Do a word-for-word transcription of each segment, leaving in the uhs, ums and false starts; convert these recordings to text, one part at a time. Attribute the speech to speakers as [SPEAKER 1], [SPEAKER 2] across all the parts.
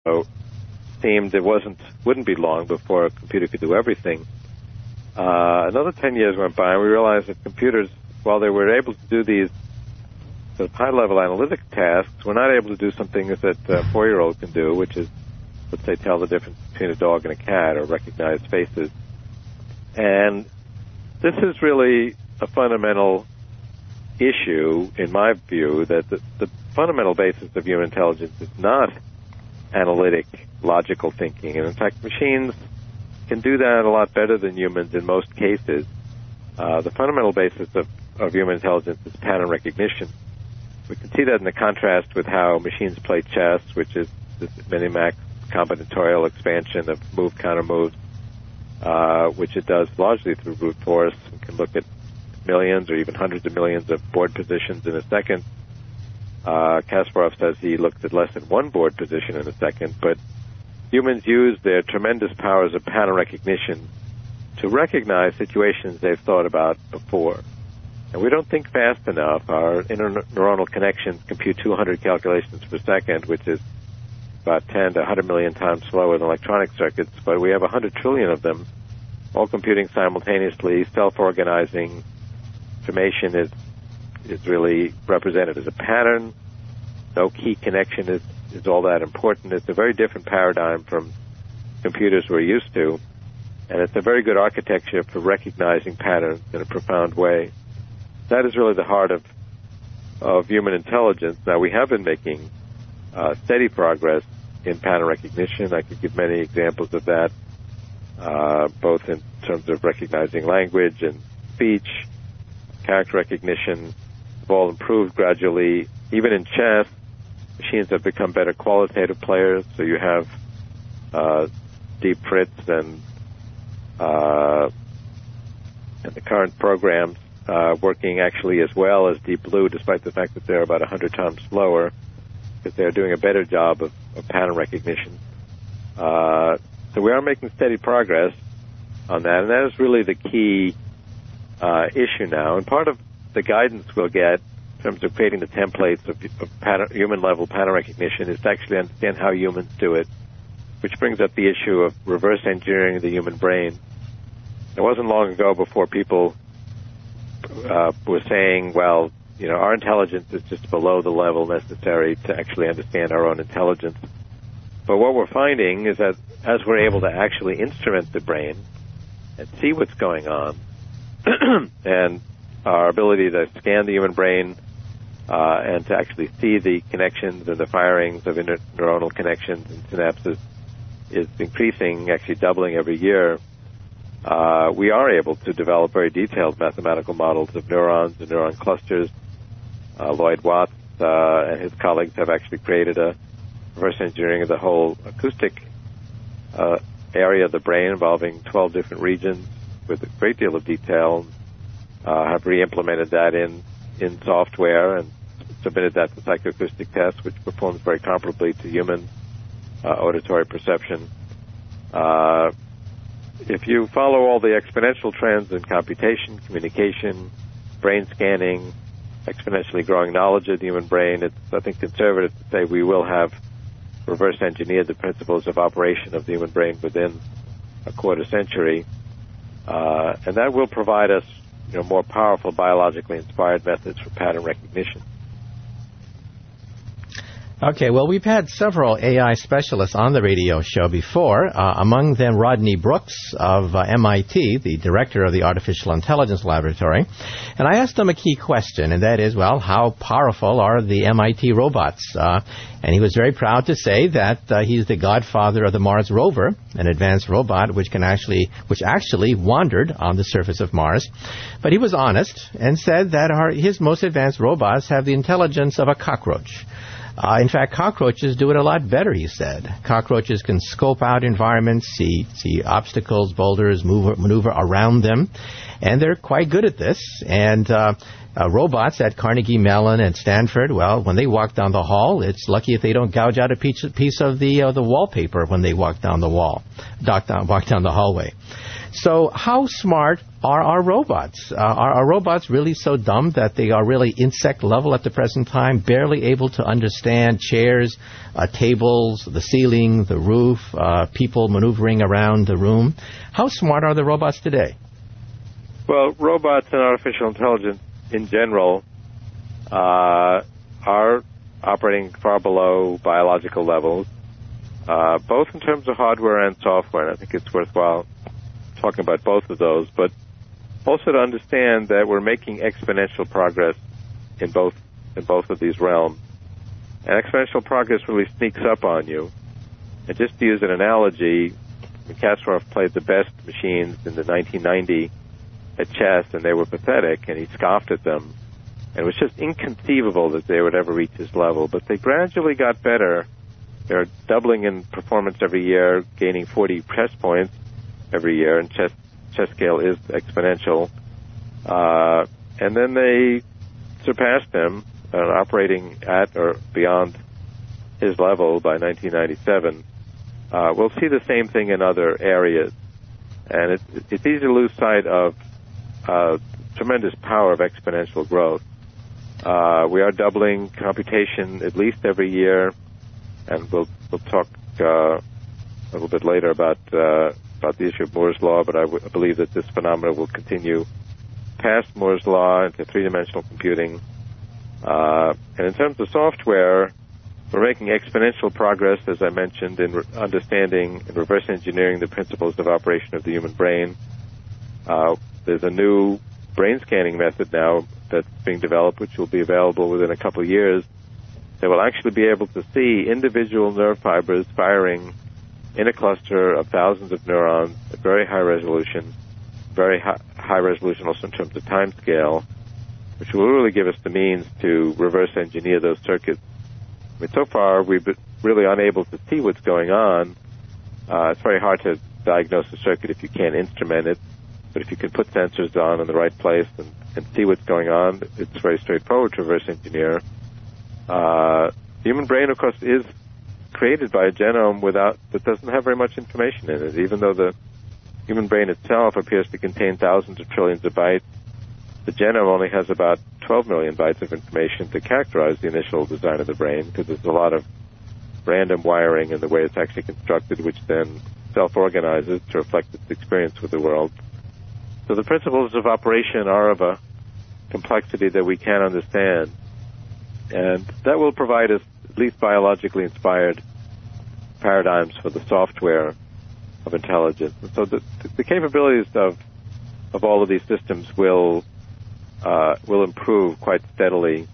[SPEAKER 1] seemed it wasn't wouldn't be long before a computer could do everything. Uh, another ten years went by, and we realized that computers, while they were able to do these sort of high-level analytic tasks, were not able to do something that a four-year-old can do, which is, let's say, tell the difference between a dog and a cat or recognize faces. And this is really a fundamental issue, in my view, that the, the fundamental basis of human intelligence is not analytic, logical thinking. And in fact, machines can do that a lot better than humans in most cases. Uh, the fundamental basis of, of human intelligence is pattern recognition. We can see that in the contrast with how machines play chess, which is this minimax combinatorial expansion of move, counter moves, uh, which it does largely through brute force, and can look at millions or even hundreds of millions of board positions in a second. Uh, Kasparov says he looked at less than one board position in a second, but humans use their tremendous powers of pattern recognition to recognize situations they've thought about before. And we don't think fast enough. Our interneuronal connections compute two hundred calculations per second, which is about ten to one hundred million times slower than electronic circuits, but we have one hundred trillion of them, all computing simultaneously, self-organizing. Information is is really represented as a pattern. No key connection is, is all that important. It's a very different paradigm from computers we're used to, and it's a very good architecture for recognizing patterns in a profound way. That is really the heart of of human intelligence. Now, we have been making uh, steady progress in pattern recognition. I could give many examples of that, uh, both in terms of recognizing language and speech. Character recognition have all improved gradually. Even in chess, machines have become better qualitative players. So you have uh, Deep Fritz and uh, and the current programs uh, working actually as well as Deep Blue, despite the fact that they're about one hundred times slower, because they're doing a better job of, of pattern recognition. Uh, so we are making steady progress on that, and that is really the key Uh, issue now, and part of the guidance we'll get in terms of creating the templates of, of pattern, human-level pattern recognition is to actually understand how humans do it, which brings up the issue of reverse engineering the human brain. It wasn't long ago before people uh, were saying, well, you know, our intelligence is just below the level necessary to actually understand our own intelligence. But what we're finding is that as we're able to actually instrument the brain and see what's going on, and our ability to scan the human brain uh, and to actually see the connections and the firings of interneuronal connections and synapses is increasing, actually doubling every year. Uh, we are able to develop very detailed mathematical models of neurons and neuron clusters. Uh, Lloyd Watts uh, and his colleagues have actually created a reverse engineering of the whole acoustic uh, area of the brain involving twelve different regions with a great deal of detail, uh, have re-implemented that in, in software and submitted that to psychoacoustic tests, which performs very comparably to human uh, auditory perception. Uh, if you follow all the exponential trends in computation, communication, brain scanning, exponentially growing knowledge of the human brain, it's, I think, conservative to say we will have reverse engineered the principles of operation of the human brain within a quarter century. Uh, and that will provide us, you know, more powerful biologically inspired methods for pattern recognition.
[SPEAKER 2] Okay, well, we've had several A I specialists on the radio show before, uh, among them Rodney Brooks of uh, M I T, the director of the Artificial Intelligence Laboratory. And I asked him a key question, and that is, well, how powerful are the M I T robots? Uh, and he was very proud to say that uh, he's the godfather of the Mars rover, an advanced robot which can actually, which actually wandered on the surface of Mars. But he was honest and said that our, his most advanced robots have the intelligence of a cockroach. Uh, in fact, cockroaches do it a lot better, he said. Cockroaches can scope out environments, see see obstacles, boulders, move, maneuver around them, and they're quite good at this. And uh, uh, robots at Carnegie Mellon and Stanford, well, when they walk down the hall, it's lucky if they don't gouge out a piece, piece of the uh, the wallpaper when they walk down the wall, walk down, walk down the hallway. So how smart are our robots? Uh, are our robots really so dumb that they are really insect level at the present time, barely able to understand chairs, uh, tables, the ceiling, the roof, uh, people maneuvering around the room? How smart are the robots today?
[SPEAKER 1] Well, robots and artificial intelligence in general uh, are operating far below biological levels, uh, both in terms of hardware and software. And I think it's worthwhile talking about both of those, but also to understand that we're making exponential progress in both in both of these realms. And exponential progress really sneaks up on you. And just to use an analogy, Kasparov played the best machines in the nineteen ninety at chess, and they were pathetic, and he scoffed at them. And it was just inconceivable that they would ever reach his level. But they gradually got better. They're doubling in performance every year, gaining forty chess points every year, and chess chess scale is exponential. Uh, and then they surpassed him, uh, operating at or beyond his level by nineteen ninety-seven. Uh, we'll see the same thing in other areas. And it's, it's easy to lose sight of uh, tremendous power of exponential growth. Uh, we are doubling computation at least every year, and we'll we'll talk uh, a little bit later about uh, about the issue of Moore's law. But I, w- I believe that this phenomenon will continue past Moore's law into three-dimensional computing. Uh, and in terms of software, we're making exponential progress, as I mentioned, in re- understanding and reverse engineering the principles of operation of the human brain. Uh, there's a new brain scanning method now that's being developed, which will be available within a couple of years, that will actually be able to see individual nerve fibers firing in a cluster of thousands of neurons at very high resolution, very high, high resolution also in terms of time scale, which will really give us the means to reverse engineer those circuits. I mean, so far, we've been really unable to see what's going on. Uh, it's very hard to diagnose a circuit if you can't instrument it. But if you can put sensors on in the right place and, and see what's going on, it's very straightforward to reverse engineer. Uh, the human brain, of course, is created by a genome without that doesn't have very much information in it. Even though the human brain itself appears to contain thousands of trillions of bytes, the genome only has about twelve million bytes of information to characterize the initial design of the brain, because there's a lot of random wiring in the way it's actually constructed, which then self-organizes to reflect its experience with the world. So the principles of operation are of a complexity that we can't understand, and that will provide us at least biologically inspired paradigms for the software of intelligence. And so the, the capabilities of of all of these systems will uh, will improve quite steadily,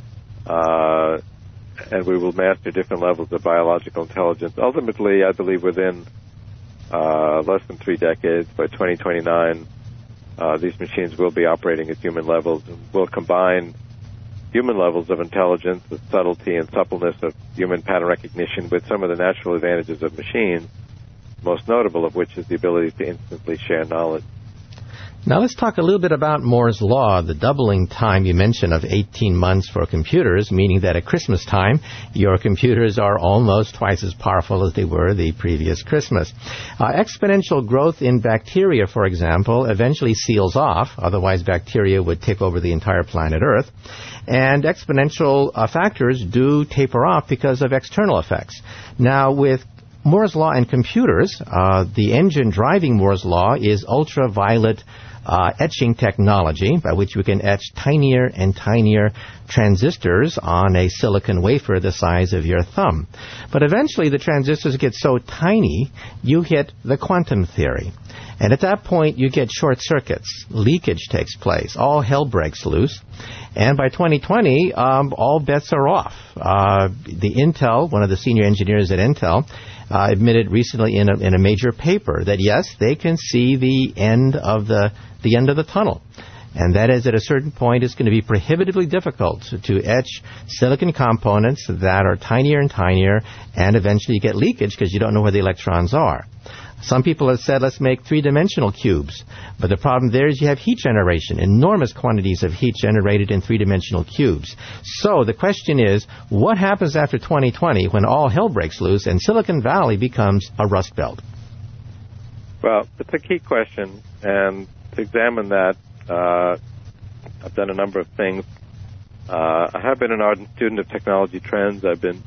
[SPEAKER 1] uh, and we will master different levels of biological intelligence. Ultimately, I believe within uh, less than three decades, by twenty twenty-nine, Uh, these machines will be operating at human levels and will combine human levels of intelligence, the subtlety and suppleness of human pattern recognition with some of the natural advantages of machines, most notable of which is the ability to instantly share knowledge.
[SPEAKER 2] Now let's talk a little bit about Moore's Law, the doubling time you mentioned of eighteen months for computers, meaning that at Christmas time, your computers are almost twice as powerful as they were the previous Christmas. Uh, exponential growth in bacteria, for example, eventually seals off, otherwise bacteria would take over the entire planet Earth. And exponential uh, factors do taper off because of external effects. Now with Moore's Law and computers, uh, the engine driving Moore's Law is ultraviolet Uh, etching technology, by which we can etch tinier and tinier transistors on a silicon wafer the size of your thumb. But eventually the transistors get so tiny, you hit the quantum theory. And at that point, you get short circuits. Leakage takes place. All hell breaks loose. And by twenty twenty, um, all bets are off. Uh, the Intel, one of the senior engineers at Intel, uh, admitted recently in a, in a major paper that, yes, they can see the end of the the end of the tunnel. And that is, at a certain point, it's going to be prohibitively difficult to etch silicon components that are tinier and tinier, and eventually you get leakage because you don't know where the electrons are. Some people have said, let's make three-dimensional cubes. But the problem there is you have heat generation, enormous quantities of heat generated in three-dimensional cubes. So the question is, what happens after twenty twenty when all hell breaks loose and Silicon Valley becomes a rust belt?
[SPEAKER 1] Well, it's a key question, and to examine that, uh, I've done a number of things. Uh, I have been an ardent student of technology trends. I've been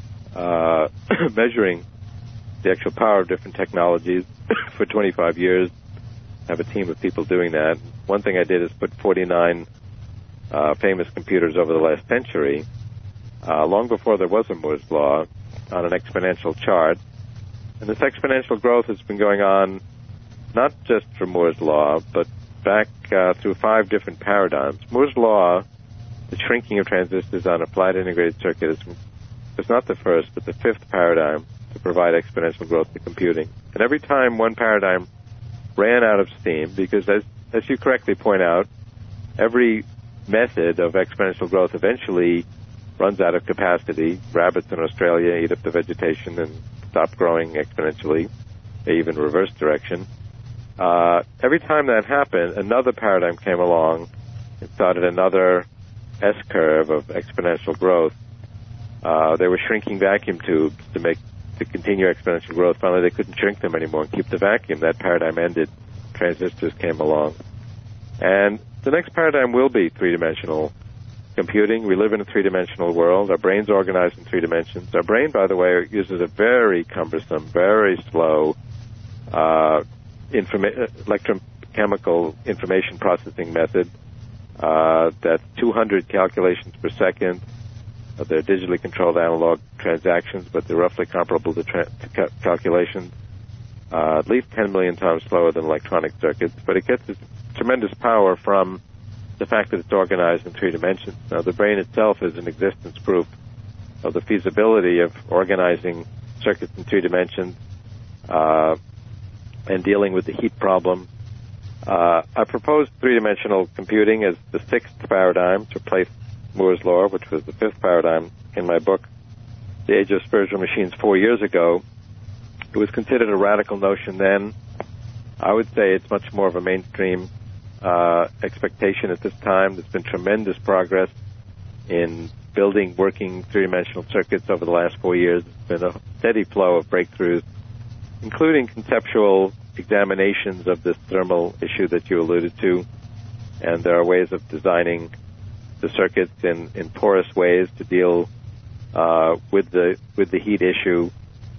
[SPEAKER 1] uh, measuring the actual power of different technologies for twenty-five years. I have a team of people doing that. One thing I did is put forty-nine uh, famous computers over the last century, uh, long before there was a Moore's Law, on an exponential chart. And this exponential growth has been going on not just for Moore's Law, but back uh, through five different paradigms. Moore's Law, the shrinking of transistors on a flat integrated circuit, is, is not the first, but the fifth paradigm to provide exponential growth to computing. And every time one paradigm ran out of steam, because as, as you correctly point out, every method of exponential growth eventually runs out of capacity. Rabbits in Australia eat up the vegetation and stop growing exponentially. They even reverse direction. Uh, every time that happened, another paradigm came along and started another S-curve of exponential growth. Uh, they were shrinking vacuum tubes to make to continue exponential growth. Finally, they couldn't shrink them anymore and keep the vacuum. That paradigm ended. Transistors came along. And the next paradigm will be three-dimensional computing. We live in a three-dimensional world. Our brain's organized in three dimensions. Our brain, by the way, uses a very cumbersome, very slow uh, informa- electrochemical information processing method. Uh, that's two hundred calculations per second. Uh, they're digitally controlled analog transactions, but they're roughly comparable to, tra- to ca- calculations. Uh, at least ten million times slower than electronic circuits, but it gets its tremendous power from the fact that it's organized in three dimensions. Now, the brain itself is an existence proof of the feasibility of organizing circuits in three dimensions uh, and dealing with the heat problem. Uh, I proposed three-dimensional computing as the sixth paradigm to replace Moore's Law, which was the fifth paradigm in my book, The Age of Spiritual Machines, four years ago. It was considered a radical notion then. I would say it's much more of a mainstream uh, expectation at this time. There's been tremendous progress in building working three-dimensional circuits over the last four years. There's been a steady flow of breakthroughs, including conceptual examinations of this thermal issue that you alluded to. And there are ways of designing the circuits in, in porous ways to deal uh, with the with the heat issue.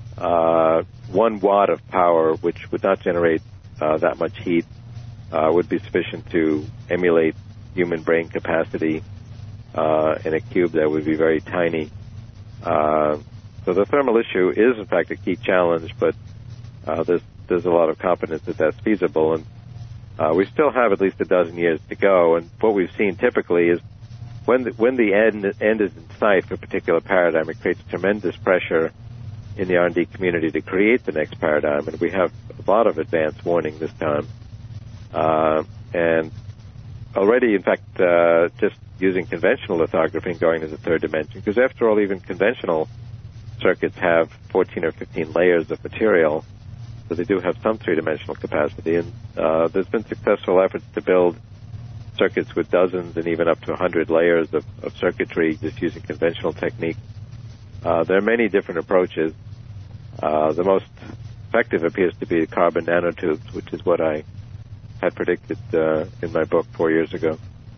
[SPEAKER 1] Uh, one watt of power, which would not generate uh, that much heat, uh, would be sufficient to emulate human brain capacity uh, in a cube that would be very tiny. Uh, so the thermal issue is, in fact, a key challenge, but uh, there's there's a lot of confidence that that's feasible, and uh, we still have at least a dozen years to go. And what we've seen typically is when the, when the end end is in sight for a particular paradigm, it creates tremendous pressure in the R and D community to create the next paradigm, and we have a lot of advance warning this time. Uh, and already, in fact, uh, just using conventional lithography and going to the third dimension, because after all, even conventional circuits have fourteen or fifteen layers of material, so they do have some three-dimensional capacity. And uh, there's been successful efforts to build circuits with dozens and even up to one hundred layers of, of circuitry just using conventional techniques. Uh, there are many different approaches. Uh, the most effective appears to be carbon nanotubes, which is what I had predicted uh, in my book four years ago.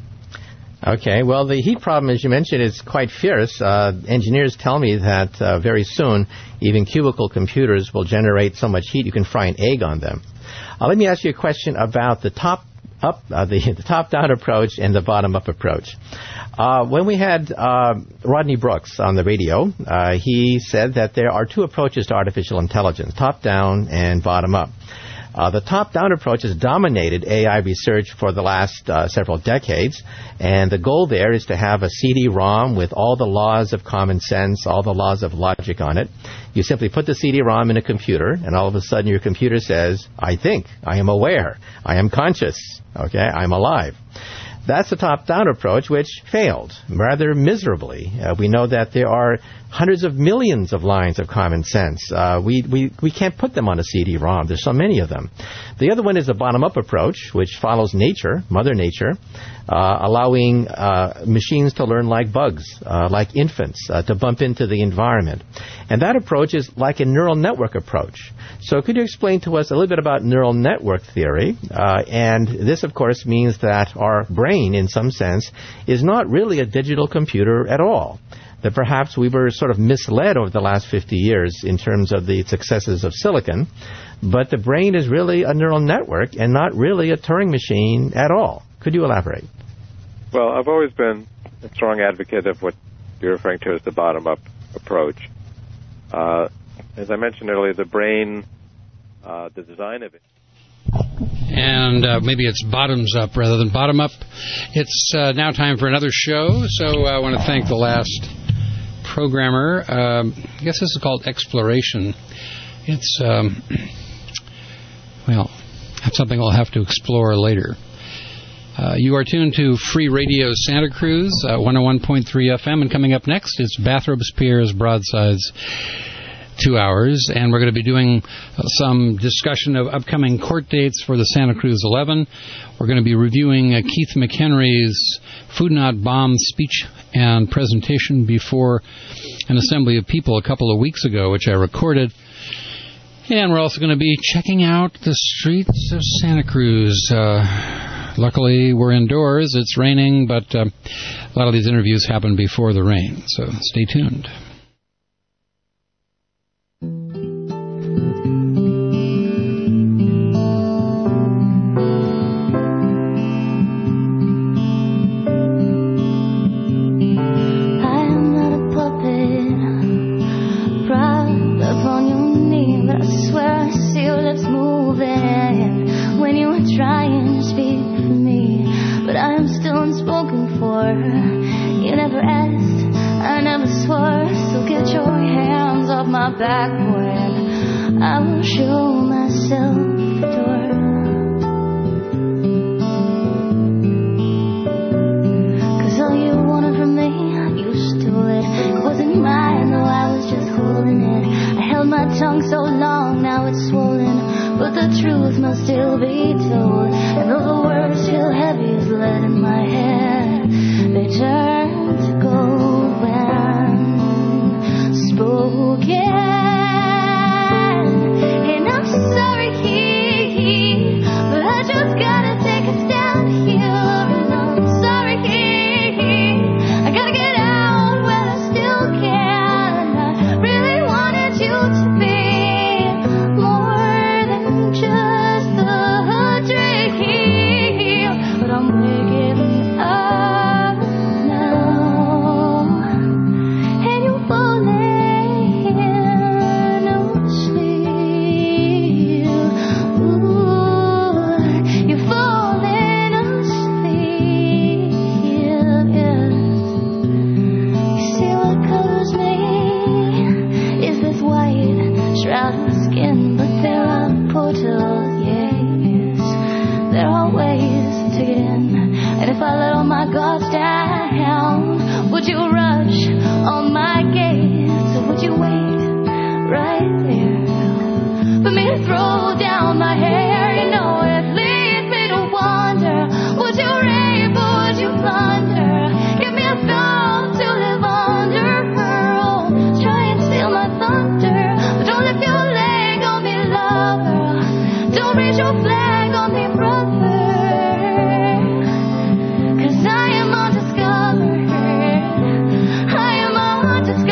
[SPEAKER 2] Okay, well, the heat problem, as you mentioned, is quite fierce. Uh, engineers tell me that uh, very soon, even cubicle computers will generate so much heat you can fry an egg on them. Uh, let me ask you a question about the top up, uh, the, the top-down approach and the bottom-up approach. Uh, when we had uh, Rodney Brooks on the radio, uh, he said that there are two approaches to artificial intelligence, top-down and bottom-up. Uh, the top-down approach has dominated A I research for the last uh, several decades, and the goal there is to have a C D ROM with all the laws of common sense, all the laws of logic on it. You simply put the C D ROM in a computer, and all of a sudden your computer says, I think, I am aware, I am conscious, okay, I'm alive. That's the top-down approach, which failed rather miserably. Uh, we know that there are hundreds of millions of lines of common sense. Uh, we, we, we can't put them on a C D ROM. There's so many of them. The other one is the bottom-up approach, which follows nature, Mother Nature, uh, allowing uh, machines to learn like bugs, uh, like infants, uh, to bump into the environment. And that approach is like a neural network approach. So could you explain to us a little bit about neural network theory? Uh, and this, of course, means that our brain, in some sense, is not really a digital computer at all. That perhaps we were sort of misled over the last fifty years in terms of the successes of silicon, but the brain is really a neural network and not really a Turing machine at all. Could you elaborate?
[SPEAKER 1] Well, I've always been a strong advocate of what you're referring to as the bottom-up approach. Uh, as I mentioned earlier, the brain, uh, the design of it.
[SPEAKER 3] And uh, maybe it's bottoms up rather than bottom up. It's uh, now time for another show, so I want to thank the last programmer. Um, I guess this is called Exploration. It's, um, well, that's something I'll have to explore later. Uh, you are tuned to Free Radio Santa Cruz, uh, one oh one point three F M, and coming up next is Bathrobes Pierre's Broadsides. Two hours, and we're going to be doing uh, some discussion of upcoming court dates for the Santa Cruz eleven. We're going to be reviewing uh, Keith McHenry's Food Not Bomb speech and presentation before an assembly of people a couple of weeks ago, which I recorded. And we're also going to be checking out the streets of Santa Cruz. Uh, luckily, we're indoors. It's raining, but uh, a lot of these interviews happen before the rain, so stay tuned.
[SPEAKER 4] Back when I will show myself the door. Cause all you wanted from me, you stole it. It wasn't mine, though I was just holding it. I held my tongue so long, now it's swollen. But the truth must still be told. And though the words feel heavy as lead in my head, they turn to gold when spoken. Discover, I am undiscovered.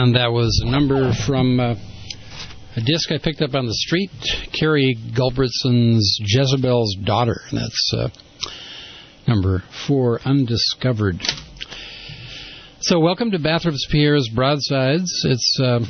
[SPEAKER 3] And that was a number from uh, a disc I picked up on the street, Carrie Gulbertson's Jezebel's Daughter. And that's uh, number four, Undiscovered. So welcome to Bathurst Pierre's Broadsides. It's uh,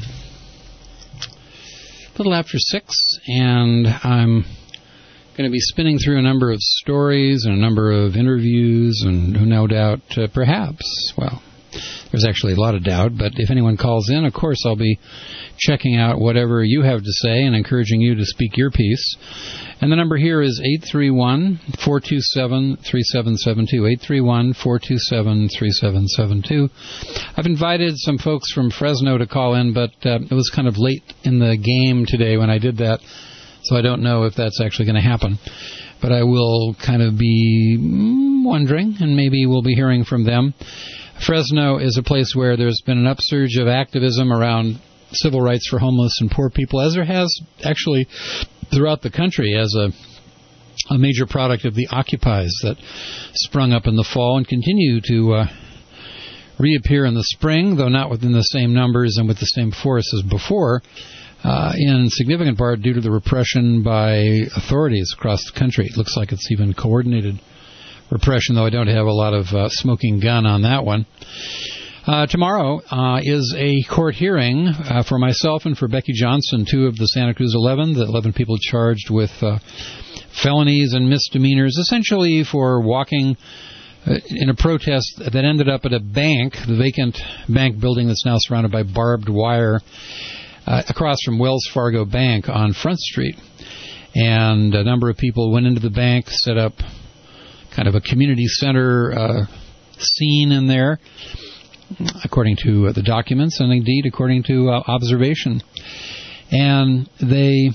[SPEAKER 3] a little after six, and I'm going to be spinning through a number of stories and a number of interviews, and no doubt, uh, perhaps, well, there's actually a lot of doubt, but if anyone calls in, of course, I'll be checking out whatever you have to say and encouraging you to speak your piece. And the number here is eight three one, four two seven, three seven seven two, eight three one, four two seven, three seven seven two. I've invited some folks from Fresno to call in, but uh, it was kind of late in the game today when I did that, so I don't know if that's actually going to happen. But I will kind of be wondering, and maybe we'll be hearing from them. Fresno is a place where there's been an upsurge of activism around civil rights for homeless and poor people, as there has actually throughout the country as a, a major product of the Occupies that sprung up in the fall and continue to uh, reappear in the spring, though not within the same numbers and with the same force as before, uh, in significant part due to the repression by authorities across the country. It looks like it's even coordinated repression, though I don't have a lot of uh, smoking gun on that one. Uh, tomorrow uh, is a court hearing uh, for myself and for Becky Johnson, two of the Santa Cruz eleven, the eleven people charged with uh, felonies and misdemeanors, essentially for walking uh, in a protest that ended up at a bank, the vacant bank building that's now surrounded by barbed wire, uh, across from Wells Fargo Bank on Front Street. And a number of people went into the bank, set up kind of a community center uh, scene in there, according to uh, the documents, and indeed according to uh, observation. And they,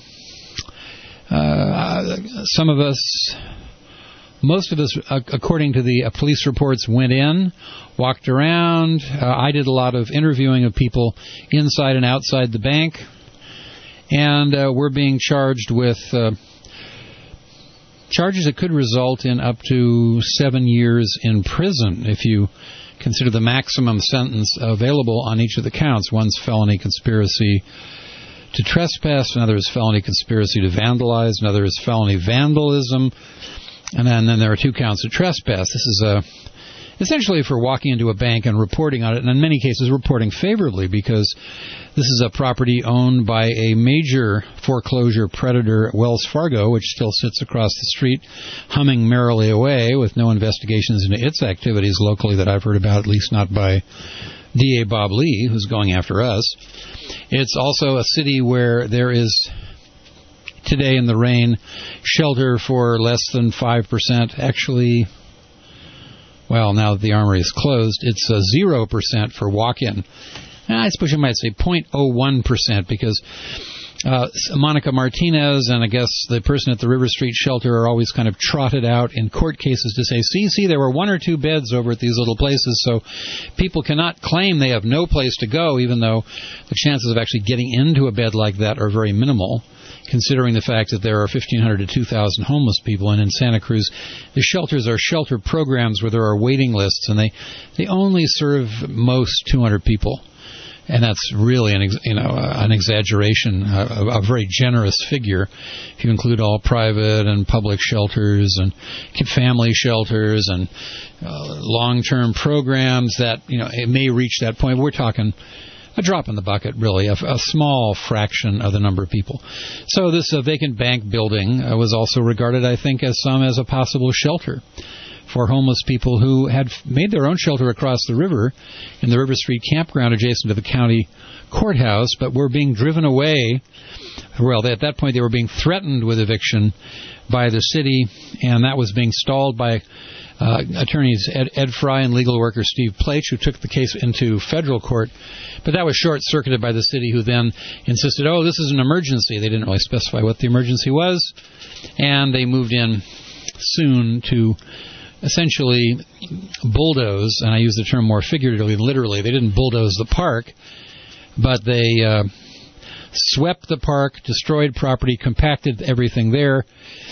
[SPEAKER 3] uh, some of us, most of us, uh, according to the uh, police reports, went in, walked around. Uh, I did a lot of interviewing of people inside and outside the bank, and uh, we're being charged with uh, charges that could result in up to seven years in prison if you consider the maximum sentence available on each of the counts. One's felony conspiracy to trespass, another is felony conspiracy to vandalize, another is felony vandalism, and then, then there are two counts of trespass. This is a essentially for walking into a bank and reporting on it, and in many cases reporting favorably, because this is a property owned by a major foreclosure predator, Wells Fargo, which still sits across the street, humming merrily away with no investigations into its activities locally that I've heard about, at least not by D A Bob Lee, who's going after us. It's also a city where there is, today in the rain, shelter for less than five percent. Actually, well, now that the Armory is closed, it's a zero percent for walk-in. I suppose you might say zero point zero one percent, because uh, Monica Martinez and I guess the person at the River Street shelter are always kind of trotted out in court cases to say, see, see, there were one or two beds over at these little places, so people cannot claim they have no place to go, even though the chances of actually getting into a bed like that are very minimal, considering the fact that there are fifteen hundred to two thousand homeless people. And in Santa Cruz, the shelters are shelter programs where there are waiting lists, and they, they only serve most two hundred people. And that's really an ex, you know uh, an exaggeration, a, a very generous figure if you include all private and public shelters and family shelters and uh, long-term programs that, you know, it may reach that point. We're talking a drop in the bucket, really, a, a small fraction of the number of people. So this uh, vacant bank building uh, was also regarded, I think, as some as a possible shelter for homeless people who had made their own shelter across the river in the River Street campground adjacent to the county courthouse, but were being driven away. Well, at that point, they were being threatened with eviction by the city, and that was being stalled by uh, attorneys Ed, Ed Fry and legal worker Steve Plach, who took the case into federal court. But that was short-circuited by the city, who then insisted, oh, this is an emergency. They didn't really specify what the emergency was, and they moved in soon to essentially bulldoze, and I use the term more figuratively than literally. They didn't bulldoze the park, but they uh, swept the park, destroyed property, compacted everything there,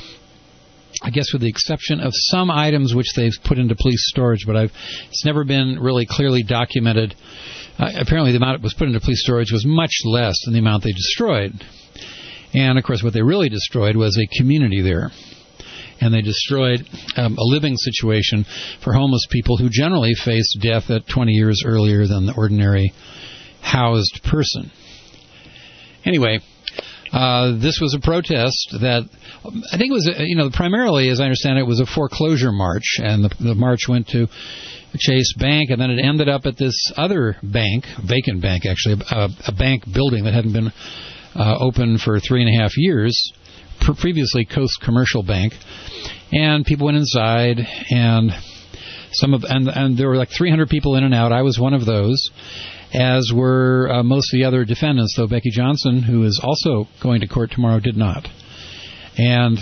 [SPEAKER 3] I guess with the exception of some items which they've put into police storage, but I've it's never been really clearly documented uh, apparently the amount that was put into police storage was much less than the amount they destroyed. And, of course, what they really destroyed was a community there. And they destroyed um, a living situation for homeless people who generally face death at twenty years earlier than the ordinary housed person. Anyway, uh, this was a protest that I think it was, you know, primarily, as I understand it, was a foreclosure march. And the, the march went to Chase Bank, and then it ended up at this other bank, vacant bank, actually, a, a bank building that hadn't been Uh, open for three and a half years, pre- previously Coast Commercial Bank, and people went inside, and some of and and there were like three hundred people in and out. I was one of those, as were uh, most of the other defendants, though Becky Johnson, who is also going to court tomorrow, did not. And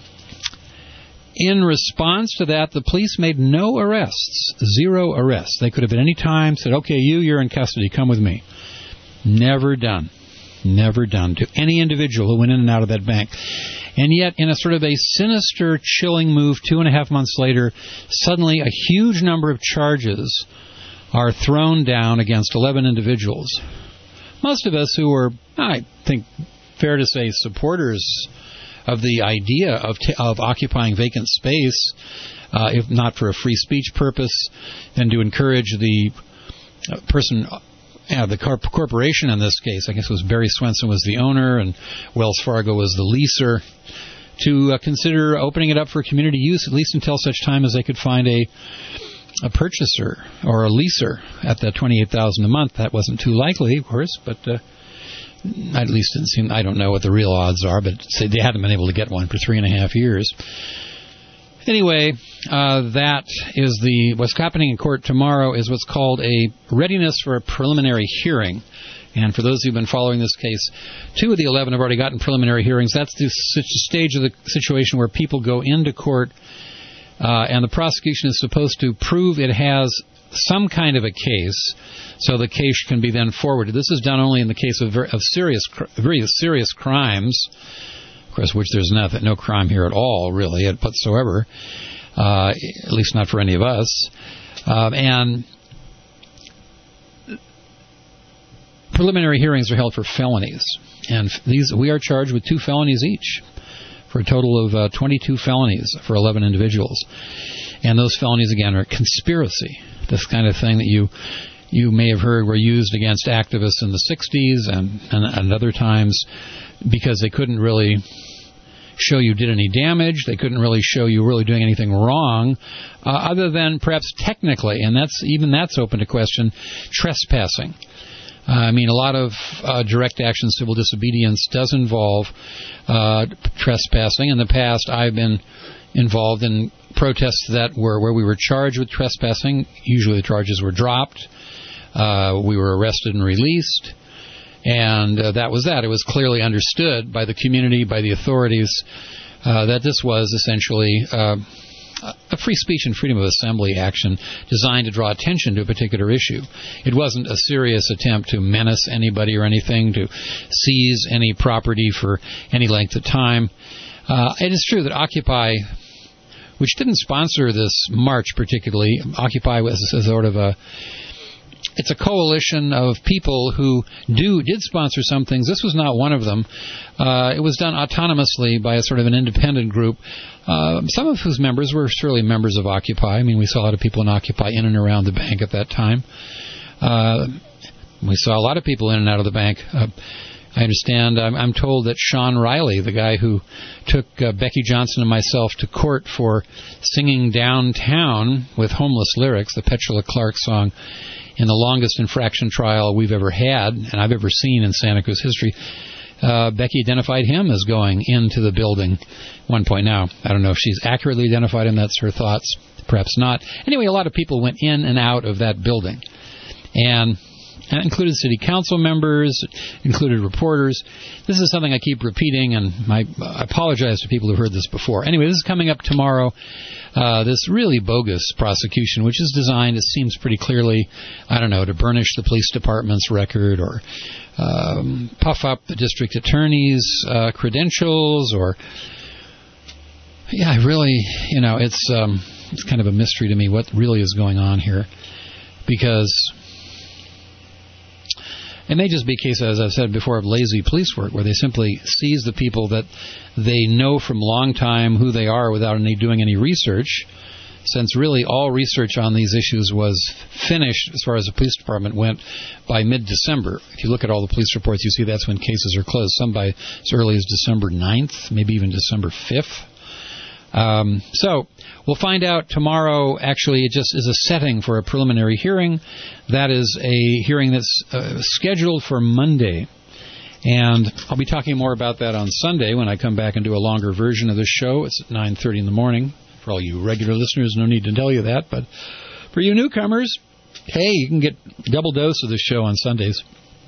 [SPEAKER 3] in response to that, the police made no arrests, zero arrests. They could have at any time said, "Okay, you, you're in custody. Come with me." Never done. Never done to any individual who went in and out of that bank. And yet, in a sort of a sinister, chilling move, two and a half months later, suddenly a huge number of charges are thrown down against eleven individuals. Most of us who were, I think, fair to say, supporters of the idea of t- of occupying vacant space, uh, if not for a free speech purpose, then to encourage the uh, person... Yeah, the corp- corporation in this case, I guess it was Barry Swenson was the owner and Wells Fargo was the leaser, to uh, consider opening it up for community use, at least until such time as they could find a a purchaser or a leaser at that twenty-eight thousand dollars a month. That wasn't too likely, of course, but uh, at least didn't seem, I don't know what the real odds are, but they hadn't been able to get one for three and a half years. Anyway, uh, that is the what's happening in court tomorrow is what's called a readiness for a preliminary hearing. And for those who've been following this case, two of the eleven have already gotten preliminary hearings. That's the stage of the situation where people go into court uh, and the prosecution is supposed to prove it has some kind of a case so the case can be then forwarded. This is done only in the case of, very, of serious, very serious crimes, of course, which there's nothing, no crime here at all, really, whatsoever, uh, at least not for any of us. Uh, and preliminary hearings are held for felonies, and these we are charged with two felonies each, for a total of uh, twenty-two felonies for eleven individuals. And those felonies, again, are conspiracy, this kind of thing that you you may have heard were used against activists in the sixties and, and, and other times because they couldn't really show you did any damage. They couldn't really show you really doing anything wrong, uh, other than perhaps technically, and that's even that's open to question, trespassing. Uh, I mean, a lot of uh, direct action civil disobedience does involve uh, trespassing. In the past, I've been involved in protests that were where we were charged with trespassing. Usually the charges were dropped. Uh, we were arrested and released. And uh, that was that. It was clearly understood by the community, by the authorities, uh, that this was essentially uh, a free speech and freedom of assembly action designed to draw attention to a particular issue. It wasn't a serious attempt to menace anybody or anything, to seize any property for any length of time. Uh, it is true that Occupy, which didn't sponsor this march particularly, Occupy was a sort of a It's a coalition of people who do did sponsor some things. This was not one of them. Uh, it was done autonomously by a sort of an independent group, uh, some of whose members were surely members of Occupy. I mean, we saw a lot of people in Occupy in and around the bank at that time. Uh, we saw a lot of people in and out of the bank. Uh, I understand, I'm, I'm told that Sean Riley, the guy who took uh, Becky Johnson and myself to court for singing Downtown with homeless lyrics, the Petula Clark song, in the longest infraction trial we've ever had, and I've ever seen in Santa Cruz history, uh, Becky identified him as going into the building at one point. Now, I don't know if she's accurately identified him. That's her thoughts. Perhaps not. Anyway, a lot of people went in and out of that building. And that included city council members, included reporters. This is something I keep repeating, and my, I apologize to people who heard this before. Anyway, this is coming up tomorrow. Uh, this really bogus prosecution, which is designed, it seems pretty clearly, I don't know, to burnish the police department's record or um, puff up the district attorney's uh, credentials, or yeah, really, you know, it's um, it's kind of a mystery to me what really is going on here, because It may just be a case, as I've said before, of lazy police work, where they simply seize the people that they know from long time who they are without any doing any research, since really all research on these issues was finished as far as the police department went by mid-December. If you look at all the police reports, you see that's when cases are closed, some by as early as December ninth, maybe even December fifth. Um, so we'll find out tomorrow. Actually, it just is a setting for a preliminary hearing. That is a hearing that's uh, scheduled for Monday. And I'll be talking more about that on Sunday when I come back and do a longer version of this show. It's at nine thirty in the morning. For all you regular listeners, no need to tell you that. But for you newcomers, hey, you can get a double dose of this show on Sundays.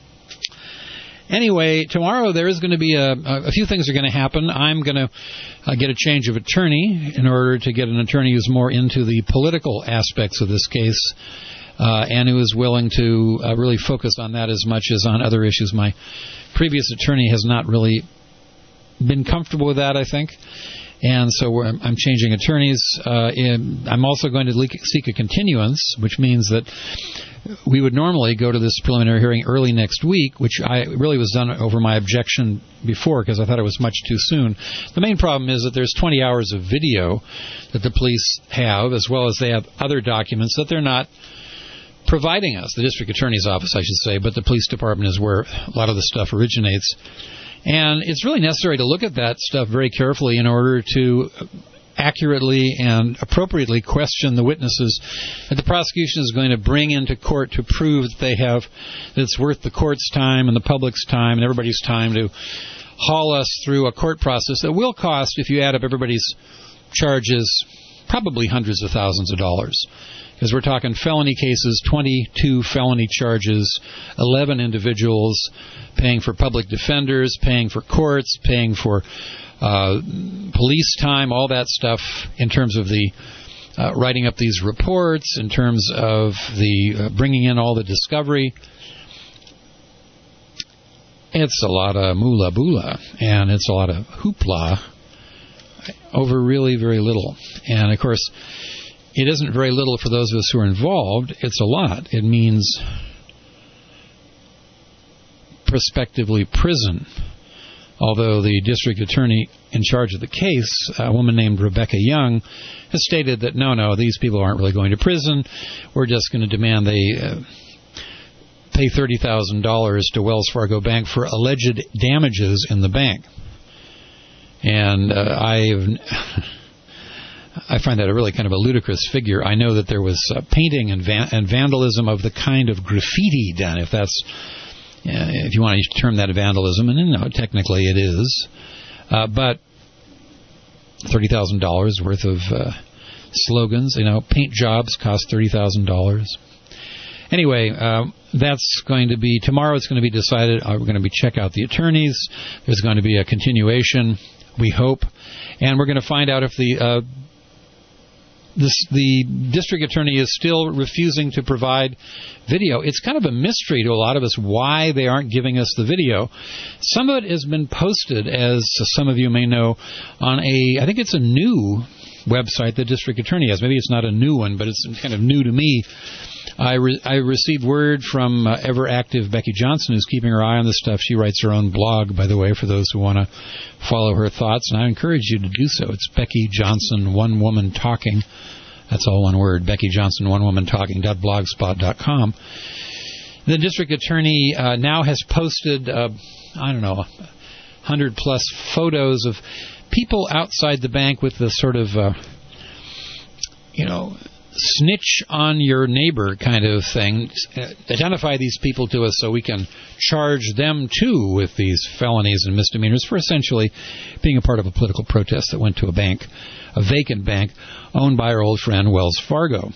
[SPEAKER 3] Anyway, tomorrow there is going to be a, a few things are going to happen. I'm going to uh, get a change of attorney in order to get an attorney who's more into the political aspects of this case uh, and who is willing to uh, really focus on that as much as on other issues. My previous attorney has not really been comfortable with that, I think. And so we're, I'm changing attorneys. Uh, in, I'm also going to leak, seek a continuance, which means that we would normally go to this preliminary hearing early next week, which I really was done over my objection before because I thought it was much too soon. The main problem is that there's twenty hours of video that the police have, as well as they have other documents that they're not providing us. The district attorney's office, I should say, but the police department is where a lot of the stuff originates. And it's really necessary to look at that stuff very carefully in order to accurately and appropriately question the witnesses that the prosecution is going to bring into court to prove that they have that it's worth the court's time and the public's time and everybody's time to haul us through a court process that will cost, if you add up everybody's charges, probably hundreds of thousands of dollars. Because we're talking felony cases, twenty-two felony charges, eleven individuals paying for public defenders, paying for courts, paying for uh, police time, all that stuff in terms of the uh, writing up these reports, in terms of the uh, bringing in all the discovery. It's a lot of moolah boolah, and it's a lot of hoopla over really very little. And, of course, it isn't very little for those of us who are involved. It's a lot. It means prospectively prison. Although the district attorney in charge of the case, a woman named Rebecca Young, has stated that no, no, these people aren't really going to prison. We're just going to demand they uh, pay thirty thousand dollars to Wells Fargo Bank for alleged damages in the bank. And uh, I've... I find that a really kind of a ludicrous figure. I know that there was uh, painting and, van- and vandalism of the kind of graffiti done, if that's, uh, if you want to term that vandalism, and you know, technically it is. Uh, but thirty thousand dollars worth of uh, slogans, you know, paint jobs cost thirty thousand dollars. Anyway, uh, that's going to be, tomorrow it's going to be decided. Uh, we're going to be check out the attorneys. There's going to be a continuation, we hope. And we're going to find out if the uh, This, the district attorney is still refusing to provide video. It's kind of a mystery to a lot of us why they aren't giving us the video. Some of it has been posted, as some of you may know, on a, I think it's a new website the district attorney has. Maybe it's not a new one, but it's kind of new to me. I, re- I received word from uh, ever active Becky Johnson, who's keeping her eye on this stuff. She writes her own blog, by the way, for those who want to follow her thoughts, and I encourage you to do so. It's Becky Johnson, One Woman Talking. That's all one word, Becky Johnson, One Woman Talking dot blogspot dot com. The district attorney uh, now has posted, uh, I don't know, one hundred plus photos of people outside the bank with the sort of, uh, you know, snitch on your neighbor kind of thing. Identify these people to us so we can charge them too with these felonies and misdemeanors for essentially being a part of a political protest that went to a bank, a vacant bank owned by our old friend Wells Fargo.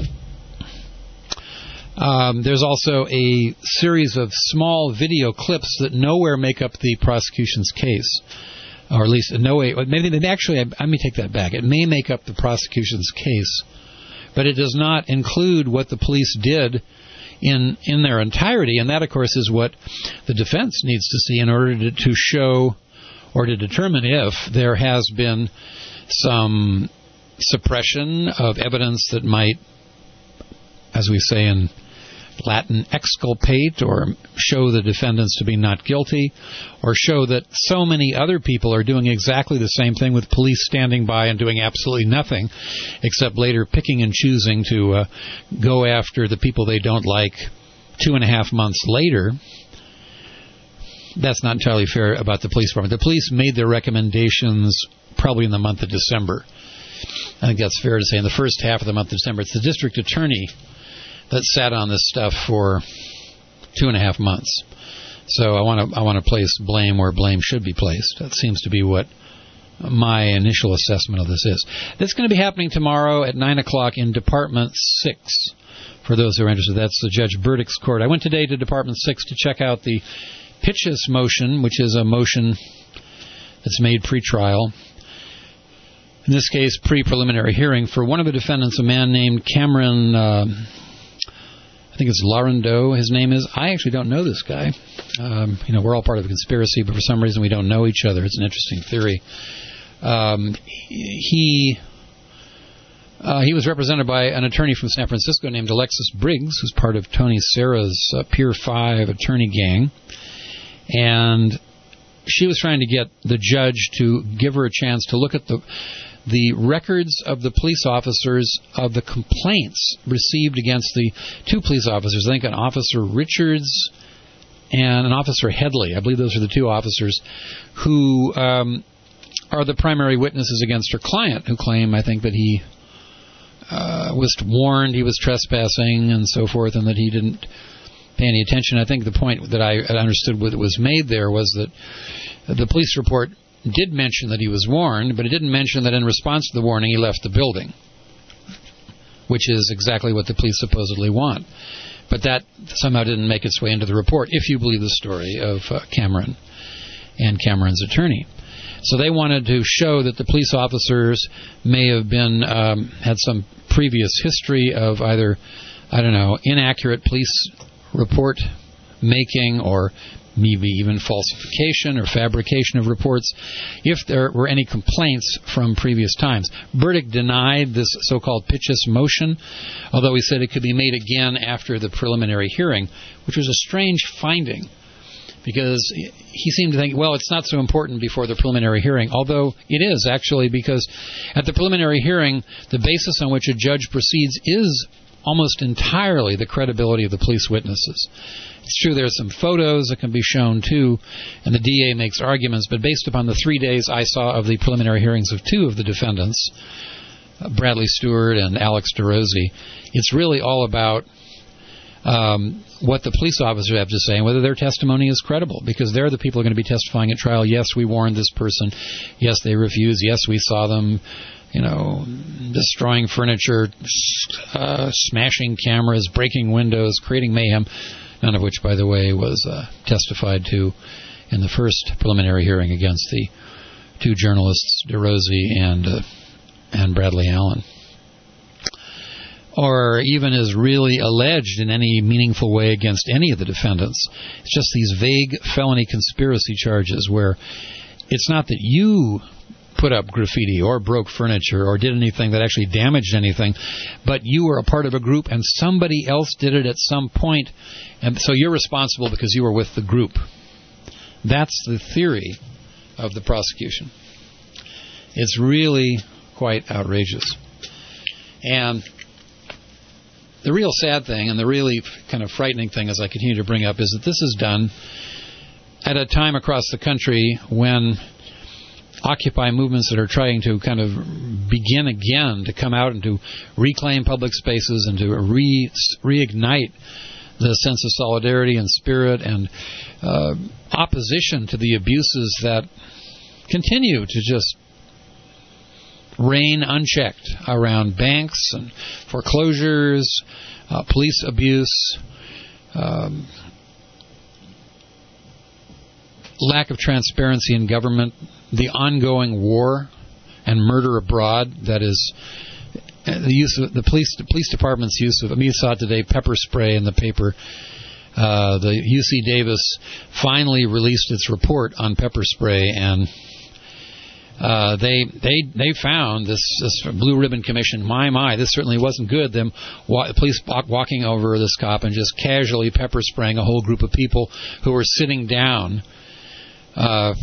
[SPEAKER 3] Um, there's also a series of small video clips that nowhere make up the prosecution's case, or at least in no way. Maybe they actually, let me take that back. It may make up the prosecution's case, but it does not include what the police did in in their entirety, and that, of course, is what the defense needs to see in order to, to show or to determine if there has been some suppression of evidence that might, as we say in Latin exculpate, or show the defendants to be not guilty, or show that so many other people are doing exactly the same thing with police standing by and doing absolutely nothing, except later picking and choosing to uh, go after the people they don't like two and a half months later. That's not entirely fair about the police department. The police made their recommendations probably in the month of December. I think that's fair to say. In the first half of the month of December, it's the district attorney that sat on this stuff for two and a half months. So I want to I want to place blame where blame should be placed. That seems to be what my initial assessment of this is. That's going to be happening tomorrow at nine o'clock in Department six. For those who are interested, that's the Judge Burdick's court. I went today to Department six to check out the Pitchess motion, which is a motion that's made pre-trial. In this case, pre-preliminary hearing for one of the defendants, a man named Cameron, uh, I think it's Laurendeau, his name is. I actually don't know this guy. Um, you know, we're all part of a conspiracy, but for some reason we don't know each other. It's an interesting theory. Um, he... Uh, he was represented by an attorney from San Francisco named Alexis Briggs, who's part of Tony Serra's uh, Pier five attorney gang. And she was trying to get the judge to give her a chance to look at the the records of the police officers of the complaints received against the two police officers. I think an Officer Richards and an Officer Headley. I believe those are the two officers who um, are the primary witnesses against her client, who claim, I think, that he Uh, was warned he was trespassing and so forth, and that he didn't pay any attention. I think the point that I understood that was made there was that the police report did mention that he was warned, but it didn't mention that in response to the warning he left the building, which is exactly what the police supposedly want. But that somehow didn't make its way into the report, if you believe the story of uh, Cameron and Cameron's attorney. So they wanted to show that the police officers may have been um, had some previous history of either, I don't know, inaccurate police report making, or maybe even falsification or fabrication of reports, if there were any complaints from previous times. Burdick denied this so-called Pitchess motion, although he said it could be made again after the preliminary hearing, which was a strange finding, because he seemed to think, well, it's not so important before the preliminary hearing, although it is actually, because at the preliminary hearing, the basis on which a judge proceeds is almost entirely the credibility of the police witnesses. It's true there's some photos that can be shown too, and the D A makes arguments, but based upon the three days I saw of the preliminary hearings of two of the defendants, Bradley Stewart and Alex DeRosie, it's really all about Um, what the police officers have to say and whether their testimony is credible, because they're the people who are going to be testifying at trial. Yes, we warned this person. Yes, they refused. Yes, we saw them, you know, destroying furniture, uh, smashing cameras, breaking windows, creating mayhem, none of which, by the way, was uh, testified to in the first preliminary hearing against the two journalists, DeRosie and, uh, and Bradley Allen, or even is really alleged in any meaningful way against any of the defendants. It's just these vague felony conspiracy charges where it's not that you put up graffiti or broke furniture or did anything that actually damaged anything, but you were a part of a group and somebody else did it at some point, and so you're responsible because you were with the group. That's the theory of the prosecution. It's really quite outrageous. And the real sad thing, and the really kind of frightening thing, as I continue to bring up, is that this is done at a time across the country when Occupy movements that are trying to kind of begin again to come out and to reclaim public spaces and to re reignite the sense of solidarity and spirit and uh, opposition to the abuses that continue to just reign unchecked around banks and foreclosures, uh, police abuse, um, lack of transparency in government, the ongoing war and murder abroad. That is the use of the police, the police department's use of. I mean, you saw today pepper spray in the paper. Uh, the U C Davis finally released its report on pepper spray, and Uh, they they they found this, this Blue Ribbon Commission. My my, this certainly wasn't good. Them wa- police walk, walking over this cop and just casually pepper spraying a whole group of people who were sitting down, uh,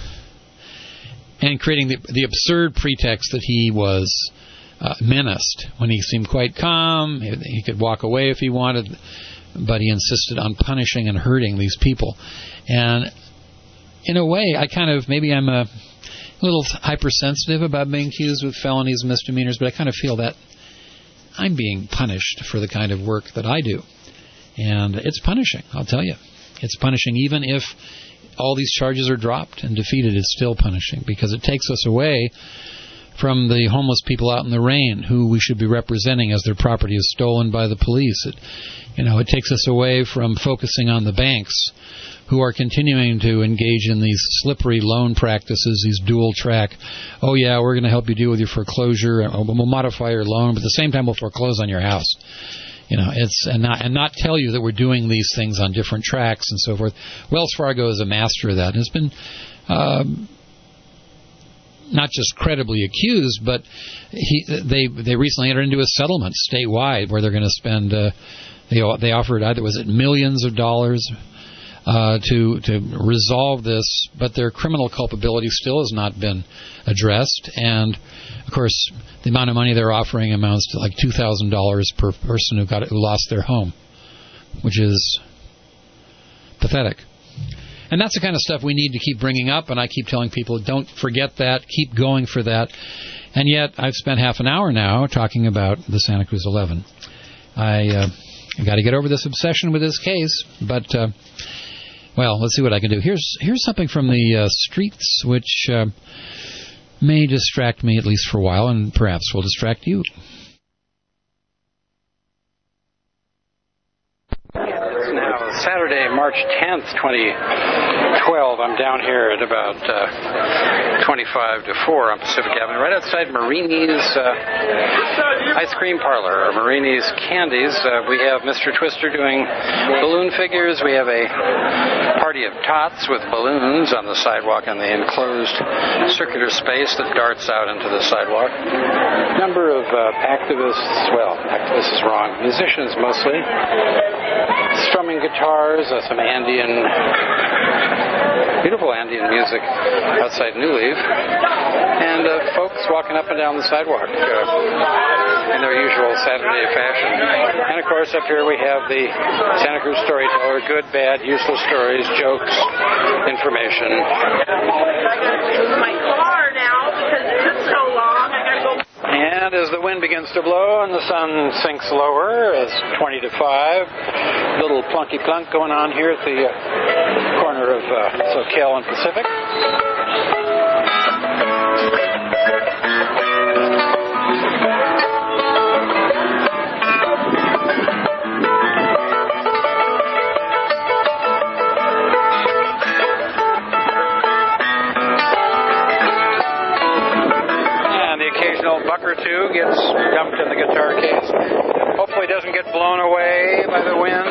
[SPEAKER 3] and creating the the absurd pretext that he was uh, menaced when he seemed quite calm. He, he could walk away if he wanted, but he insisted on punishing and hurting these people. And in a way, I kind of maybe I'm a a little hypersensitive about being accused with felonies and misdemeanors, but I kind of feel that I'm being punished for the kind of work that I do. And it's punishing, I'll tell you. It's punishing even if all these charges are dropped and defeated. It's still punishing because it takes us away from the homeless people out in the rain who we should be representing as their property is stolen by the police. It, you know, it takes us away from focusing on the banks who are continuing to engage in these slippery loan practices, these dual track. Oh, yeah, we're going to help you deal with your foreclosure, and we'll modify your loan, but at the same time we'll foreclose on your house. You know, it's and not and not tell you that we're doing these things on different tracks and so forth. Wells Fargo is a master of that, and has been um, not just credibly accused, but he they they recently entered into a settlement statewide where they're going to spend. Uh, they they offered either was it millions of dollars. Uh, to to resolve this, but their criminal culpability still has not been addressed. And of course, the amount of money they're offering amounts to like two thousand dollars per person who got it, who lost their home, which is pathetic. And that's the kind of stuff we need to keep bringing up. And I keep telling people, don't forget that, keep going for that. And yet, I've spent half an hour now talking about the Santa Cruz eleven. I uh, I got to get over this obsession with this case, but. Uh, Well, let's see what I can do. Here's here's something from the uh, streets which uh, may distract me, at least for a while, and perhaps will distract you. It's now Saturday, March tenth, twenty twelve. I'm down here at about uh, twenty-five to four on Pacific Avenue, right outside Marini's uh, Ice Cream Parlor, or Marini's Candies. Uh, we have Mister Twister doing balloon figures. We have a party of tots with balloons on the sidewalk in the enclosed circular space that darts out into the sidewalk. Number of uh, activists, well, activists is wrong, musicians mostly, strumming guitars, uh, some Andean, beautiful Andean music outside New Leaf, and uh, folks walking up and down the sidewalk uh, in their usual Saturday fashion. And of course, up here we have the Santa Cruz Storyteller, good, bad, useless stories, jokes, information.
[SPEAKER 5] I gotta use my car now because it took so long. I gotta go.
[SPEAKER 3] And as the wind begins to blow and the sun sinks lower, it's twenty to five. Little plunky plunk going on here at the uh, corner of uh, Soquel and Pacific. Buck or two gets dumped in the guitar case. Hopefully doesn't get blown away by the wind.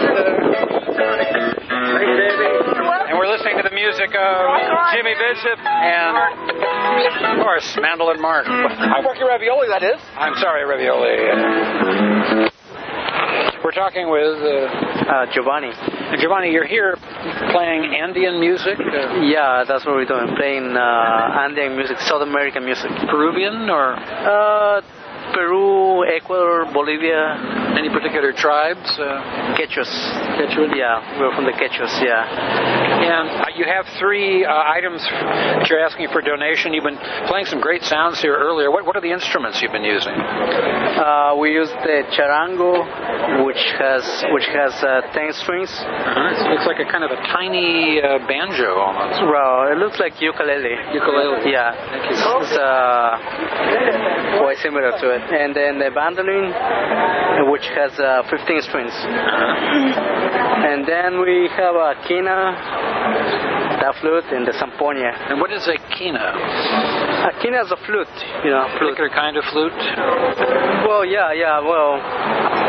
[SPEAKER 3] And we're listening to the music of Jimmy Bishop and, of course, Mandolin Mark.
[SPEAKER 6] Porky Ravioli, that is.
[SPEAKER 3] I'm sorry, Ravioli. We're talking with uh,
[SPEAKER 6] Uh, Giovanni.
[SPEAKER 3] Giovanni. You're here playing Andean music? Uh,
[SPEAKER 6] Yeah, that's what we're doing. Playing uh, Andean music, South American music.
[SPEAKER 3] Peruvian or
[SPEAKER 6] Uh, Peru, Ecuador, Bolivia.
[SPEAKER 3] any particular tribes? Uh,
[SPEAKER 6] Quechuas.
[SPEAKER 3] Quechua?
[SPEAKER 6] Yeah, we're from the Quechuas, yeah.
[SPEAKER 3] And uh, you have three uh, items that you're asking for donation. You've been playing some great sounds here earlier. What, what are the instruments you've been using?
[SPEAKER 6] Uh, we use the charango, which has which has uh, ten strings.
[SPEAKER 3] Uh-huh. It looks like a kind of a tiny uh, banjo almost.
[SPEAKER 6] Well, it looks like ukulele.
[SPEAKER 3] Ukulele.
[SPEAKER 6] Yeah.
[SPEAKER 3] Thank you.
[SPEAKER 6] It's uh, quite similar to it. And then the bandolin, which has uh, fifteen strings.
[SPEAKER 3] Uh-huh.
[SPEAKER 6] And then we have a quina, the flute, and the zampoña.
[SPEAKER 3] And what is a quina?
[SPEAKER 6] A quina is a flute, you know.
[SPEAKER 3] A particular kind of flute?
[SPEAKER 6] Well, yeah, yeah, well,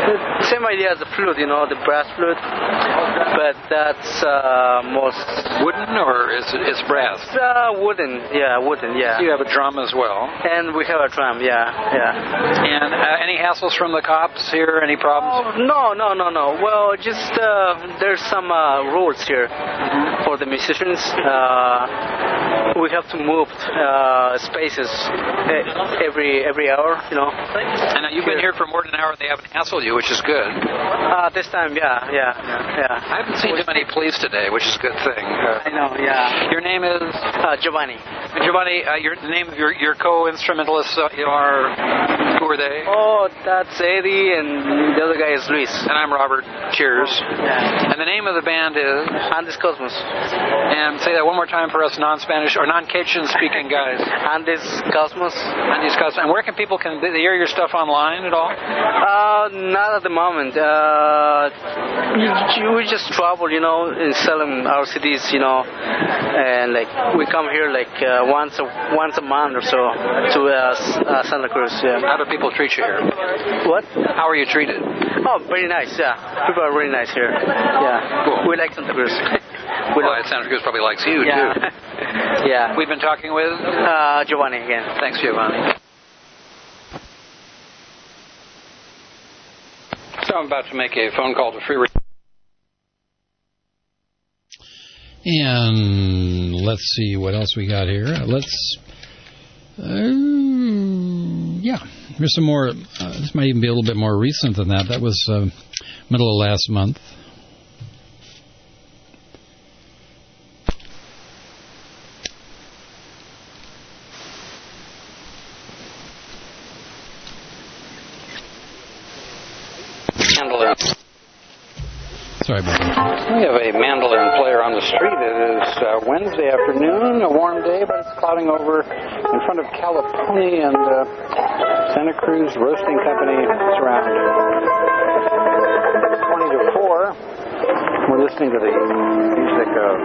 [SPEAKER 6] Same idea as the flute, you know, the brass flute, but that's uh, most
[SPEAKER 7] wooden, or is it it's brass?
[SPEAKER 6] It's, uh, wooden, yeah, wooden, yeah.
[SPEAKER 7] You have a drum as well,
[SPEAKER 6] and we have a drum, yeah, yeah.
[SPEAKER 7] And uh, any hassles from the cops here? Any problems?
[SPEAKER 6] Oh, no, no, no, no. Well, just uh, there's some uh, rules here mm-hmm. for the musicians. Uh, we have to move uh, spaces every every hour, you know.
[SPEAKER 7] And uh, you've been here for more than an hour, and they haven't hassled you, which is good.
[SPEAKER 6] Uh, this time, yeah, yeah, yeah.
[SPEAKER 7] I haven't seen too many police today, which is a good thing. Uh,
[SPEAKER 6] I know, yeah.
[SPEAKER 7] Your name is?
[SPEAKER 6] Uh, Giovanni.
[SPEAKER 7] Giovanni, uh, your, the name of your, your co-instrumentalists uh, are, who are they?
[SPEAKER 6] Oh, that's Eddie, and the other guy is Luis.
[SPEAKER 7] And I'm Robert. Cheers.
[SPEAKER 6] Yeah.
[SPEAKER 7] And the name of the band is?
[SPEAKER 6] Andes Cosmos.
[SPEAKER 7] And say that one more time for us non-Spanish, or non-Cajun speaking guys.
[SPEAKER 6] Andes Cosmos.
[SPEAKER 7] Andes Cosmos. And where can people, can they hear your stuff online at all?
[SPEAKER 6] Uh, not at the moment. Uh, we just travel, you know, and selling our C Ds, you know, and like we come here like uh, once a once a month or so to uh, uh, Santa Cruz. Yeah.
[SPEAKER 7] How do people treat you here?
[SPEAKER 6] What?
[SPEAKER 7] How are you treated?
[SPEAKER 6] Oh, very nice. Yeah, people are really nice here. Yeah,
[SPEAKER 7] cool.
[SPEAKER 6] We like Santa Cruz.
[SPEAKER 7] we well, like... Santa Cruz probably likes you
[SPEAKER 6] yeah.
[SPEAKER 7] too.
[SPEAKER 6] Yeah.
[SPEAKER 7] We've been talking with
[SPEAKER 6] uh, Giovanni again.
[SPEAKER 7] Thanks, Giovanni. So I'm about to make a phone call to Free Radio.
[SPEAKER 3] And let's see what else we got here. Let's, uh, yeah, here's some more. Uh, this might even be a little bit more recent than that. That was uh, middle of last month. Sorry about that.
[SPEAKER 7] We have a mandolin player on the street. It is uh, Wednesday afternoon, a warm day, but it's clouding over in front of Calipone and uh, Santa Cruz Roasting Company surround. twenty to four. We're listening to the music of...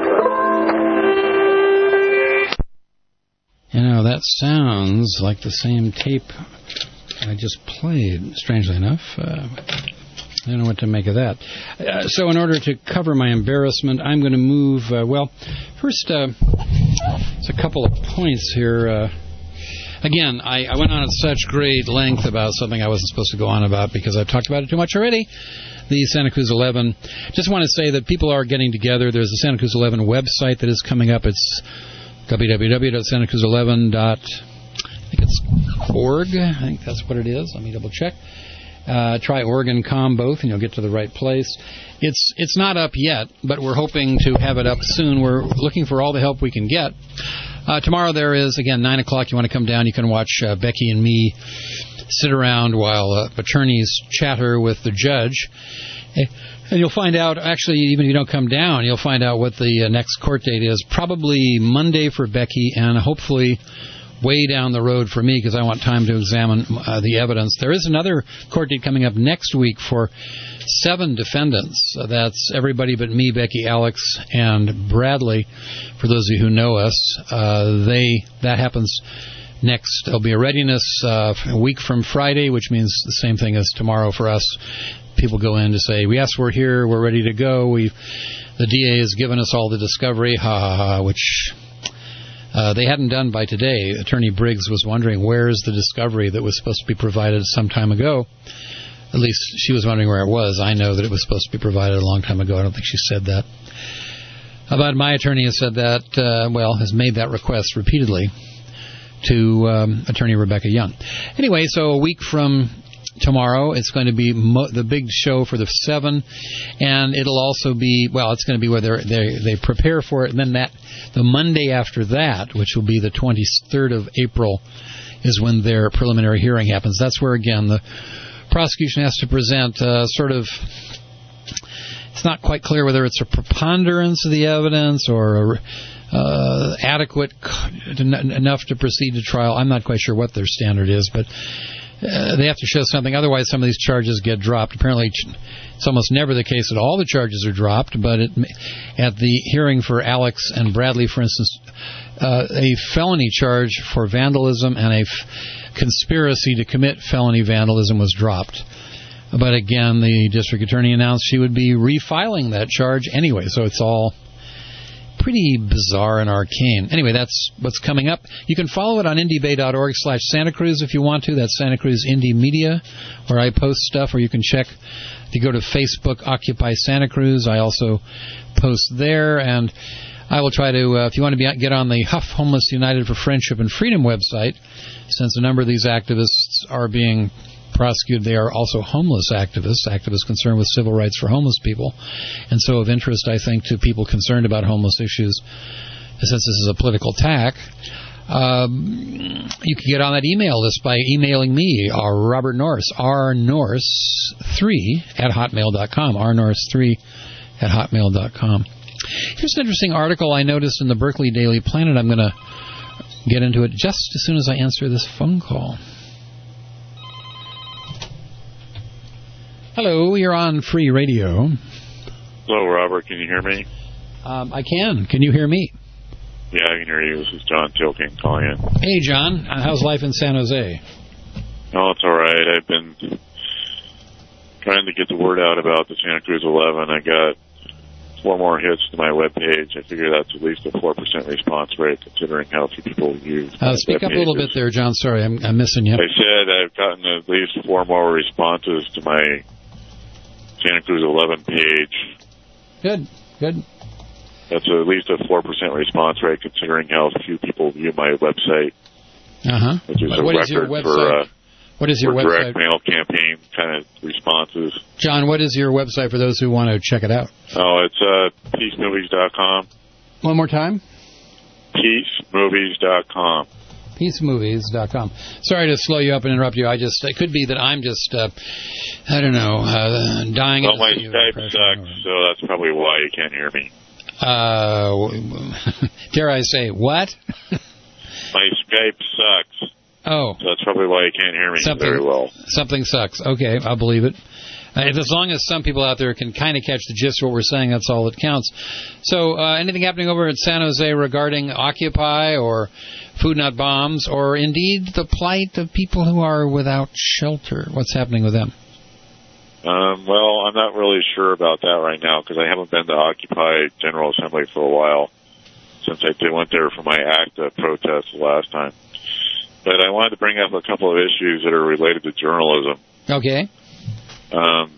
[SPEAKER 7] Uh...
[SPEAKER 3] You know, that sounds like the same tape I just played, strangely enough. Uh, I don't know what to make of that. Uh, so in order to cover my embarrassment, I'm going to move, uh, well, first, uh, there's a couple of points here. Uh, again, I, I went on at such great length about something I wasn't supposed to go on about because I've talked about it too much already. The Santa Cruz eleven. Just want to say that people are getting together. There's a Santa Cruz eleven website that is coming up. It's w w w dot santa cruz eleven dot org. I think that's what it is. Let me double check. Uh, try org and com both, and you'll get to the right place. It's it's not up yet, but we're hoping to have it up soon. We're looking for all the help we can get. Uh, tomorrow there is, again, nine o'clock. You want to come down, you can watch uh, Becky and me sit around while uh, attorneys chatter with the judge. And you'll find out, actually, even if you don't come down, you'll find out what the uh, next court date is. Probably Monday for Becky, and hopefully way down the road for me because I want time to examine uh, the evidence. There is another court date coming up next week for seven defendants. Uh, that's everybody but me, Becky, Alex, and Bradley. For those of you who know us, uh, they that happens next. There'll be a readiness uh, a week from Friday, which means the same thing as tomorrow for us. People go in to say, yes, we're here, we're ready to go. We, the D A has given us all the discovery, ha ha ha, which... Uh, they hadn't done by today. Attorney Briggs was wondering where's the discovery that was supposed to be provided some time ago. At least she was wondering where it was. I know that it was supposed to be provided a long time ago. I don't think she said that. But my attorney has said that, uh, well, has made that request repeatedly to um, Attorney Rebecca Young. Anyway, so a week from tomorrow, it's going to be mo- the big show for the seven, and it'll also be, well, it's going to be where they they prepare for it, and then that the Monday after that, which will be the twenty-third of April, is when their preliminary hearing happens. That's where, again, the prosecution has to present uh, sort of, it's not quite clear whether it's a preponderance of the evidence or a, uh, adequate enough to proceed to trial. I'm not quite sure what their standard is, but Uh, they have to show something. Otherwise, some of these charges get dropped. Apparently, it's almost never the case that all the charges are dropped, but it, at the hearing for Alex and Bradley, for instance, uh, a felony charge for vandalism and a f- conspiracy to commit felony vandalism was dropped. But again, the district attorney announced she would be refiling that charge anyway, so it's all pretty bizarre and arcane. Anyway, that's what's coming up. You can follow it on indiebay.org slash Santa Cruz if you want to. That's Santa Cruz Indie Media, where I post stuff, or you can check. If you go to Facebook, Occupy Santa Cruz, I also post there, and I will try to, uh, if you want to be, get on the Huff Homeless United for Friendship and Freedom website, since a number of these activists are being prosecuted, they are also homeless activists, activists concerned with civil rights for homeless people, and so of interest, I think, to people concerned about homeless issues, since this is a political attack. Um, you can get on that email list by emailing me, uh, Robert Norris, r norris three at hotmail dot com, r norris three at hotmail dot com. Here's an interesting article I noticed in the Berkeley Daily Planet. I'm going to get into it just as soon as I answer this phone call. Hello, you're on Free Radio.
[SPEAKER 8] Hello, Robert. Can you hear me?
[SPEAKER 3] Um, I can. Can you hear me?
[SPEAKER 8] Yeah, I can hear you. This is John Tilking calling in.
[SPEAKER 3] Hey, John. How's life in San Jose?
[SPEAKER 8] Oh, it's all right. I've been trying to get the word out about the Santa Cruz eleven. I got four more hits to my webpage. I figure that's at least a four percent response rate, considering how few people use
[SPEAKER 3] uh, Speak up a little bit there, John. Sorry, I'm, I'm missing you.
[SPEAKER 8] I said I've gotten at least four more responses to my Santa Cruz eleven page.
[SPEAKER 3] Good, good.
[SPEAKER 8] That's at least a four percent response rate, considering how few people view my website.
[SPEAKER 3] Uh-huh.
[SPEAKER 8] Which is a
[SPEAKER 3] what
[SPEAKER 8] record
[SPEAKER 3] is your website?
[SPEAKER 8] for, uh,
[SPEAKER 3] what is your
[SPEAKER 8] for
[SPEAKER 3] website?
[SPEAKER 8] direct mail campaign kind of responses.
[SPEAKER 3] John, what is your website for those who want to check it out?
[SPEAKER 8] Oh, it's uh, peace movies dot com.
[SPEAKER 3] One more time?
[SPEAKER 8] peace movies dot com.
[SPEAKER 3] peace movies dot com. Sorry to slow you up and interrupt you. I just It could be that I'm just, uh, I don't know, uh, dying.
[SPEAKER 8] Well, my Skype sucks, so that's probably why you can't hear me.
[SPEAKER 3] Uh, dare I say, what?
[SPEAKER 8] My Skype sucks.
[SPEAKER 3] Oh.
[SPEAKER 8] So that's probably why you can't hear me
[SPEAKER 3] something,
[SPEAKER 8] very well.
[SPEAKER 3] Something sucks. Okay, I'll believe it. Uh, if, as long as some people out there can kind of catch the gist of what we're saying, that's all that counts. So, uh, anything happening over at San Jose regarding Occupy or Food Not Bombs, or indeed the plight of people who are without shelter? What's happening with them?
[SPEAKER 8] Um, well, I'm not really sure about that right now because I haven't been to Occupy General Assembly for a while since I did, went there for my ACTA protest the last time. But I wanted to bring up a couple of issues that are related to journalism.
[SPEAKER 3] Okay.
[SPEAKER 8] Um,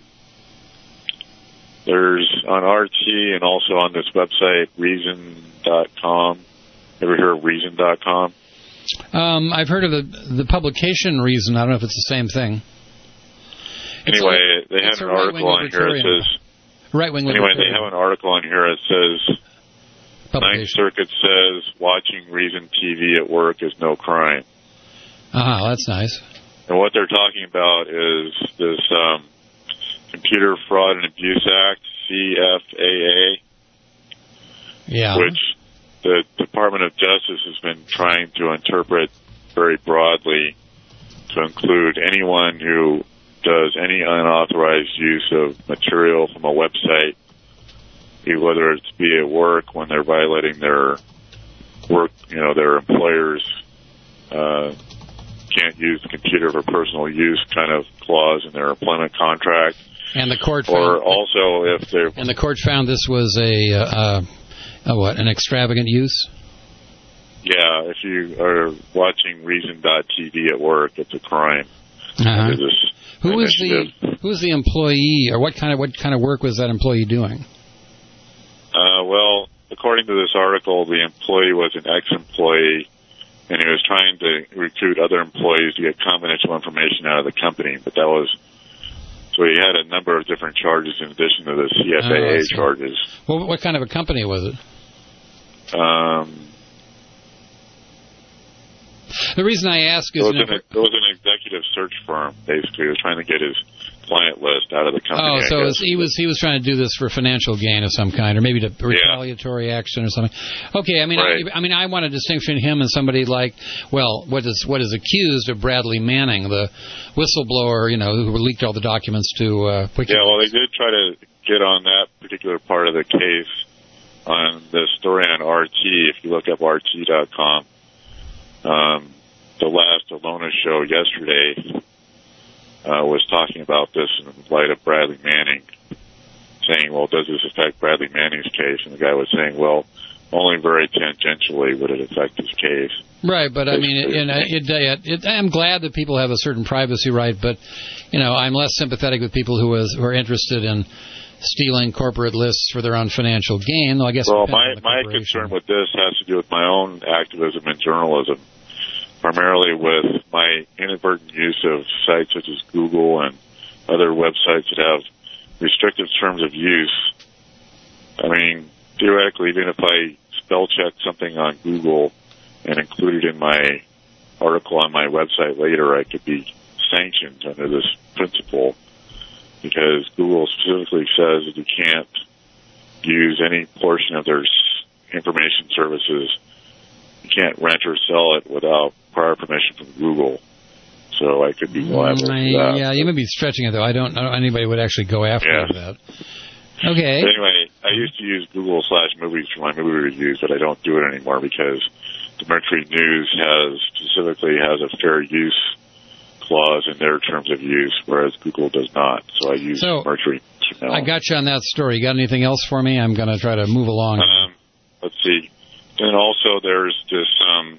[SPEAKER 8] there's on R T and also on this website, reason dot com. Ever hear of reason dot com?
[SPEAKER 3] Um, I've heard of the, the publication Reason. I don't know if it's the same thing.
[SPEAKER 8] Anyway,
[SPEAKER 3] a,
[SPEAKER 8] they have an article on here that says...
[SPEAKER 3] Right-wing
[SPEAKER 8] Anyway, they have an article on here that says... Ninth Circuit says watching Reason T V at work is no crime.
[SPEAKER 3] Ah, that's nice.
[SPEAKER 8] And what they're talking about is this um, Computer Fraud and Abuse Act, C F A A,
[SPEAKER 3] yeah.
[SPEAKER 8] which the Department of Justice has been trying to interpret very broadly to include anyone who does any unauthorized use of material from a website, whether it's be at work when they're violating their work, you know, their employers uh, can't use the computer for personal use kind of clause in their employment contract.
[SPEAKER 3] And the court
[SPEAKER 8] or
[SPEAKER 3] found,
[SPEAKER 8] also if they're...
[SPEAKER 3] And the court found this was a, uh, a what, an extravagant use?
[SPEAKER 8] Yeah, if you are watching Reason dot T V at work, it's a crime.
[SPEAKER 3] Uh-huh.
[SPEAKER 8] This
[SPEAKER 3] who is the who is the employee, or what kind of what kind of work was that employee doing?
[SPEAKER 8] Uh, well, according to this article, the employee was an ex-employee, and he was trying to recruit other employees to get confidential information out of the company. But that was so he had a number of different charges in addition to the C F A A oh, charges.
[SPEAKER 3] Well, what kind of a company was it?
[SPEAKER 8] Um.
[SPEAKER 3] The reason I ask is...
[SPEAKER 8] It was, an, it was an executive search firm, basically. He was trying to get his client list out of the company.
[SPEAKER 3] Oh, so was, he was he was trying to do this for financial gain of some kind, or maybe to retaliatory yeah. action or something. Okay, I mean,
[SPEAKER 8] right.
[SPEAKER 3] I, I mean, I want to distinction him and somebody like, well, what is what is accused of Bradley Manning, the whistleblower, you know, who leaked all the documents to uh, WikiLeaks.
[SPEAKER 8] Yeah, well, they did try to get on that particular part of the case on the story on R T. If you look up R T dot com. Um, the last Alona show yesterday, uh, was talking about this in light of Bradley Manning, saying, well, does this affect Bradley Manning's case? And the guy was saying, well, only very tangentially would it affect his case.
[SPEAKER 3] Right, but I mean, it, it, it, it, I'm glad that people have a certain privacy right, but, you know, I'm less sympathetic with people who, was, who are interested in stealing corporate lists for their own financial gain, though I guess...
[SPEAKER 8] Well, my, my concern with this has to do with my own activism in journalism, primarily with my inadvertent use of sites such as Google and other websites that have restrictive terms of use. I mean, theoretically, even if I spell check something on Google and include it in my article on my website later, I could be sanctioned under this principle, because Google specifically says that you can't use any portion of their information services. You can't rent or sell it without prior permission from Google. So I could be liable
[SPEAKER 3] mm,
[SPEAKER 8] for that.
[SPEAKER 3] Yeah, you may be stretching it, though. I don't know anybody would actually go after
[SPEAKER 8] yeah.
[SPEAKER 3] that. Okay.
[SPEAKER 8] But anyway, I used to use Google slash movies for my movie reviews, but I don't do it anymore because the Mercury News has specifically has a fair use clause in their terms of use, whereas Google does not. So I use
[SPEAKER 3] so,
[SPEAKER 8] Mercury now.
[SPEAKER 3] I got you on that story. You got anything else for me? I'm going to try to move along.
[SPEAKER 8] Um, let's see. And also there's this um,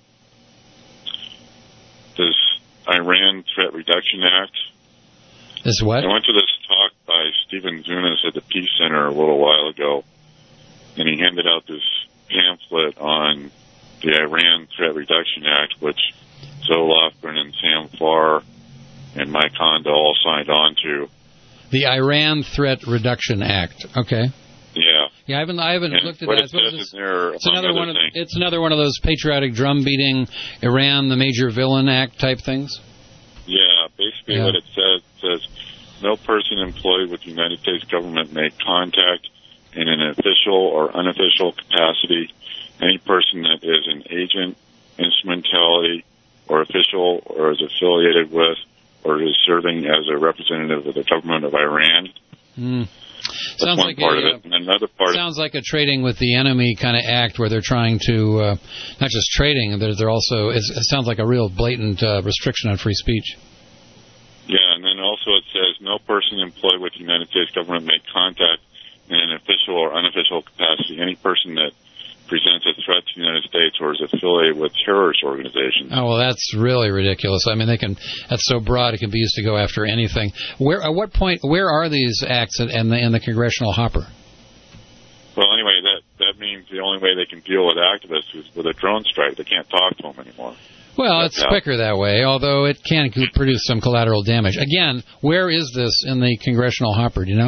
[SPEAKER 8] this Iran Threat Reduction Act.
[SPEAKER 3] This what?
[SPEAKER 8] I went to this talk by Stephen Zunis at the Peace Center a little while ago, and he handed out this pamphlet on the Iran Threat Reduction Act, which Zoe Lofgren and Sam Farr and Mike Honda all signed on to.
[SPEAKER 3] The Iran Threat Reduction Act. Okay.
[SPEAKER 8] Yeah.
[SPEAKER 3] Yeah, I haven't. I haven't
[SPEAKER 8] and
[SPEAKER 3] looked at
[SPEAKER 8] what
[SPEAKER 3] that.
[SPEAKER 8] It says
[SPEAKER 3] it's,
[SPEAKER 8] in there,
[SPEAKER 3] it's another one. Of,
[SPEAKER 8] things,
[SPEAKER 3] it's another one of those patriotic drum beating Iran, the major villain act type things.
[SPEAKER 8] Yeah, basically
[SPEAKER 3] yeah.
[SPEAKER 8] what it says it says no person employed with the United States government may contact in an official or unofficial capacity any person that is an agent, instrumentality, or official, or is affiliated with, or is serving as a representative of the government of Iran.
[SPEAKER 3] Mm.
[SPEAKER 8] That's
[SPEAKER 3] sounds
[SPEAKER 8] one
[SPEAKER 3] like
[SPEAKER 8] part
[SPEAKER 3] a,
[SPEAKER 8] of it. And another part
[SPEAKER 3] sounds like a trading with the enemy kind of act where they're trying to, uh, not just trading, they're, they're also, it sounds like a real blatant uh, restriction on free speech.
[SPEAKER 8] Yeah, and then also it says no person employed with the United States government may contact in an official or unofficial capacity any person that presents a threat to the United States or is affiliated with terrorist organizations.
[SPEAKER 3] Oh, well, that's really ridiculous. I mean, they can. That's so broad; it can be used to go after anything. Where, at what point, where are these acts in the in the congressional hopper?
[SPEAKER 8] Well, anyway, that that means the only way they can deal with activists is with a drone strike. They can't talk to them anymore.
[SPEAKER 3] Well,
[SPEAKER 8] that's
[SPEAKER 3] it's
[SPEAKER 8] how.
[SPEAKER 3] quicker that way, although it can produce some collateral damage. Again, where is this in the congressional hopper? Do you know?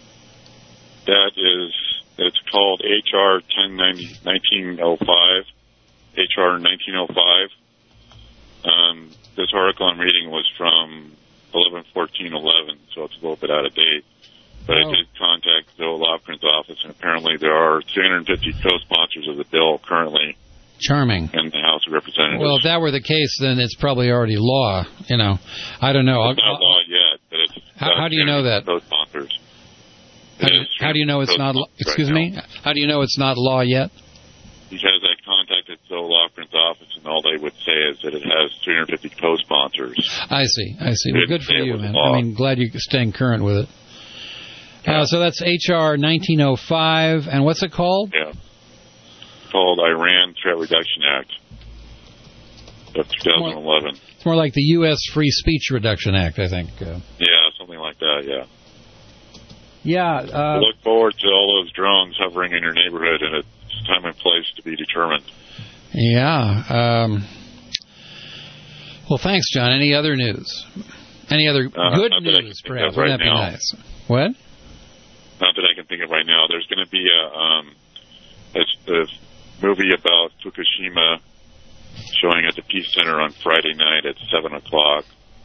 [SPEAKER 8] That is. It's called H R nineteen oh five, H R nineteen oh five. Um, this article I'm reading was from eleven fourteen eleven, so it's a little bit out of date. But oh. I did contact Zoe Lofgren's office, and apparently there are three hundred fifty co-sponsors of the bill currently.
[SPEAKER 3] Charming.
[SPEAKER 8] In the House of Representatives.
[SPEAKER 3] Well, if that were the case, then it's probably already law. You know, I don't know.
[SPEAKER 8] It's not
[SPEAKER 3] I'll,
[SPEAKER 8] law yet, but it's
[SPEAKER 3] how, how do you know that?
[SPEAKER 8] Co-sponsors.
[SPEAKER 3] How do, how do you know it's not? Excuse
[SPEAKER 8] right
[SPEAKER 3] me. How do you know it's not law yet?
[SPEAKER 8] Because I contacted Zoe Lofgren's office, and all they would say is that it has three hundred fifty co-sponsors.
[SPEAKER 3] I see. I see. Well, good for you, man.
[SPEAKER 8] Law.
[SPEAKER 3] I mean, glad you're staying current with it. Yeah. Uh, so that's H R nineteen oh five, and what's it called?
[SPEAKER 8] Yeah, it's called Iran Threat Reduction Act of twenty eleven.
[SPEAKER 3] It's more like the U S Free Speech Reduction Act, I think. Uh,
[SPEAKER 8] yeah, something like that. Yeah.
[SPEAKER 3] Yeah. Uh,
[SPEAKER 8] look forward to all those drones hovering in your neighborhood, and it's time and place to be determined.
[SPEAKER 3] Yeah. Um, well, thanks, John. Any other news? Any other
[SPEAKER 8] uh,
[SPEAKER 3] good news, perhaps?
[SPEAKER 8] Right
[SPEAKER 3] Wouldn't that
[SPEAKER 8] now.
[SPEAKER 3] be nice? What?
[SPEAKER 8] Not that I can think of right now. There's going to be a, um, a, a movie about Fukushima showing at the Peace Center on Friday night at seven o'clock.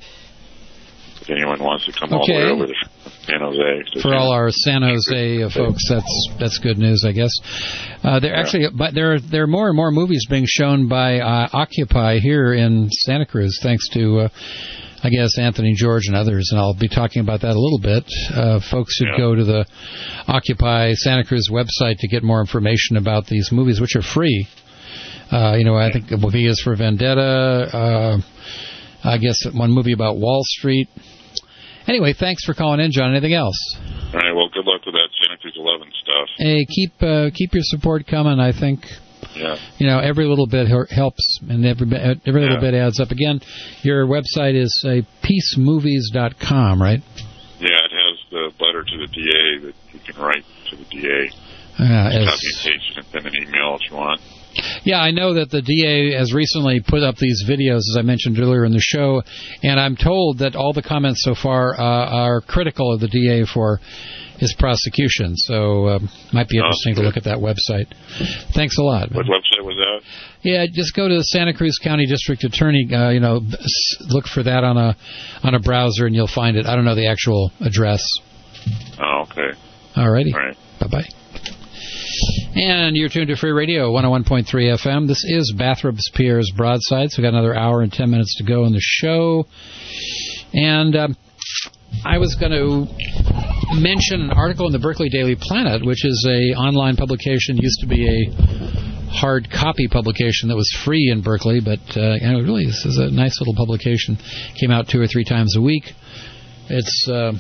[SPEAKER 8] If anyone wants to come
[SPEAKER 3] okay.
[SPEAKER 8] all the way over to San Jose.
[SPEAKER 3] For all our San Jose uh, folks, that's that's good news, I guess. Uh, there yeah. actually, but there are there are more and more movies being shown by uh, Occupy here in Santa Cruz, thanks to, uh, I guess, Anthony George and others, and I'll be talking about that a little bit. Uh, folks should yeah. go to the Occupy Santa Cruz website to get more information about these movies, which are free. Uh, you know, I think V is for Vendetta. Uh, I guess one movie about Wall Street. Anyway, thanks for calling in, John. Anything else?
[SPEAKER 8] All right, well, good luck with that Santa Cruz eleven stuff.
[SPEAKER 3] Hey, keep uh, keep your support coming. I think,
[SPEAKER 8] yeah.
[SPEAKER 3] you know, every little bit helps, and every every little
[SPEAKER 8] yeah.
[SPEAKER 3] bit adds up. Again, your website is uh, peace movies dot com, right?
[SPEAKER 8] Yeah, it has the letter to the D A that you can write to the D A.
[SPEAKER 3] Uh,
[SPEAKER 8] Copy
[SPEAKER 3] as,
[SPEAKER 8] and paste and send an email if you want.
[SPEAKER 3] Yeah, I know that the D A has recently put up these videos, as I mentioned earlier in the show, and I'm told that all the comments so far uh, are critical of the D A for his prosecution. So uh, might be interesting oh, to look at that website. Thanks a lot.
[SPEAKER 8] What website was that?
[SPEAKER 3] Yeah, just go to the Santa Cruz County District Attorney. Uh, you know, look for that on a on a browser, and you'll find it. I don't know the actual address.
[SPEAKER 8] Oh, okay.
[SPEAKER 3] All righty.
[SPEAKER 8] All right.
[SPEAKER 3] Bye bye. And you're tuned to Free Radio, one oh one point three F M. This is Bathrobe's Pierre's Broadside, so we've got another hour and ten minutes to go in the show. And um, I was going to mention an article in the Berkeley Daily Planet, which is a online publication, used to be a hard copy publication that was free in Berkeley, but uh, you know, really this is a nice little publication. Came out two or three times a week. It's... Uh,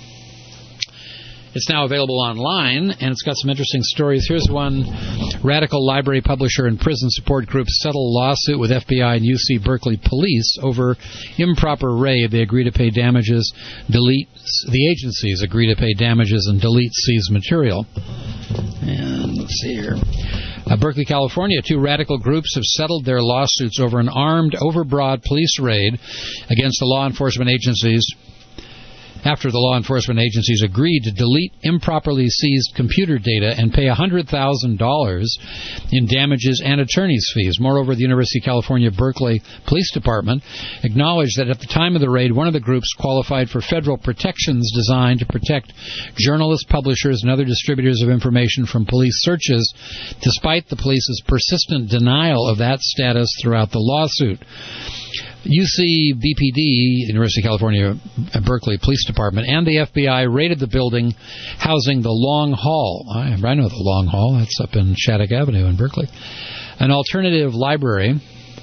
[SPEAKER 3] It's now available online, and it's got some interesting stories. Here's one. Radical library publisher and prison support group settle lawsuit with F B I and U C Berkeley police over improper raid. They agree to pay damages, delete, the agencies agree to pay damages and delete seized material. And let's see here. Uh, Berkeley, California, two radical groups have settled their lawsuits over an armed, overbroad police raid against the law enforcement agencies after the law enforcement agencies agreed to delete improperly seized computer data and pay one hundred thousand dollars in damages and attorney's fees. Moreover, the University of California Berkeley Police Department acknowledged that at the time of the raid, one of the groups qualified for federal protections designed to protect journalists, publishers, and other distributors of information from police searches, despite the police's persistent denial of that status throughout the lawsuit. U C B P D, University of California Berkeley Police Department, and the F B I raided the building housing the Long Hall. I, I know the Long Hall. That's up in Shattuck Avenue in Berkeley. An alternative library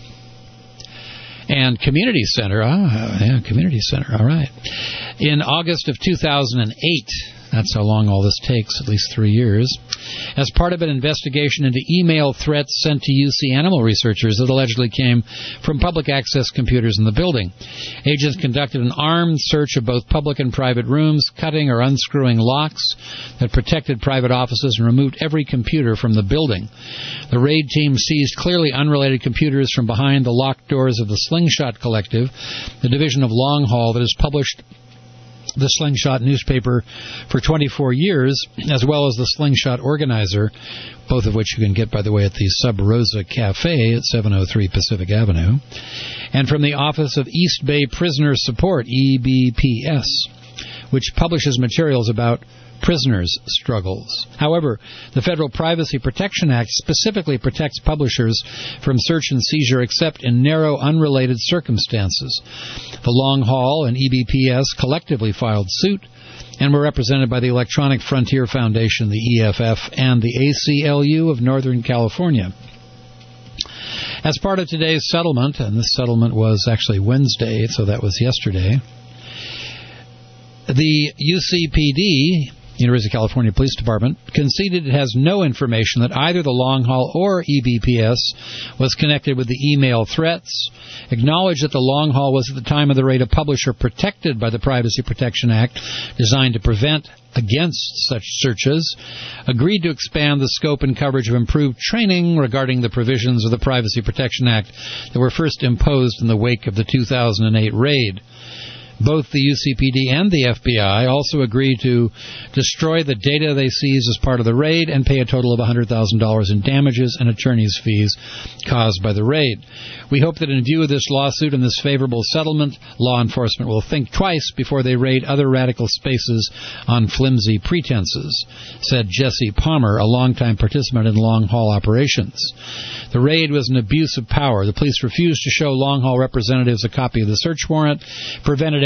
[SPEAKER 3] and community center. Ah, yeah, community center. All right. In August of two thousand eight. That's how long all this takes, at least three years. As part of an investigation into email threats sent to U C animal researchers that allegedly came from public access computers in the building. Agents conducted an armed search of both public and private rooms, cutting or unscrewing locks that protected private offices and removed every computer from the building. The raid team seized clearly unrelated computers from behind the locked doors of the Slingshot Collective, the division of Long Hall that has published the Slingshot newspaper for twenty-four years, as well as the Slingshot Organizer, both of which you can get, by the way, at the Sub Rosa Cafe at seven oh three Pacific Avenue, and from the Office of East Bay Prisoner Support, E B P S, which publishes materials about prisoners' struggles. However, the Federal Privacy Protection Act specifically protects publishers from search and seizure except in narrow, unrelated circumstances. The Long Hall and E B P S collectively filed suit and were represented by the Electronic Frontier Foundation, the E F F, and the A C L U of Northern California. As part of today's settlement, and this settlement was actually Wednesday, so that was yesterday, the U C P D, University of California Police Department, conceded it has no information that either the Long Hall or E B P S was connected with the email threats, acknowledged that the Long Hall was at the time of the raid a publisher protected by the Privacy Protection Act designed to prevent against such searches, agreed to expand the scope and coverage of improved training regarding the provisions of the Privacy Protection Act that were first imposed in the wake of the two thousand eight raid. Both the U C P D and the F B I also agreed to destroy the data they seized as part of the raid and pay a total of one hundred thousand dollars in damages and attorney's fees caused by the raid. We hope that in view of this lawsuit and this favorable settlement, law enforcement will think twice before they raid other radical spaces on flimsy pretenses, said Jesse Palmer, a longtime participant in Long Hall operations. The raid was an abuse of power. The police refused to show Long Hall representatives a copy of the search warrant, prevented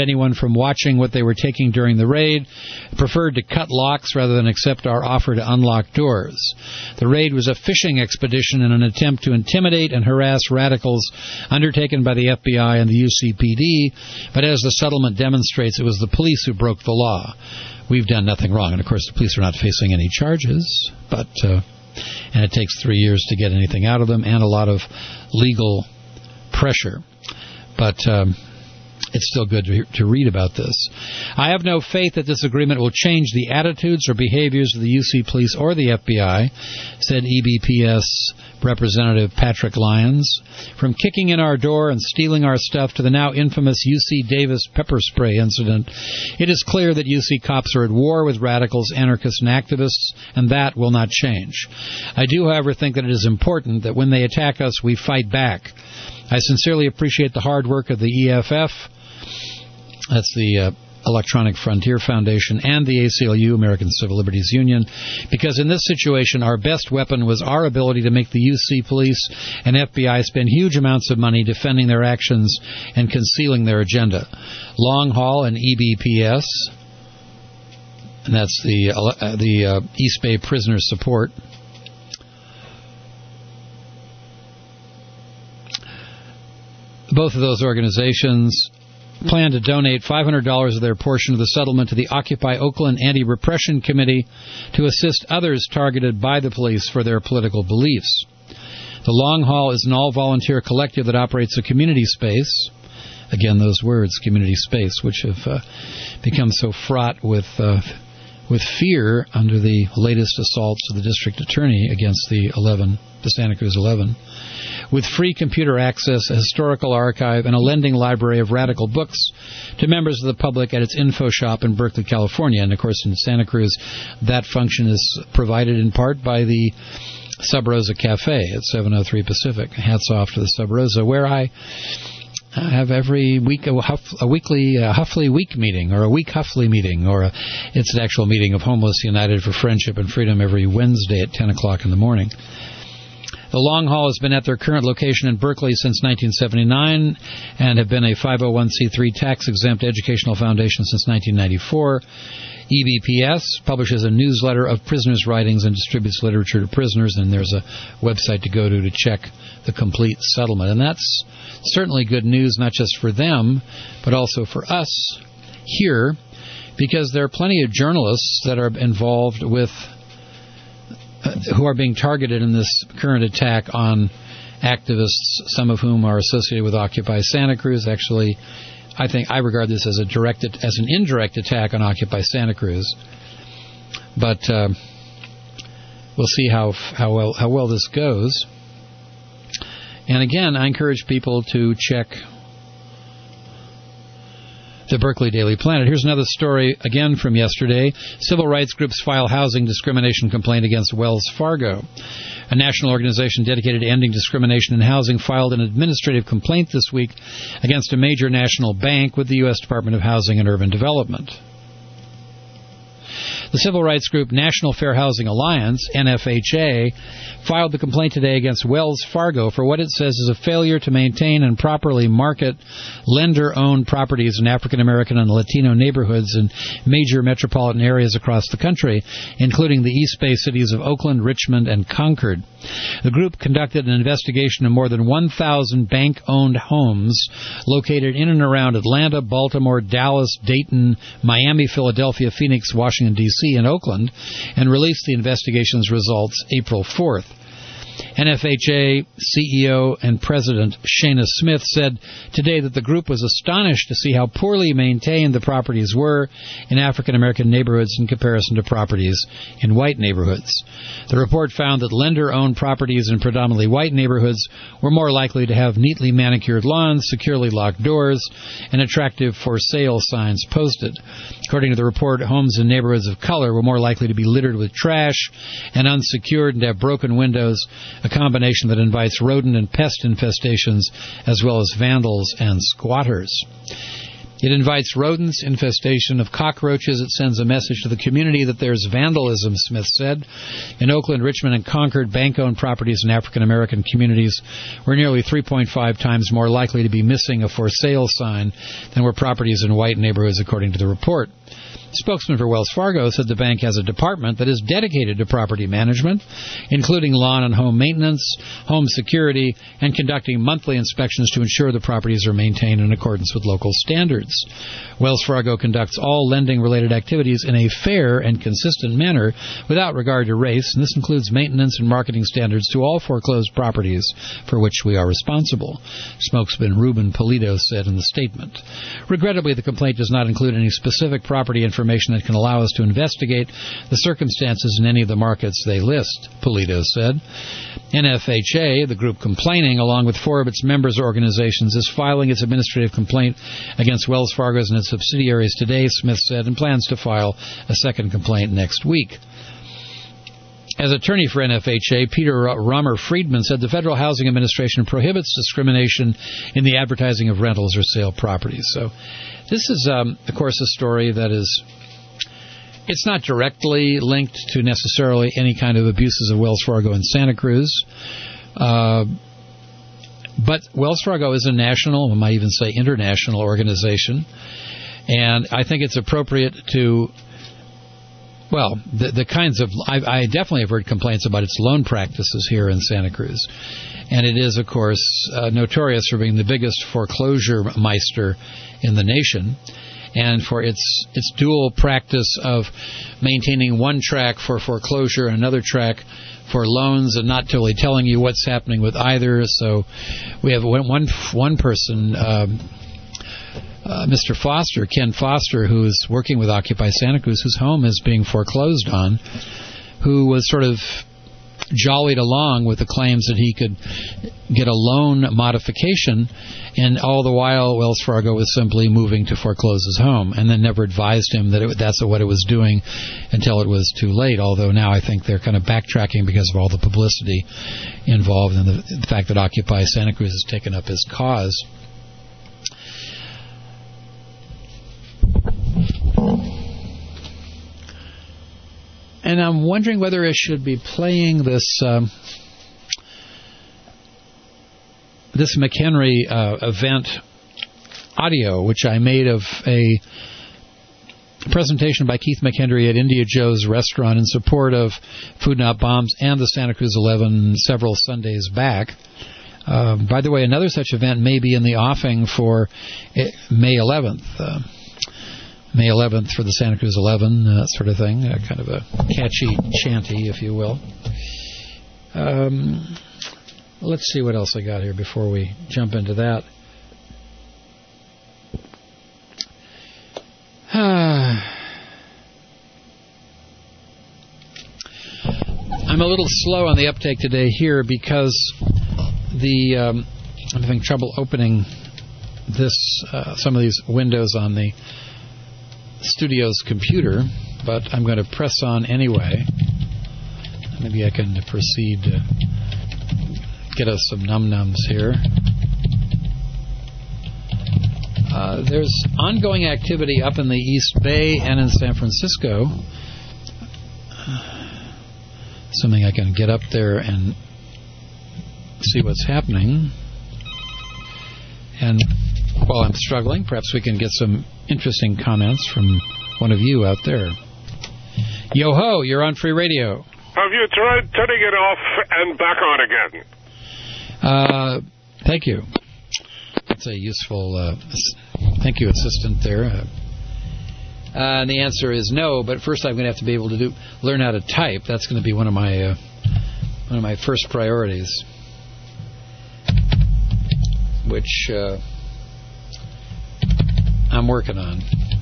[SPEAKER 3] anyone from watching what they were taking during the raid, preferred to cut locks rather than accept our offer to unlock doors. The raid was a fishing expedition in an attempt to intimidate and harass radicals undertaken by the F B I and the U C P D, but as the settlement demonstrates, it was the police who broke the law. We've done nothing wrong, and of course the police are not facing any charges, but uh, and it takes three years to get anything out of them and a lot of legal pressure. But um, it's still good to, to read about this. I have no faith that this agreement will change the attitudes or behaviors of the U C Police or the F B I, said E B P S Representative Patrick Lyons. From kicking in our door and stealing our stuff to the now infamous U C Davis pepper spray incident, it is clear that U C cops are at war with radicals, anarchists, and activists, and that will not change. I do, however, think that it is important that when they attack us, we fight back. I sincerely appreciate the hard work of the E F F, that's the uh, Electronic Frontier Foundation, and the A C L U, American Civil Liberties Union, because in this situation our best weapon was our ability to make the U C Police and F B I spend huge amounts of money defending their actions and concealing their agenda. Long Haul and E B P S, and that's the, uh, the uh, East Bay Prisoner Support, both of those organizations plan to donate five hundred dollars of their portion of the settlement to the Occupy Oakland Anti-Repression Committee to assist others targeted by the police for their political beliefs. The Long Haul is an all-volunteer collective that operates a community space. Again, those words, community space, which have uh, become so fraught with uh, with fear under the latest assaults of the district attorney against the eleven, the Santa Cruz eleven. With free computer access, a historical archive, and a lending library of radical books to members of the public at its info shop in Berkeley, California. And, of course, in Santa Cruz, that function is provided in part by the Sub Rosa Cafe at seven oh three Pacific. Hats off to the Sub Rosa, where I have every week a, huff, a weekly uh, Huffley Week meeting, or a Week Huffley meeting, or a, it's an actual meeting of Homeless United for Friendship and Freedom every Wednesday at ten o'clock in the morning. The Long Haul has been at their current location in Berkeley since nineteen seventy-nine and have been a five oh one c three tax-exempt educational foundation since nineteen ninety-four. E B P S publishes a newsletter of prisoners' writings and distributes literature to prisoners, and there's a website to go to to check the complete settlement. And that's certainly good news, not just for them, but also for us here, because there are plenty of journalists that are involved with who are being targeted in this current attack on activists, some of whom are associated with Occupy Santa Cruz. Actually, I think I regard this as a direct, as an indirect attack on Occupy Santa Cruz. But uh, we'll see how how well how well this goes. And again, I encourage people to check the Berkeley Daily Planet. Here's another story, again from yesterday. Civil rights groups file housing discrimination complaint against Wells Fargo. A national organization dedicated to ending discrimination in housing filed an administrative complaint this week against a major national bank with the U S Department of Housing and Urban Development. The civil rights group National Fair Housing Alliance, N F H A, filed the complaint today against Wells Fargo for what it says is a failure to maintain and properly market lender-owned properties in African American and Latino neighborhoods in major metropolitan areas across the country, including the East Bay cities of Oakland, Richmond, and Concord. The group conducted an investigation of more than one thousand bank-owned homes located in and around Atlanta, Baltimore, Dallas, Dayton, Miami, Philadelphia, Phoenix, Washington, D C, and Oakland, and released the investigation's results April fourth. N F H A C E O and President Shana Smith said today that the group was astonished to see how poorly maintained the properties were in African-American neighborhoods in comparison to properties in white neighborhoods. The report found that lender-owned properties in predominantly white neighborhoods were more likely to have neatly manicured lawns, securely locked doors, and attractive for sale signs posted. According to the report, homes in neighborhoods of color were more likely to be littered with trash and unsecured and to have broken windows, a combination that invites rodent and pest infestations as well as vandals and squatters. It invites rodents, infestation of cockroaches. It sends a message to the community that there's vandalism, Smith said. In Oakland, Richmond, and Concord, bank-owned properties in African-American communities were nearly three point five times more likely to be missing a for sale sign than were properties in white neighborhoods, according to the report. Spokesman for Wells Fargo said the bank has a department that is dedicated to property management, including lawn and home maintenance, home security, and conducting monthly inspections to ensure the properties are maintained in accordance with local standards. Wells Fargo conducts all lending-related activities in a fair and consistent manner without regard to race, and this includes maintenance and marketing standards to all foreclosed properties for which we are responsible, spokesman Ruben Pulido said in the statement. Regrettably, the complaint does not include any specific property information that can allow us to investigate the circumstances in any of the markets they list, Pulido said. N F H A, the group complaining, along with four of its members organizations, is filing its administrative complaint against Wells Fargo's and its subsidiaries today, Smith said, and plans to file a second complaint next week. As attorney for N F H A, Peter Romer Friedman said the Federal Housing Administration prohibits discrimination in the advertising of rentals or sale properties. So this is, um, of course, a story that is, it's not directly linked to necessarily any kind of abuses of Wells Fargo in Santa Cruz. Uh, but Wells Fargo is a national, I might even say international organization. And I think it's appropriate to, well, the, the kinds of, I, I definitely have heard complaints about its loan practices here in Santa Cruz. And it is, of course, uh, notorious for being the biggest foreclosure meister in the nation, and for its its dual practice of maintaining one track for foreclosure and another track for loans, and not totally telling you what's happening with either. So we have one one, one person, um, uh, Mister Foster, Ken Foster, who is working with Occupy Santa Cruz, whose home is being foreclosed on, who was sort of jollied along with the claims that he could get a loan modification, and all the while Wells Fargo was simply moving to foreclose his home, and then never advised him that it, that's what it was doing until it was too late, although now I think they're kind of backtracking because of all the publicity involved and the, the fact that Occupy Santa Cruz has taken up his cause. And I'm wondering whether I should be playing this um, this McHenry uh, event audio, which I made of a presentation by Keith McHenry at India Joe's restaurant in support of Food Not Bombs and the Santa Cruz eleven several Sundays back. Uh, by the way, another such event may be in the offing for May eleventh. Uh, May eleventh for the Santa Cruz eleven, that uh, sort of thing, uh, kind of a catchy chanty, if you will. Um, let's see what else I got here before we jump into that. I'm a little slow on the uptake today here because the um, I'm having trouble opening this uh, some of these windows on the studio's computer, but I'm going to press on anyway. Maybe I can proceed to get us some num-nums here. Uh, there's ongoing activity up in the East Bay and in San Francisco. Assuming I can get up there and see what's happening. And while I'm struggling, perhaps we can get some interesting comments from one of you out there. Yo-ho, you're on Free Radio.
[SPEAKER 9] Have you tried turning it off and back on again?
[SPEAKER 3] Uh, thank you. That's a useful, uh, thank you, assistant there. Uh, uh, and the answer is no, but first I'm going to have to be able to do learn how to type. That's going to be one of my uh, one of my first priorities, which uh, I'm working on.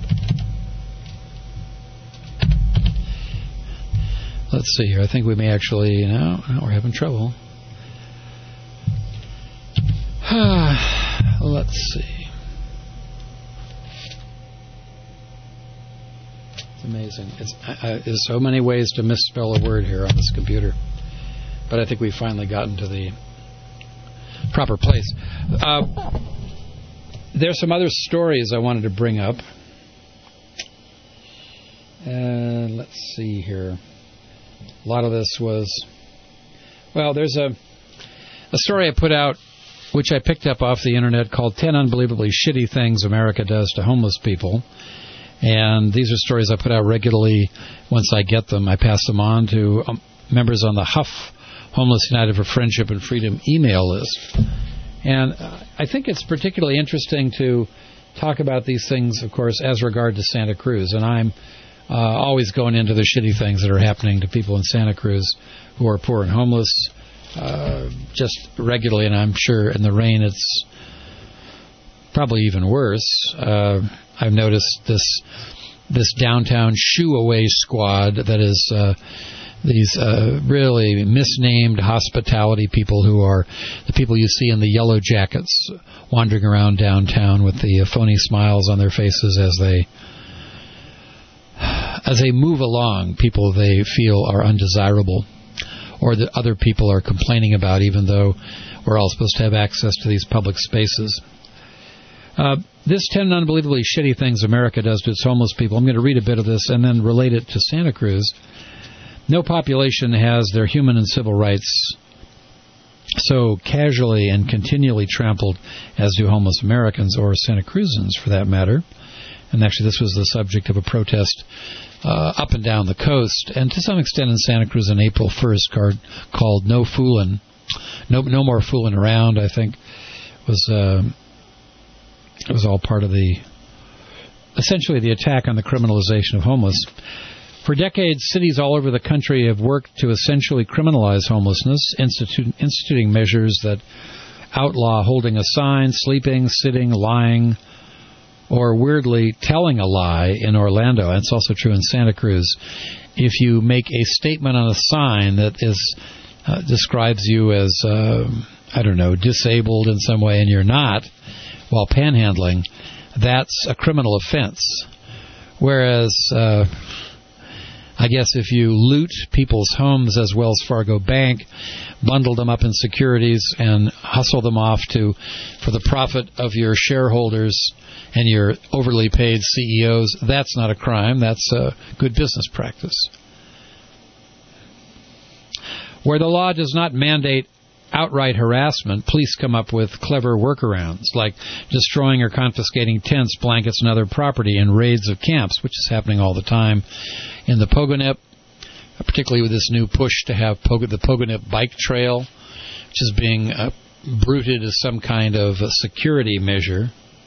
[SPEAKER 3] Let's see here. I think we may actually, you know, no, we're having trouble. Let's see. It's amazing. It's, uh, there's so many ways to misspell a word here on this computer. But I think we've finally gotten to the proper place. Uh, there's some other stories I wanted to bring up. Uh, let's see here. A lot of this was... Well, there's a, a story I put out, which I picked up off the internet, called ten Unbelievably Shitty Things America Does to Homeless People. And these are stories I put out regularly. Once I get them, I pass them on to um, members on the Huff Homeless United for Friendship and Freedom email list. And uh, I think it's particularly interesting to talk about these things, of course, as regard to Santa Cruz. And I'm uh, always going into the shitty things that are happening to people in Santa Cruz who are poor and homeless uh, just regularly. And I'm sure in the rain it's probably even worse. Uh, I've noticed this this downtown shoo away squad that is uh, these uh, really misnamed hospitality people who are the people you see in the yellow jackets wandering around downtown with the uh, phony smiles on their faces as they as they move along, people they feel are undesirable or that other people are complaining about, even though we're all supposed to have access to these public spaces. Uh, this ten Unbelievably Shitty Things America Does to Its Homeless People, I'm going to read a bit of this and then relate it to Santa Cruz. No population has their human and civil rights so casually and continually trampled as do homeless Americans, or Santa Cruzans for that matter. And actually this was the subject of a protest uh, up and down the coast, and to some extent in Santa Cruz on April first, card, called No Foolin', no, no More Fooling Around, I think, was... Uh, It was all part of the, essentially the attack on the criminalization of homeless. For decades, cities all over the country have worked to essentially criminalize homelessness, institu- instituting measures that outlaw holding a sign, sleeping, sitting, lying, or weirdly telling a lie in Orlando. And it's also true in Santa Cruz. If you make a statement on a sign that is uh, describes you as, uh, I don't know, disabled in some way, and you're not, while panhandling, that's a criminal offense. Whereas, uh, I guess if you loot people's homes as Wells Fargo Bank, bundle them up in securities, and hustle them off to for the profit of your shareholders and your overly paid C E Os, that's not a crime. That's a good business practice. Where the law does not mandate outright harassment, police come up with clever workarounds, like destroying or confiscating tents, blankets, and other property in raids of camps, which is happening all the time in the Pogonip, particularly with this new push to have Pog- the Pogonip bike trail, which is being uh, bruited as some kind of a security measure.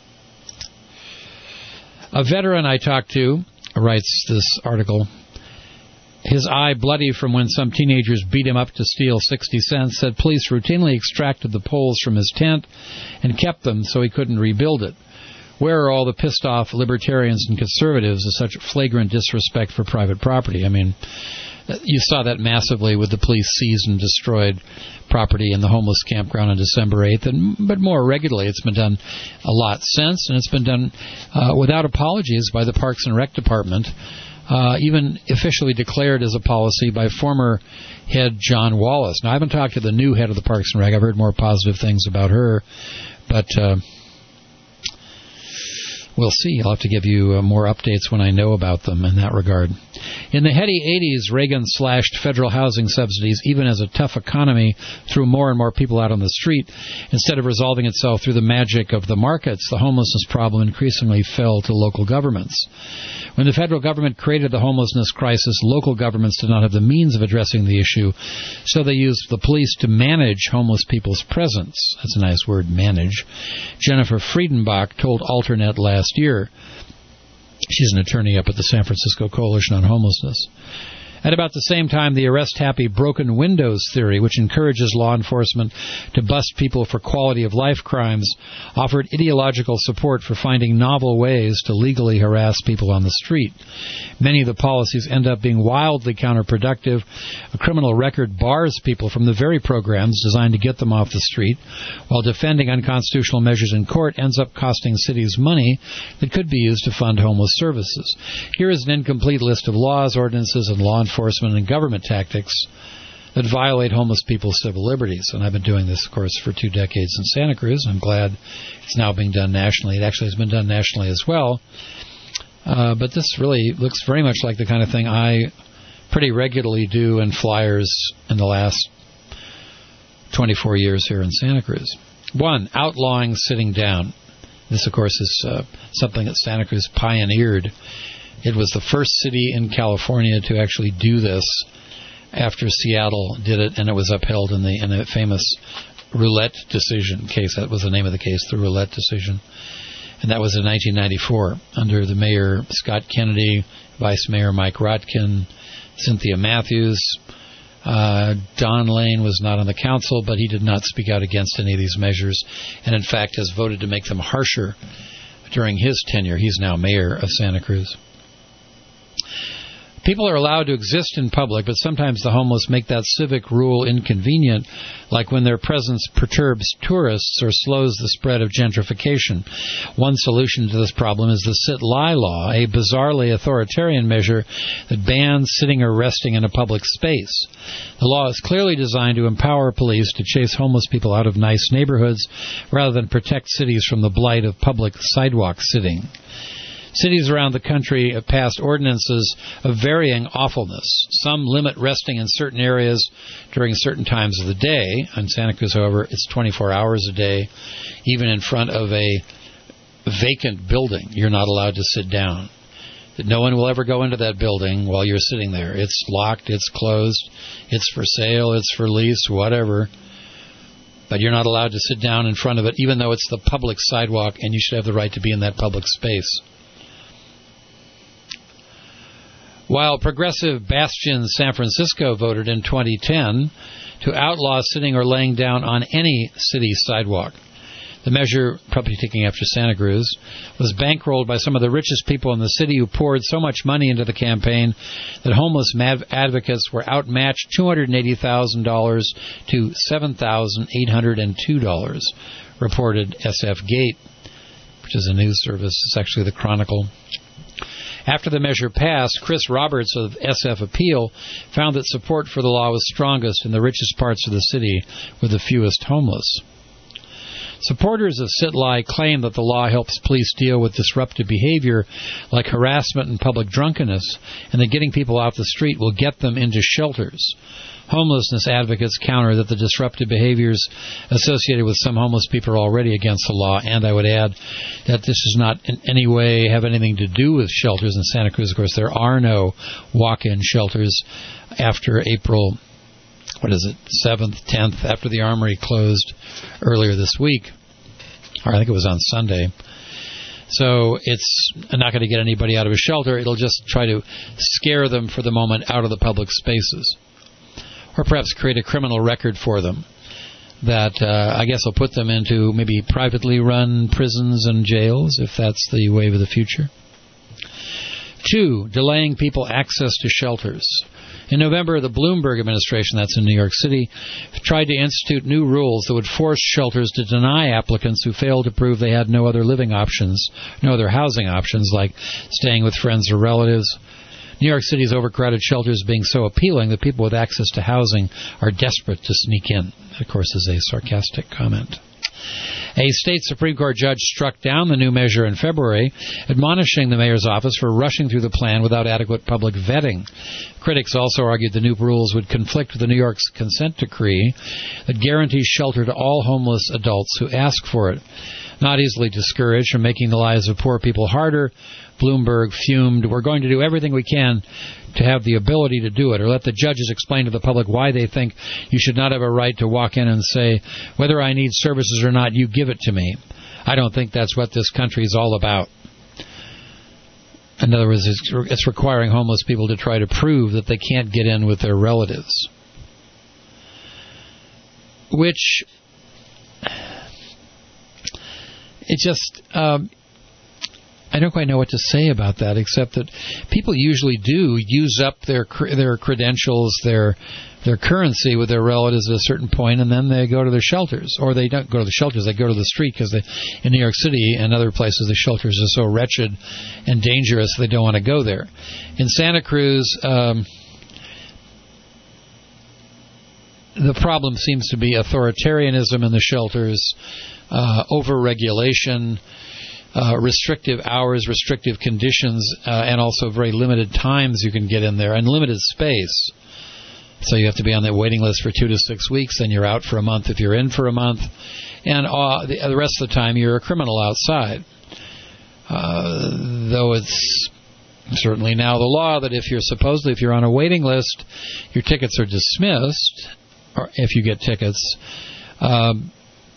[SPEAKER 3] A veteran I talked to, writes this article, his eye bloody from when some teenagers beat him up to steal sixty cents, said police routinely extracted the poles from his tent and kept them so he couldn't rebuild it. Where are all the pissed-off libertarians and conservatives of such flagrant disrespect for private property? I mean, you saw that massively with the police seized and destroyed property in the homeless campground on December eighth, and, but more regularly it's been done a lot since, and it's been done uh, without apologies by the Parks and Rec Department. Uh, even officially declared as a policy by former head John Wallace. Now, I haven't talked to the new head of the Parks and Rec. I've heard more positive things about her, but uh, we'll see. I'll have to give you uh, more updates when I know about them in that regard. In the heady eighties, Reagan slashed federal housing subsidies, even as a tough economy threw more and more people out on the street. Instead of resolving itself through the magic of the markets, the homelessness problem increasingly fell to local governments. When the federal government created the homelessness crisis, local governments did not have the means of addressing the issue, so they used the police to manage homeless people's presence. That's a nice word, manage. Jennifer Friedenbach told Alternet last year. She's an attorney up at the San Francisco Coalition on Homelessness. At about the same time, the arrest-happy broken windows theory, which encourages law enforcement to bust people for quality-of-life crimes, offered ideological support for finding novel ways to legally harass people on the street. Many of the policies end up being wildly counterproductive. A criminal record bars people from the very programs designed to get them off the street, while defending unconstitutional measures in court ends up costing cities money that could be used to fund homeless services. Here is an incomplete list of laws, ordinances, and law enforcement and government tactics that violate homeless people's civil liberties. And I've been doing this, of course, for two decades in Santa Cruz. I'm glad it's now being done nationally. It actually has been done nationally as well. Uh, but this really looks very much like the kind of thing I pretty regularly do in flyers in the last twenty-four years here in Santa Cruz. One, outlawing sitting down. This, of course, is uh, something that Santa Cruz pioneered. It was the first city in California to actually do this after Seattle did it, and it was upheld in the in a famous Roulette decision case. That was the name of the case, the Roulette decision. And that was in nineteen ninety-four under the mayor, Scott Kennedy, Vice Mayor Mike Rotkin, Cynthia Matthews. Uh, Don Lane was not on the council, but he did not speak out against any of these measures, and in fact has voted to make them harsher during his tenure. He's now mayor of Santa Cruz. People are allowed to exist in public, but sometimes the homeless make that civic rule inconvenient, like when their presence perturbs tourists or slows the spread of gentrification. One solution to this problem is the sit-lie law, a bizarrely authoritarian measure that bans sitting or resting in a public space. The law is clearly designed to empower police to chase homeless people out of nice neighborhoods rather than protect cities from the blight of public sidewalk sitting. Cities around the country have passed ordinances of varying awfulness. Some limit resting in certain areas during certain times of the day. In Santa Cruz, however, it's twenty-four hours a day. Even in front of a vacant building, you're not allowed to sit down. No one will ever go into that building while you're sitting there. It's locked, it's closed, it's for sale, it's for lease, whatever. But you're not allowed to sit down in front of it, even though it's the public sidewalk, and you should have the right to be in that public space. While progressive bastion San Francisco voted in twenty ten to outlaw sitting or laying down on any city sidewalk, the measure, probably taking after Santa Cruz, was bankrolled by some of the richest people in the city who poured so much money into the campaign that homeless advocates were outmatched two hundred eighty thousand dollars to seven thousand eight hundred two dollars, reported S F Gate, which is a news service. It's actually the Chronicle. After the measure passed, Chris Roberts of S F Appeal found that support for the law was strongest in the richest parts of the city with the fewest homeless. Supporters of Sit-Lie claim that the law helps police deal with disruptive behavior like harassment and public drunkenness, and that getting people off the street will get them into shelters. Homelessness advocates counter that the disruptive behaviors associated with some homeless people are already against the law, and I would add that this does not in any way have anything to do with shelters in Santa Cruz. Of course, there are no walk-in shelters after April, what is it, seventh, tenth, after the Armory closed earlier this week, or I think it was on Sunday. So it's not going to get anybody out of a shelter. It'll just try to scare them for the moment out of the public spaces. Or perhaps create a criminal record for them that uh, I guess will put them into maybe privately run prisons and jails, if that's the wave of the future. Two, delaying people access to shelters. In November, the Bloomberg administration, that's in New York City, tried to institute new rules that would force shelters to deny applicants who failed to prove they had no other living options, no other housing options, like staying with friends or relatives. New York City's overcrowded shelters being so appealing that people with access to housing are desperate to sneak in. That, of course, is a sarcastic comment. A state Supreme Court judge struck down the new measure in February, admonishing the mayor's office for rushing through the plan without adequate public vetting. Critics also argued the new rules would conflict with the New York's consent decree that guarantees shelter to all homeless adults who ask for it. Not easily discouraged from making the lives of poor people harder, Bloomberg fumed, "We're going to do everything we can to have the ability to do it, or let the judges explain to the public why they think you should not have a right to walk in and say, whether I need services or not, you give it to me. I don't think that's what this country is all about." In other words, it's, it's requiring homeless people to try to prove that they can't get in with their relatives. Which, it just... Um, I don't quite know what to say about that, except that people usually do use up their their credentials, their their currency with their relatives at a certain point, and then they go to their shelters. Or they don't go to the shelters, they go to the street, because in New York City and other places the shelters are so wretched and dangerous they don't want to go there. In Santa Cruz, um, the problem seems to be authoritarianism in the shelters, uh, over-regulation, uh, restrictive hours, restrictive conditions, uh, and also very limited times you can get in there, and limited space. So you have to be on that waiting list for two to six weeks, then you're out for a month if you're in for a month, and uh, the, the rest of the time you're a criminal outside. Uh, though it's certainly now the law that if you're supposedly, if you're on a waiting list, your tickets are dismissed, or if you get tickets, um,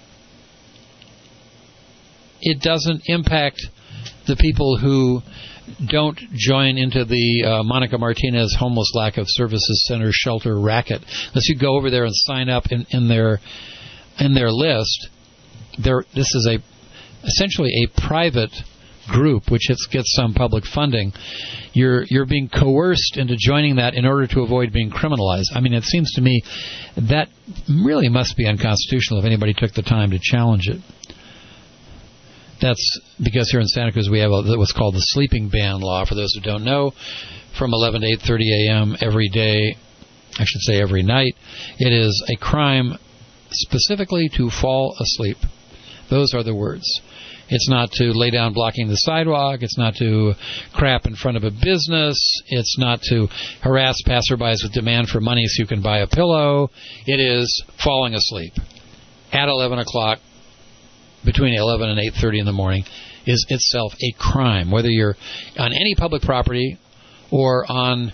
[SPEAKER 3] it doesn't impact the people who don't join into the uh, Monica Martinez Homeless Lack of Services Center shelter racket. Unless you go over there and sign up in, in their in their list, there this is a essentially a private group which has, gets some public funding. You're you're being coerced into joining that in order to avoid being criminalized. I mean, it seems to me that really must be unconstitutional if anybody took the time to challenge it. That's because here in Santa Cruz we have a, what's called the sleeping ban law. For those who don't know, from eleven to eight thirty a.m. every day, I should say every night, it is a crime specifically to fall asleep. Those are the words. It's not to lay down blocking the sidewalk. It's not to crap in front of a business. It's not to harass passerbys with demand for money so you can buy a pillow. It is falling asleep at eleven o'clock. Between eleven and eight thirty in the morning is itself a crime, whether you're on any public property or on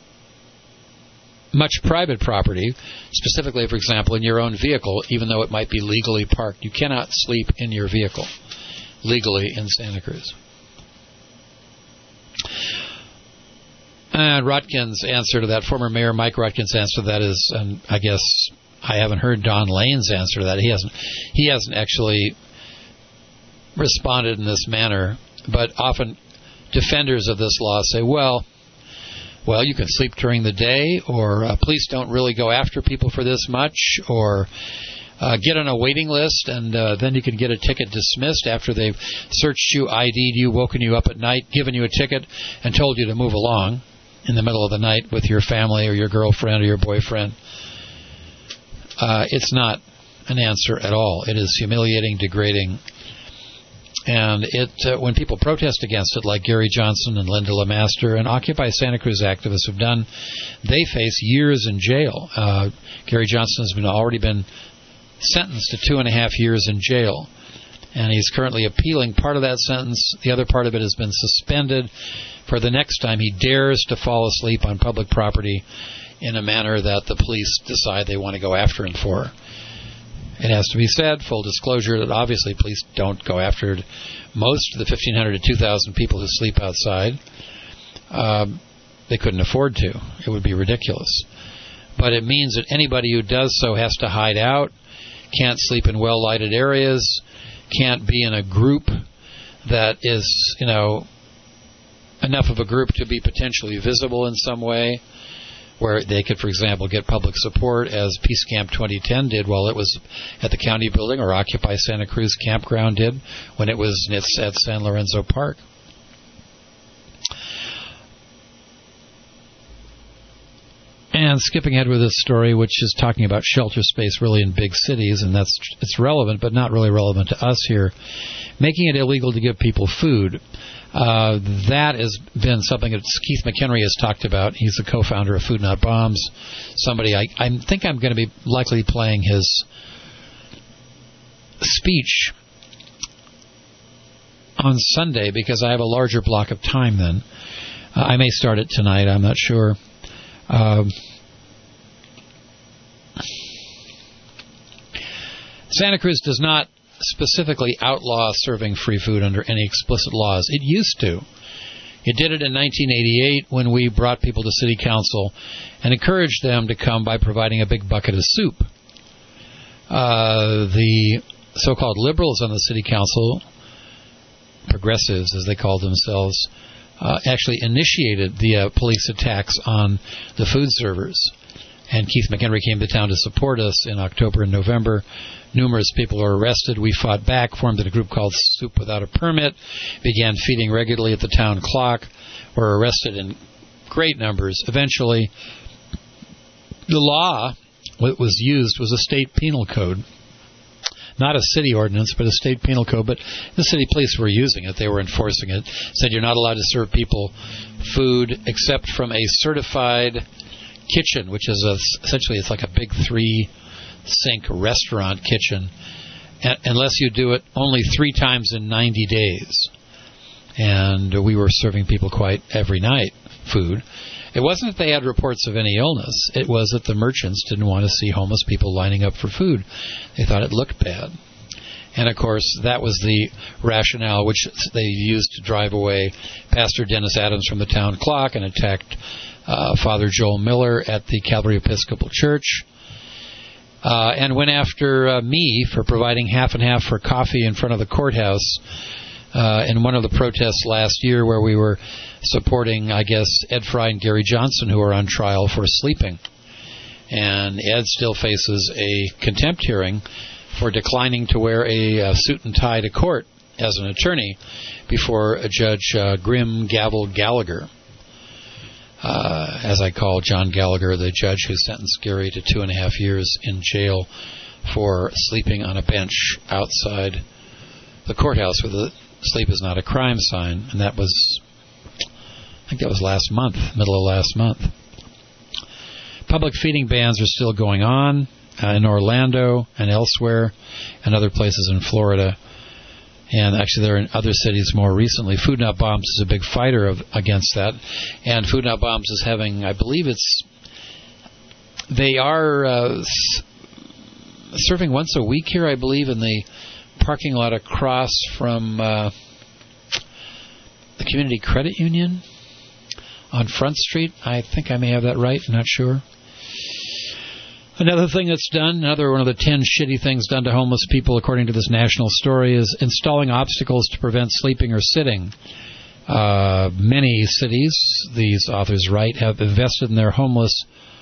[SPEAKER 3] much private property, specifically, for example, in your own vehicle, even though it might be legally parked. You cannot sleep in your vehicle legally in Santa Cruz. And Rutkin's answer to that, former Mayor Mike Rutkin's answer to that is, and I guess I haven't heard Don Lane's answer to that. He hasn't. He hasn't actually responded in this manner, but often defenders of this law say, well, well, you can sleep during the day, or uh, police don't really go after people for this much, or uh, get on a waiting list, and uh, then you can get a ticket dismissed after they've searched you, I D'd you, woken you up at night, given you a ticket, and told you to move along in the middle of the night with your family or your girlfriend or your boyfriend. Uh, it's not an answer at all. It is humiliating, degrading. And it, uh, when people protest against it, like Gary Johnson and Linda LeMaster and Occupy Santa Cruz activists have done, they face years in jail. Uh, Gary Johnson has been already been sentenced to two and a half years in jail, and he's currently appealing part of that sentence. The other part of it has been suspended for the next time he dares to fall asleep on public property in a manner that the police decide they want to go after him for. It has to be said, full disclosure, that obviously police don't go after most of the fifteen hundred to two thousand people who sleep outside. Um, they couldn't afford to. It would be ridiculous. But it means that anybody who does so has to hide out, can't sleep in well-lighted areas, can't be in a group that is, you know, enough of a group to be potentially visible in some way, where they could, for example, get public support, as Peace Camp twenty ten did while it was at the county building, or Occupy Santa Cruz Campground did when it was at San Lorenzo Park. And skipping ahead with this story, which is talking about shelter space really in big cities, and that's it's relevant, but not really relevant to us here, making it illegal to give people food. Uh, that has been something that Keith McHenry has talked about. He's the co-founder of Food Not Bombs. Somebody, I, I think I'm going to be likely playing his speech on Sunday because I have a larger block of time then. Uh, I may start it tonight, I'm not sure. Um, Santa Cruz does not specifically outlaw serving free food under any explicit laws. It used to. It did it in nineteen eighty-eight when we brought people to city council and encouraged them to come by providing a big bucket of soup. Uh, the so-called liberals on the city council, progressives as they called themselves, uh, actually initiated the uh, police attacks on the food servers. And Keith McHenry came to town to support us in October and November. Numerous people were arrested. We fought back, formed a group called Soup Without a Permit, began feeding regularly at the town clock, were arrested in great numbers. Eventually, the law what was used was a state penal code. Not a city ordinance, but a state penal code. But the city police were using it. They were enforcing it. Said you're not allowed to serve people food except from a certified kitchen, which is a, essentially it's like a big three-sink restaurant kitchen, a- unless you do it only three times in ninety days. And we were serving people quite every night food. It wasn't that they had reports of any illness. It was that the merchants didn't want to see homeless people lining up for food. They thought it looked bad. And, of course, that was the rationale which they used to drive away Pastor Dennis Adams from the town clock and attacked uh, Father Joel Miller at the Calvary Episcopal Church. Uh, and went after uh, me for providing half and half for coffee in front of the courthouse uh, in one of the protests last year where we were supporting, I guess, Ed Fry and Gary Johnson, who are on trial for sleeping. And Ed still faces a contempt hearing for declining to wear a uh, suit and tie to court as an attorney before a Judge uh, Grim Gavel Gallagher. Uh, as I call John Gallagher, the judge who sentenced Gary to two and a half years in jail for sleeping on a bench outside the courthouse where the sleep is not a crime sign. And that was, I think that was last month, middle of last month. Public feeding bans are still going on uh, in Orlando and elsewhere and other places in Florida. And actually they're in other cities more recently. Food Not Bombs is a big fighter of, against that. And Food Not Bombs is having, I believe it's, they are uh, s- serving once a week here, I believe, in the parking lot across from uh, the Community Credit Union on Front Street. I think I may have that right. I'm not sure. Another thing that's done, another one of the ten shitty things done to homeless people, according to this national story, is installing obstacles to prevent sleeping or sitting. Uh, many cities, these authors write, have invested in their homeless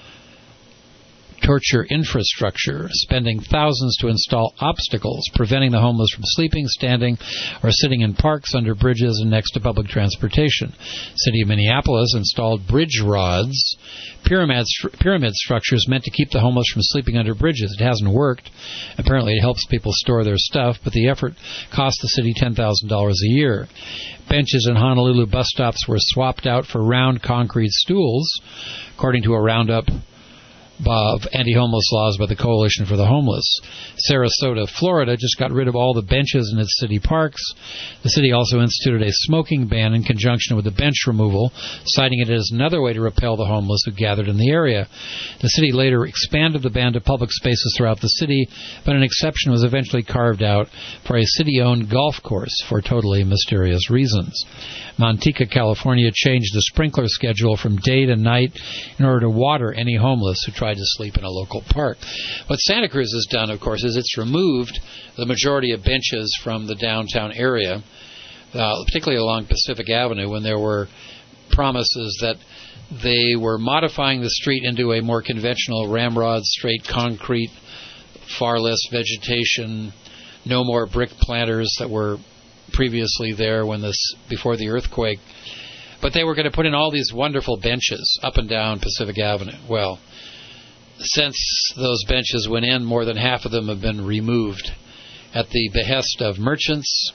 [SPEAKER 3] torture infrastructure, spending thousands to install obstacles, preventing the homeless from sleeping, standing, or sitting in parks, under bridges, and next to public transportation. City of Minneapolis installed bridge rods, pyramid, pyramid structures meant to keep the homeless from sleeping under bridges. It hasn't worked. Apparently it helps people store their stuff, but the effort cost the city ten thousand dollars a year. Benches in Honolulu bus stops were swapped out for round concrete stools, according to a roundup of anti-homeless laws by the Coalition for the Homeless. Sarasota, Florida, just got rid of all the benches in its city parks. The city also instituted a smoking ban in conjunction with the bench removal, citing it as another way to repel the homeless who gathered in the area. The city later expanded the ban to public spaces throughout the city, but an exception was eventually carved out for a city-owned golf course for totally mysterious reasons. Manteca, California, changed the sprinkler schedule from day to night in order to water any homeless who tried to sleep in a local park. What Santa Cruz has done, of course, is it's removed the majority of benches from the downtown area, uh, particularly along Pacific Avenue, when there were promises that they were modifying the street into a more conventional ramrod, straight concrete, far less vegetation, no more brick planters that were previously there when this before the earthquake. But they were going to put in all these wonderful benches up and down Pacific Avenue. Well, since those benches went in, more than half of them have been removed at the behest of merchants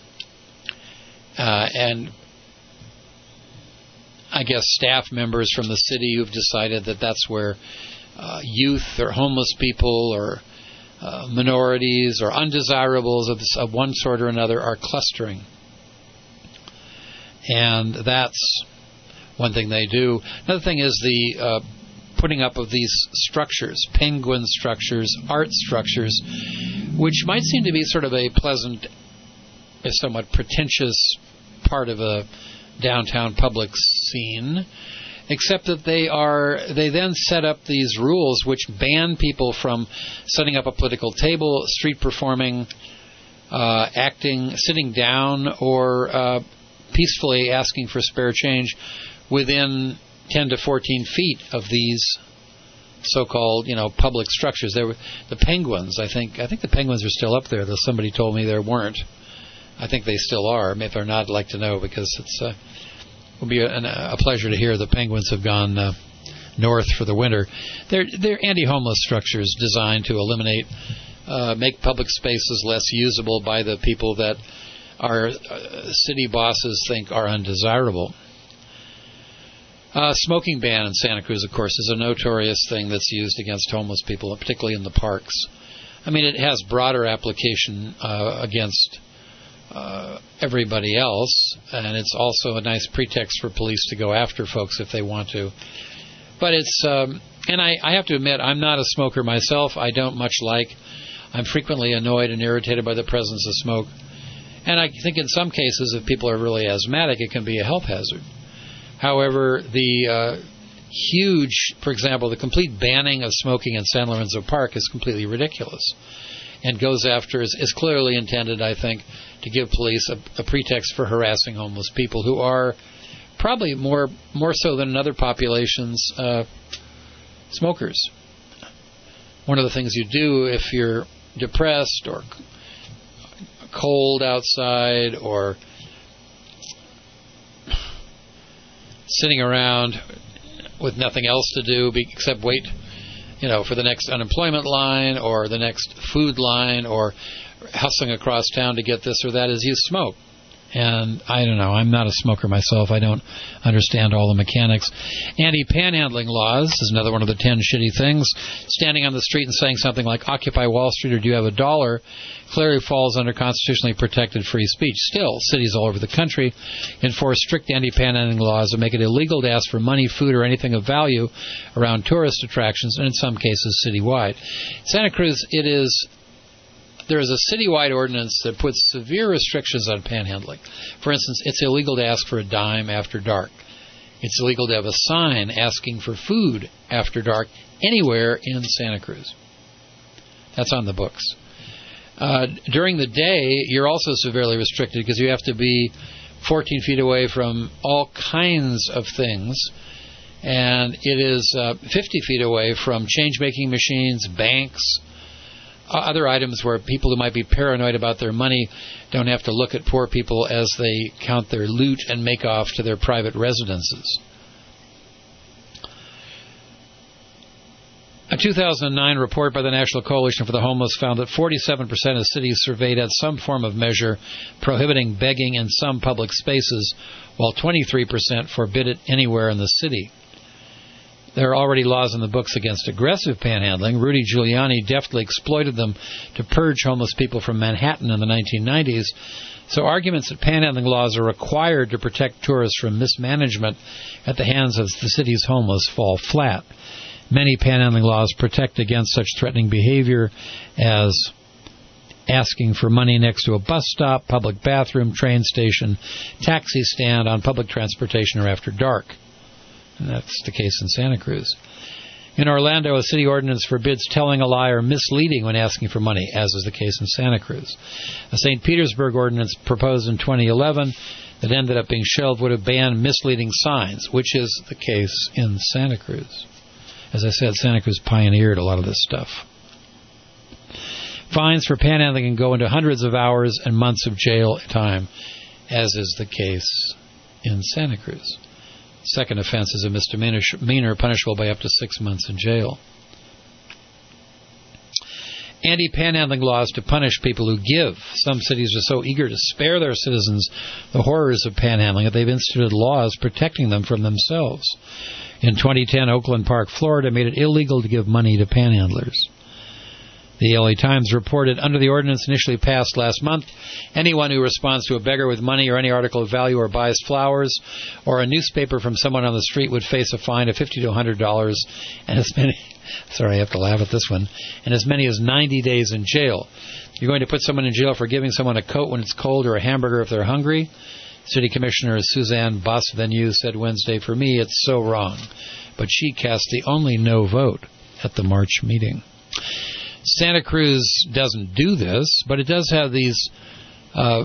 [SPEAKER 3] uh, and I guess staff members from the city who've decided that that's where uh, youth or homeless people or uh, minorities or undesirables of, this, of one sort or another are clustering. And that's one thing they do. Another thing is the uh, putting up of these structures, penguin structures, art structures, which might seem to be sort of a pleasant, a somewhat pretentious part of a downtown public scene, except that they are they then set up these rules which ban people from setting up a political table, street performing, uh, acting, sitting down, or uh, peacefully asking for spare change within ten to fourteen feet of these so-called, you know, public structures. There were the penguins. I think I think the penguins are still up there, though somebody told me there weren't. I think they still are. If they're not, I'd like to know, because it's uh, will be a, a pleasure to hear the penguins have gone uh, north for the winter. They're, they're anti-homeless structures designed to eliminate, uh, make public spaces less usable by the people that our uh, city bosses think are undesirable. Uh, smoking ban in Santa Cruz, of course, is a notorious thing that's used against homeless people, particularly in the parks. I mean, it has broader application uh, against uh, everybody else, and it's also a nice pretext for police to go after folks if they want to. But it's, um, and I, I have to admit, I'm not a smoker myself. I don't much like. I'm frequently annoyed and irritated by the presence of smoke. And I think in some cases, if people are really asthmatic, it can be a health hazard. However, the uh, huge, for example, the complete banning of smoking in San Lorenzo Park is completely ridiculous and goes after, is, is clearly intended, I think, to give police a, a pretext for harassing homeless people who are probably more more so than in other populations, uh, smokers. One of the things you do if you're depressed or cold outside or sitting around with nothing else to do except wait, you know, for the next unemployment line or the next food line or hustling across town to get this or that, is you smoke. And I don't know, I'm not a smoker myself. I don't understand all the mechanics. Anti-panhandling laws is another one of the ten shitty things. Standing on the street and saying something like Occupy Wall Street or do you have a dollar clearly falls under constitutionally protected free speech. Still, cities all over the country enforce strict anti-panhandling laws that make it illegal to ask for money, food, or anything of value around tourist attractions, and in some cases citywide. Santa Cruz, it is... There is a citywide ordinance that puts severe restrictions on panhandling. For instance, it's illegal to ask for a dime after dark. It's illegal to have a sign asking for food after dark anywhere in Santa Cruz. That's on the books. Uh, during the day, you're also severely restricted because you have to be fourteen feet away from all kinds of things. And it is uh, fifty feet away from change-making machines, banks, other items where people who might be paranoid about their money don't have to look at poor people as they count their loot and make off to their private residences. A two thousand nine report by the National Coalition for the Homeless found that forty-seven percent of cities surveyed had some form of measure prohibiting begging in some public spaces, while twenty-three percent forbid it anywhere in the city. There are already laws in the books against aggressive panhandling. Rudy Giuliani deftly exploited them to purge homeless people from Manhattan in the nineteen nineties. So arguments that panhandling laws are required to protect tourists from mismanagement at the hands of the city's homeless fall flat. Many panhandling laws protect against such threatening behavior as asking for money next to a bus stop, public bathroom, train station, taxi stand, on public transportation, or after dark. And that's the case in Santa Cruz. In Orlando, a city ordinance forbids telling a lie or misleading when asking for money, as is the case in Santa Cruz. A Saint Petersburg ordinance proposed in twenty eleven that ended up being shelved would have banned misleading signs, which is the case in Santa Cruz. As I said, Santa Cruz pioneered a lot of this stuff. Fines for panhandling can go into hundreds of hours and months of jail time, as is the case in Santa Cruz. Second offense is a misdemeanor punishable by up to six months in jail. Anti-panhandling laws to punish people who give. Some cities are so eager to spare their citizens the horrors of panhandling that they've instituted laws protecting them from themselves. In twenty ten, Oakland Park, Florida, made it illegal to give money to panhandlers. The L A Times reported, under the ordinance initially passed last month, anyone who responds to a beggar with money or any article of value or buys flowers or a newspaper from someone on the street would face a fine of fifty to one hundred dollars and as many, sorry, I have to laugh at this one, and as many as ninety days in jail. You're going to put someone in jail for giving someone a coat when it's cold or a hamburger if they're hungry? City Commissioner Suzanne Bosvenu said Wednesday, for me, it's so wrong. But she cast the only no vote at the March meeting. Santa Cruz doesn't do this, but it does have these uh,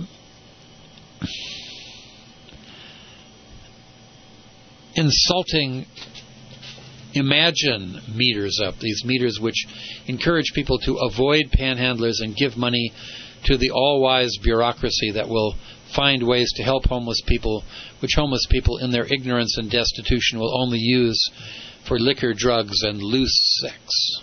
[SPEAKER 3] insulting imagine meters up, these meters which encourage people to avoid panhandlers and give money to the all-wise bureaucracy that will find ways to help homeless people, which homeless people in their ignorance and destitution will only use for liquor, drugs, and loose sex.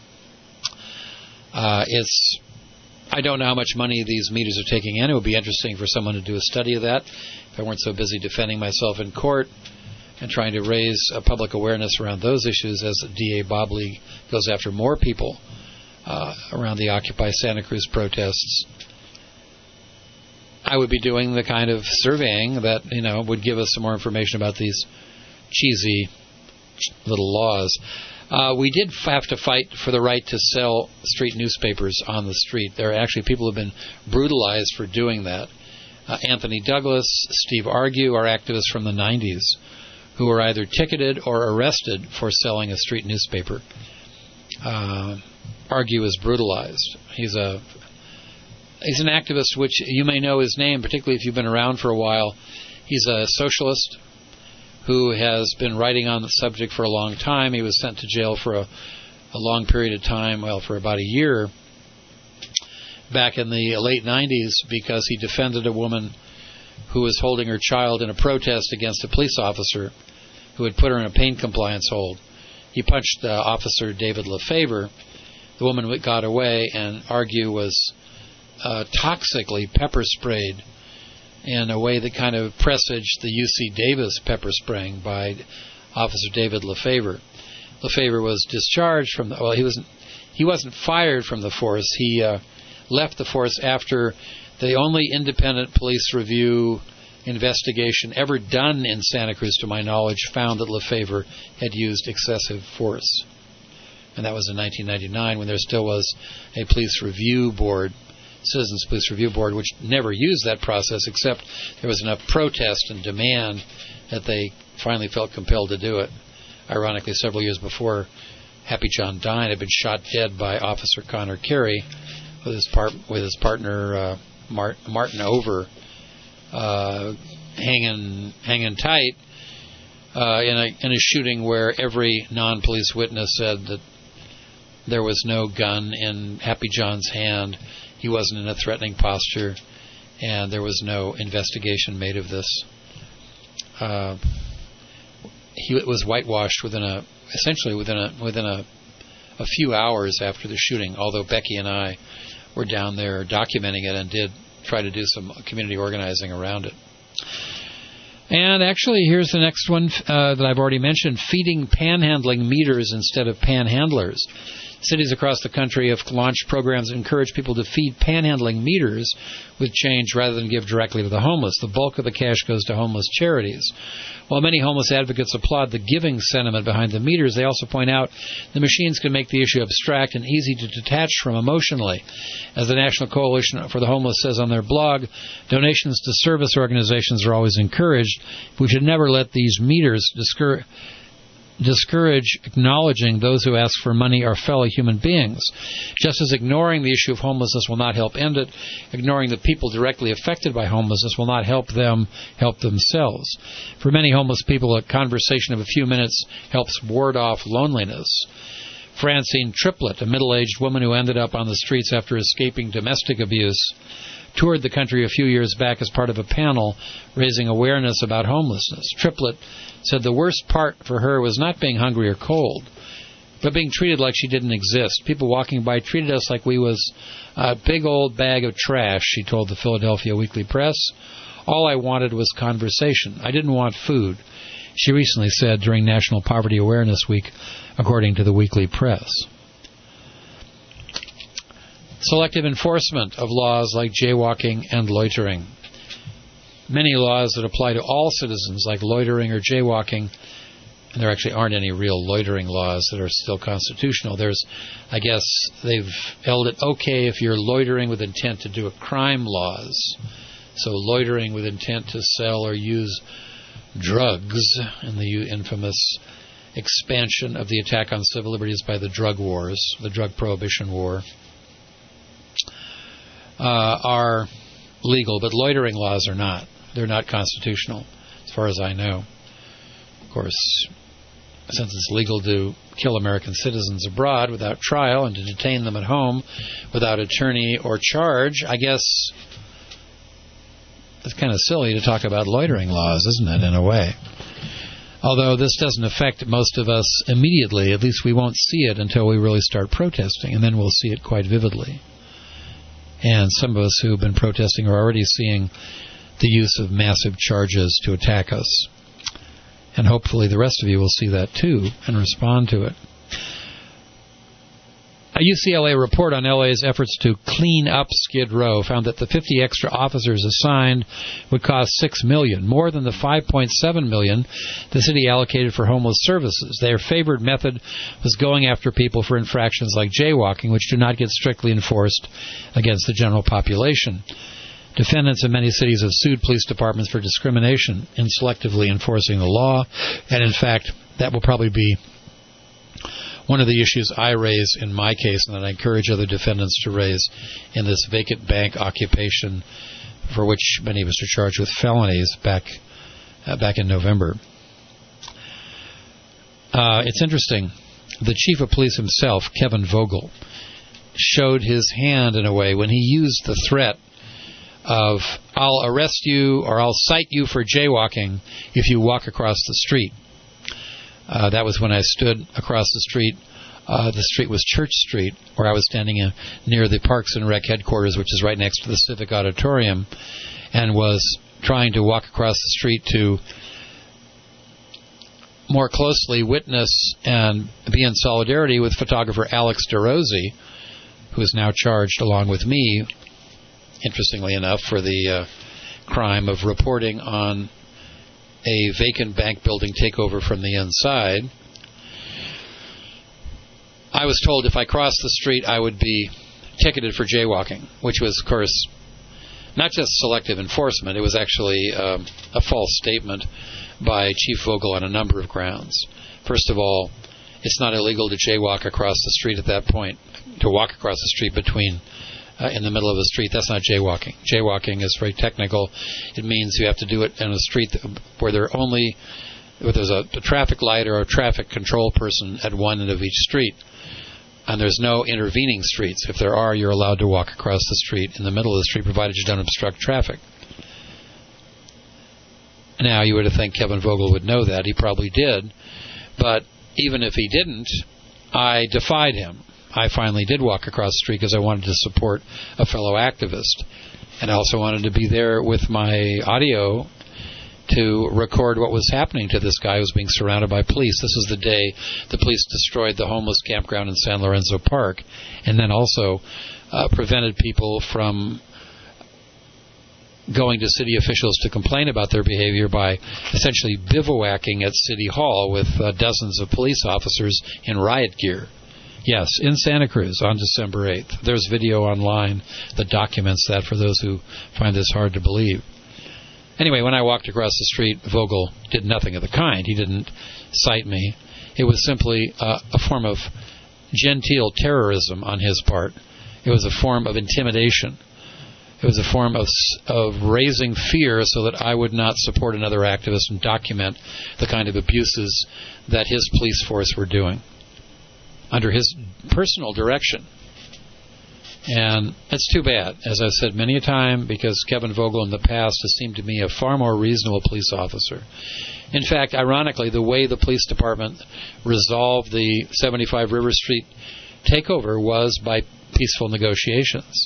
[SPEAKER 3] Uh, it's I don't know how much money these meters are taking in. It would be interesting for someone to do a study of that if I weren't so busy defending myself in court and trying to raise uh, public awareness around those issues as D A Bobley goes after more people uh, around the Occupy Santa Cruz protests. I would be doing the kind of surveying that, you know, would give us some more information about these cheesy little laws. Uh, we did have to fight for the right to sell street newspapers on the street. There are actually people who have been brutalized for doing that. Uh, Anthony Douglas, Steve Argue are activists from the nineties who were either ticketed or arrested for selling a street newspaper. Uh, Argue was brutalized. He's a he's an activist, which you may know his name, particularly if you've been around for a while. He's a socialist who has been writing on the subject for a long time. He was sent to jail for a, a long period of time, well, for about a year, back in the late nineties, because he defended a woman who was holding her child in a protest against a police officer who had put her in a pain compliance hold. He punched uh, Officer David Lefevre. The woman got away, and Argue was uh, toxically pepper sprayed in a way that kind of presaged the U C Davis pepper spraying by Officer David Lefevre. Lefevre was discharged from the, well, he wasn't he wasn't fired from the force. He uh, left the force after the only independent police review investigation ever done in Santa Cruz, to my knowledge, found that Lefevre had used excessive force. And that was in nineteen ninety-nine, when there still was a police review board, Citizens Police Review Board, which never used that process, except there was enough protest and demand that they finally felt compelled to do it. Ironically, several years before Happy John Dine had been shot dead by Officer Connor Carey with his, part, with his partner uh, Mart, Martin Over uh, hanging hanging tight uh, in a in a shooting where every non-police witness said that there was no gun in Happy John's hand. He wasn't in a threatening posture, and there was no investigation made of this. Uh, he was whitewashed within a, essentially within a within a, a few hours after the shooting. Although Becky and I were down there documenting it and did try to do some community organizing around it. And actually, here's the next one uh, that I've already mentioned: feeding panhandling meters instead of panhandlers. Cities across the country have launched programs that encourage people to feed panhandling meters with change rather than give directly to the homeless. The bulk of the cash goes to homeless charities. While many homeless advocates applaud the giving sentiment behind the meters, they also point out the machines can make the issue abstract and easy to detach from emotionally. As the National Coalition for the Homeless says on their blog, donations to service organizations are always encouraged. We should never let these meters discourage discourage acknowledging those who ask for money are fellow human beings. Just as ignoring the issue of homelessness will not help end it, ignoring the people directly affected by homelessness will not help them help themselves. For many homeless people, a conversation of a few minutes helps ward off loneliness. Francine Triplett, a middle-aged woman who ended up on the streets after escaping domestic abuse, toured the country a few years back as part of a panel raising awareness about homelessness. Triplett said the worst part for her was not being hungry or cold, but being treated like she didn't exist. People walking by treated us like we was a big old bag of trash, she told the Philadelphia Weekly Press. All I wanted was conversation. I didn't want food, she recently said during National Poverty Awareness Week, according to the Weekly Press. Selective enforcement of laws like jaywalking and loitering. Many laws that apply to all citizens, like loitering or jaywalking, and there actually aren't any real loitering laws that are still constitutional. There's, I guess, they've held it okay if you're loitering with intent to do a crime laws. So loitering with intent to sell or use drugs, in the infamous expansion of the attack on civil liberties by the drug wars, the drug prohibition war, uh, are legal, but loitering laws are not. They're not constitutional, as far as I know. Of course, since it's legal to kill American citizens abroad without trial and to detain them at home without attorney or charge, I guess it's kind of silly to talk about loitering laws, isn't it, in a way? Although this doesn't affect most of us immediately, at least we won't see it until we really start protesting, and then we'll see it quite vividly. And some of us who have been protesting are already seeing the use of massive charges to attack us. And hopefully the rest of you will see that too and respond to it. A U C L A report on L A's efforts to clean up Skid Row found that the fifty extra officers assigned would cost six million dollars, more than the five point seven million dollars the city allocated for homeless services. Their favored method was going after people for infractions like jaywalking, which do not get strictly enforced against the general population. Defendants in many cities have sued police departments for discrimination in selectively enforcing the law, and in fact, that will probably be one of the issues I raise in my case, and that I encourage other defendants to raise in this vacant bank occupation, for which many of us are charged with felonies back uh, back in November. Uh, it's interesting. The chief of police himself, Kevin Vogel, showed his hand in a way when he used the threat of, I'll arrest you or I'll cite you for jaywalking if you walk across the street. Uh, that was when I stood across the street. Uh, the street was Church Street, where I was standing in, near the Parks and Rec headquarters, which is right next to the Civic Auditorium, and was trying to walk across the street to more closely witness and be in solidarity with photographer Alex DeRosie, who is now charged along with me, interestingly enough, for the uh, crime of reporting on a vacant bank building takeover from the inside. I was told if I crossed the street I would be ticketed for jaywalking, which was, of course, not just selective enforcement. It was actually um, a false statement by Chief Vogel on a number of grounds. First of all, it's not illegal to jaywalk across the street at that point, to walk across the street between Uh, in the middle of the street. That's not jaywalking. Jaywalking is very technical. It means you have to do it in a street where there only where there's a, a traffic light or a traffic control person at one end of each street, and there's no intervening streets. If there are, you're allowed to walk across the street in the middle of the street, provided you don't obstruct traffic. Now, you would have think Kevin Vogel would know that. He probably did. But even if he didn't, I defied him. I finally did walk across the street because I wanted to support a fellow activist. And I also wanted to be there with my audio to record what was happening to this guy who was being surrounded by police. This was the day the police destroyed the homeless campground in San Lorenzo Park, and then also uh, prevented people from going to city officials to complain about their behavior by essentially bivouacking at City Hall with uh, dozens of police officers in riot gear. Yes, in Santa Cruz on December eighth. There's video online that documents that for those who find this hard to believe. Anyway, when I walked across the street, Vogel did nothing of the kind. He didn't cite me. It was simply uh, a form of genteel terrorism on his part. It was a form of intimidation. It was a form of of raising fear so that I would not support another activist and document the kind of abuses that his police force were doing under his personal direction. And it's too bad, as I've said many a time, because Kevin Vogel in the past has seemed to me a far more reasonable police officer. In fact, ironically, the way the police department resolved the seventy-five River Street takeover was by peaceful negotiations.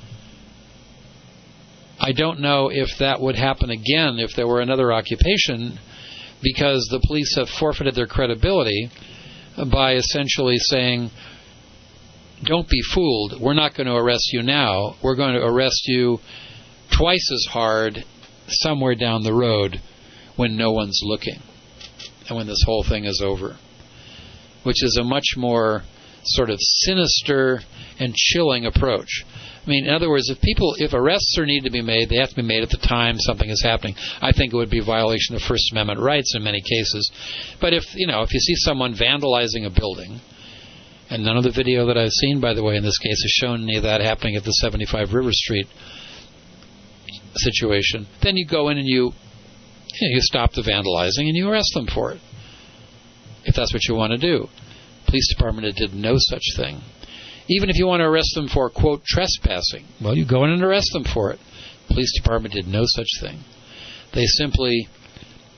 [SPEAKER 3] I don't know if that would happen again if there were another occupation, because the police have forfeited their credibility by essentially saying, don't be fooled, we're not going to arrest you now, we're going to arrest you twice as hard somewhere down the road when no one's looking and when this whole thing is over, which is a much more sort of sinister and chilling approach. I mean, in other words, if people, if arrests are needed to be made, they have to be made at the time something is happening. I think it would be a violation of First Amendment rights in many cases. But if, you know, if you see someone vandalizing a building, and none of the video that I've seen, by the way, in this case has shown any of that happening at the seventy-five River Street situation, then you go in and you, you know, you stop the vandalizing and you arrest them for it, if that's what you want to do. Police department did no such thing. Even if you want to arrest them for, quote, trespassing, well, you go in and arrest them for it. Police department did no such thing. They simply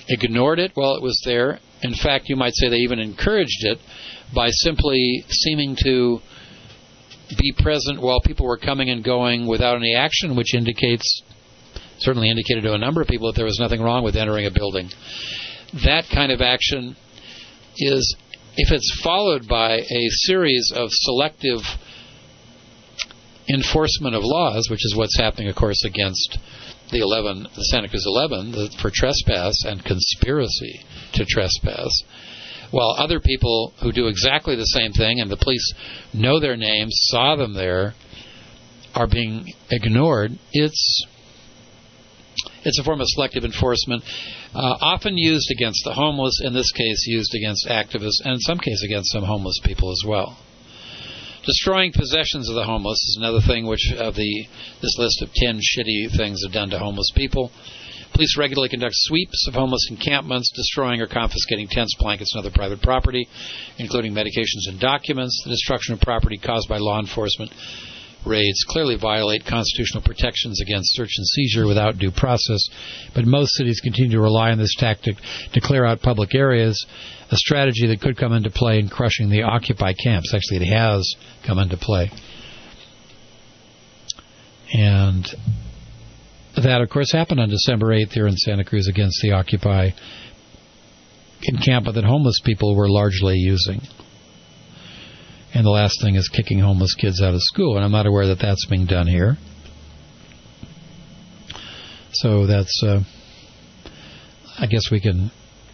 [SPEAKER 10] ignored it while it was there. In fact, you might say they even encouraged it by simply seeming to be present while people were coming and going without any action, which indicates, certainly indicated to a number of people that there was nothing wrong with entering a building. That kind of action is, if it's followed by a series of selective enforcement of laws, which is what's happening, of course, against the eleven, the Santa Cruz eleven, the, for trespass and conspiracy to trespass, while other people who do exactly the same thing, and the police know their names, saw them there, are being ignored, it's it's a form of selective enforcement, uh, often used against the homeless, in this case used against activists, and in some cases against some homeless people as well. Destroying possessions of the homeless is another thing which of the this list of ten shitty things have done to homeless people. Police regularly conduct sweeps of homeless encampments, destroying or confiscating tents, blankets, and other private property, including medications and documents. The destruction of property caused by law enforcement raids clearly violate constitutional protections against search and seizure without due process, but most cities continue to rely on this tactic to clear out public areas, a strategy that could come into play in crushing the Occupy camps. Actually, it has come into play. And that, of course, happened on December eighth here in Santa Cruz against the Occupy encampment that homeless people were largely using. And the last thing is kicking homeless kids out of school, and I'm not aware that that's being done here. So that's, uh, I guess we can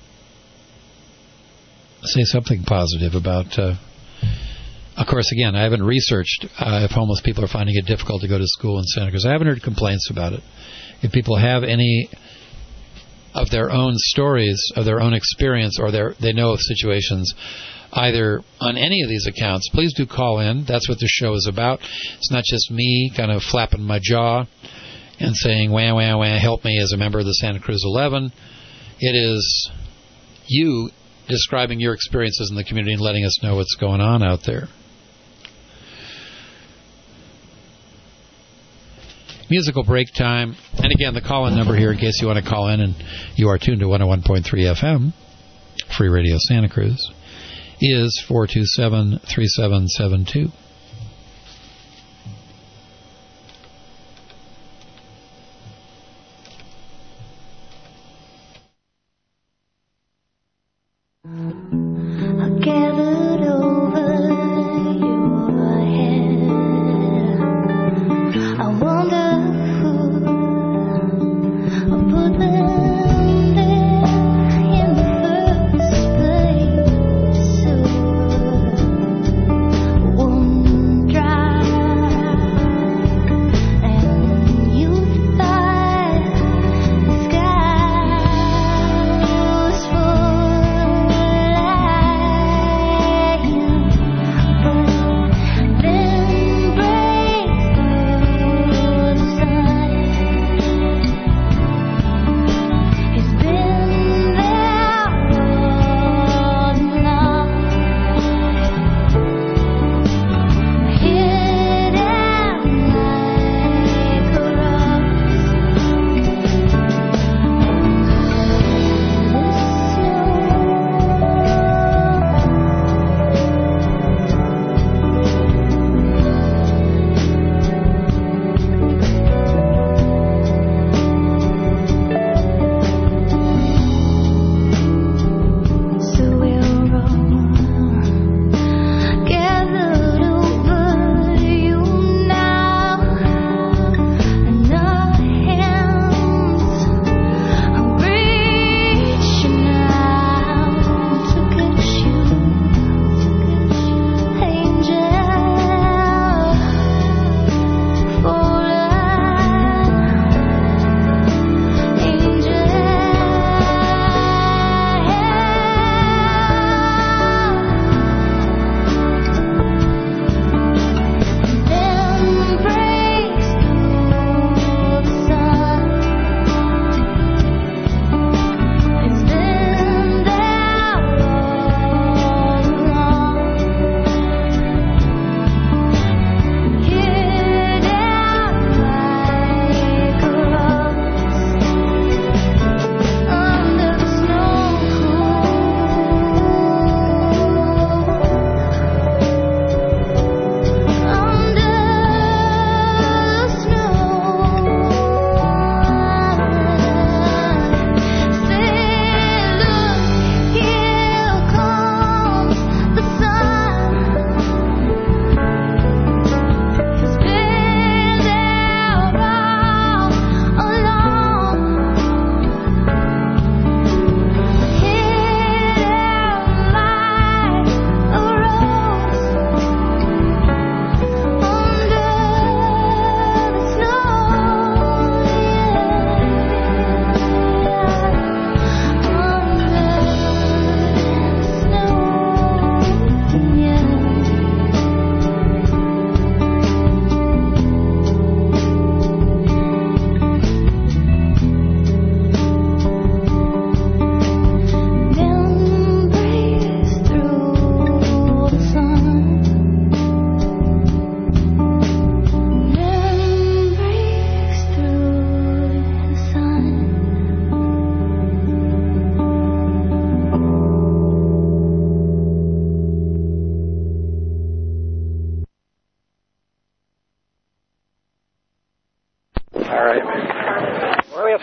[SPEAKER 10] say something positive about, uh, of course, again, I haven't researched uh, if homeless people are finding it difficult to go to school in Santa Cruz. I haven't heard complaints about it. If people have any of their own stories, of their own experience, or their, they know of situations either on any of these accounts, please do call in. That's what this show is about. It's not just me kind of flapping my jaw and saying, wah, wah, wah, help me as a member of the Santa Cruz eleven. It is you describing your experiences in the community and letting us know what's going on out there. Musical break time. And again, the call-in number here, in case you want to call in and you are tuned to one oh one point three F M, Free Radio Santa Cruz, is four two seven, three seven seven two.
[SPEAKER 4] I gathered over your head. I wonder who put them there in the first place. So one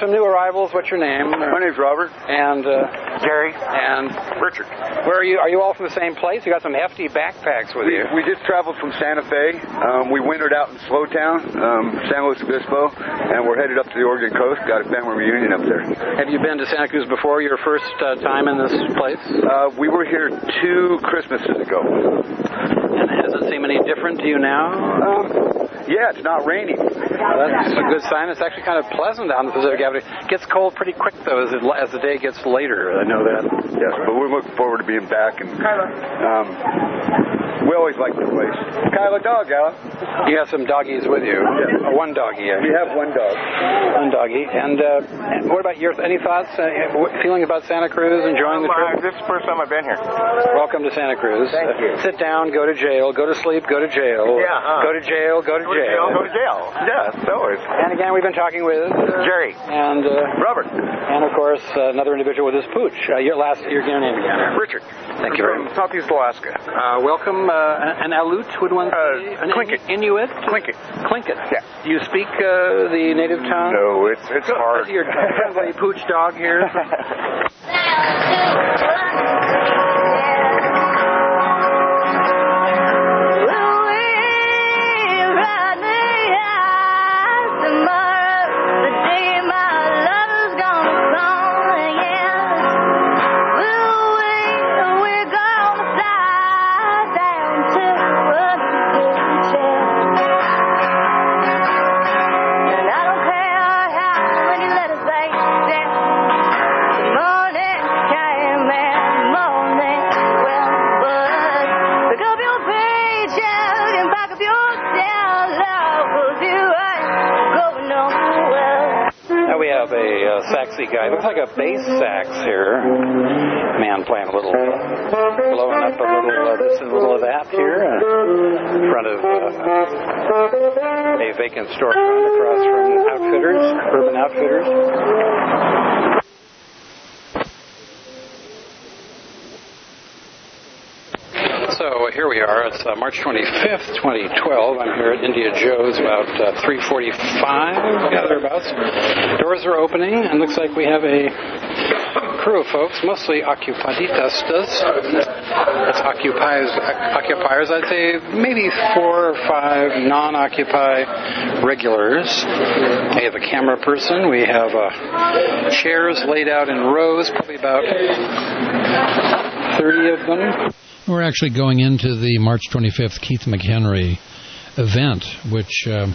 [SPEAKER 7] some new arrivals. What's your name?
[SPEAKER 11] My name's Robert.
[SPEAKER 7] And uh,
[SPEAKER 11] Gary.
[SPEAKER 7] And
[SPEAKER 11] Richard.
[SPEAKER 7] Where are you? Are you all from the same place? You got some hefty backpacks with
[SPEAKER 11] we,
[SPEAKER 7] you.
[SPEAKER 11] We just traveled from Santa Fe. Um, we wintered out in Slowtown, um, San Luis Obispo, and we're headed up to the Oregon coast. Got a family reunion up there.
[SPEAKER 7] Have you been to Santa Cruz before? Your first uh, time in this place?
[SPEAKER 11] Uh, we were here two Christmases ago.
[SPEAKER 7] And has it seem any different to you now?
[SPEAKER 11] Um, yeah, it's not raining.
[SPEAKER 7] Well, that's a good sign. It's actually kind of pleasant out in the Pacific Avenue. It gets cold pretty quick, though, as, it, as the day gets later. I know that.
[SPEAKER 11] Yes, but we're looking forward to being back. And um, we always like the place. Kyla, dog, Alan.
[SPEAKER 7] You have some doggies with you.
[SPEAKER 11] Yeah.
[SPEAKER 7] Uh, one doggie.
[SPEAKER 11] We have one dog.
[SPEAKER 7] One doggie. And uh, what about your any thoughts, uh, feeling about Santa Cruz, enjoying the trip?
[SPEAKER 12] This is the first time I've been here.
[SPEAKER 7] Welcome to Santa Cruz.
[SPEAKER 12] Thank you.
[SPEAKER 7] Uh, sit down, go to jail, go to sleep, go to jail.
[SPEAKER 12] Yeah. Uh,
[SPEAKER 7] go to jail, go to
[SPEAKER 12] go
[SPEAKER 7] jail.
[SPEAKER 12] jail. Go to jail. Yeah, always.
[SPEAKER 7] And again, we've been talking with uh,
[SPEAKER 12] Jerry
[SPEAKER 7] and uh,
[SPEAKER 12] Robert,
[SPEAKER 7] and of course uh, another individual with his pooch. Uh, your last, your name again?
[SPEAKER 12] Richard.
[SPEAKER 7] Thank you very
[SPEAKER 12] from
[SPEAKER 7] much.
[SPEAKER 12] Southeast Alaska.
[SPEAKER 7] Uh, welcome, uh, an Aleut, would one say?
[SPEAKER 12] Uh,
[SPEAKER 7] an
[SPEAKER 12] Tlingit.
[SPEAKER 7] Inuit?
[SPEAKER 12] Tlingit.
[SPEAKER 7] Tlingit.
[SPEAKER 12] Yeah.
[SPEAKER 7] Do you speak uh, the native tongue?
[SPEAKER 12] No, it's it's hard.
[SPEAKER 7] Your friendly pooch dog here. Saxy guy. Looks like a bass sax here. Man playing a little, blowing up a little, uh, this and a little of that here uh, in front of uh, a vacant storefront across from Outfitters, Urban Outfitters. So here we are. It's uh, March twenty-fifth, twenty twelve. I'm here at India Joe's about uh, three forty-five, thereabouts. Doors are opening, and looks like we have a crew of folks, mostly occupadistas. That's occupiers, occupiers. I'd say maybe four or five non-occupy regulars. We have a camera person. We have uh, chairs laid out in rows, probably about thirty of them.
[SPEAKER 3] We're actually going into the March twenty-fifth Keith McHenry event, which uh,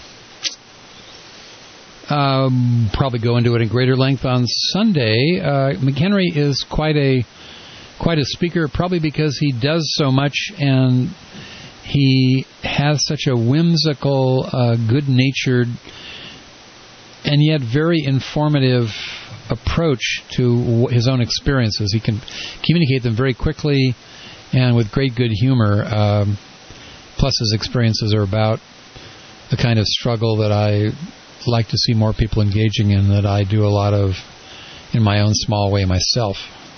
[SPEAKER 3] um, probably go into it in greater length on Sunday. Uh, McHenry is quite a quite a speaker, probably because he does so much and he has such a whimsical, uh, good-natured, and yet very informative approach to his own experiences. He can communicate them very quickly and with great good humor. Um, plus his experiences are about the kind of struggle that I like to see more people engaging in, that I do a lot of in my own small way myself.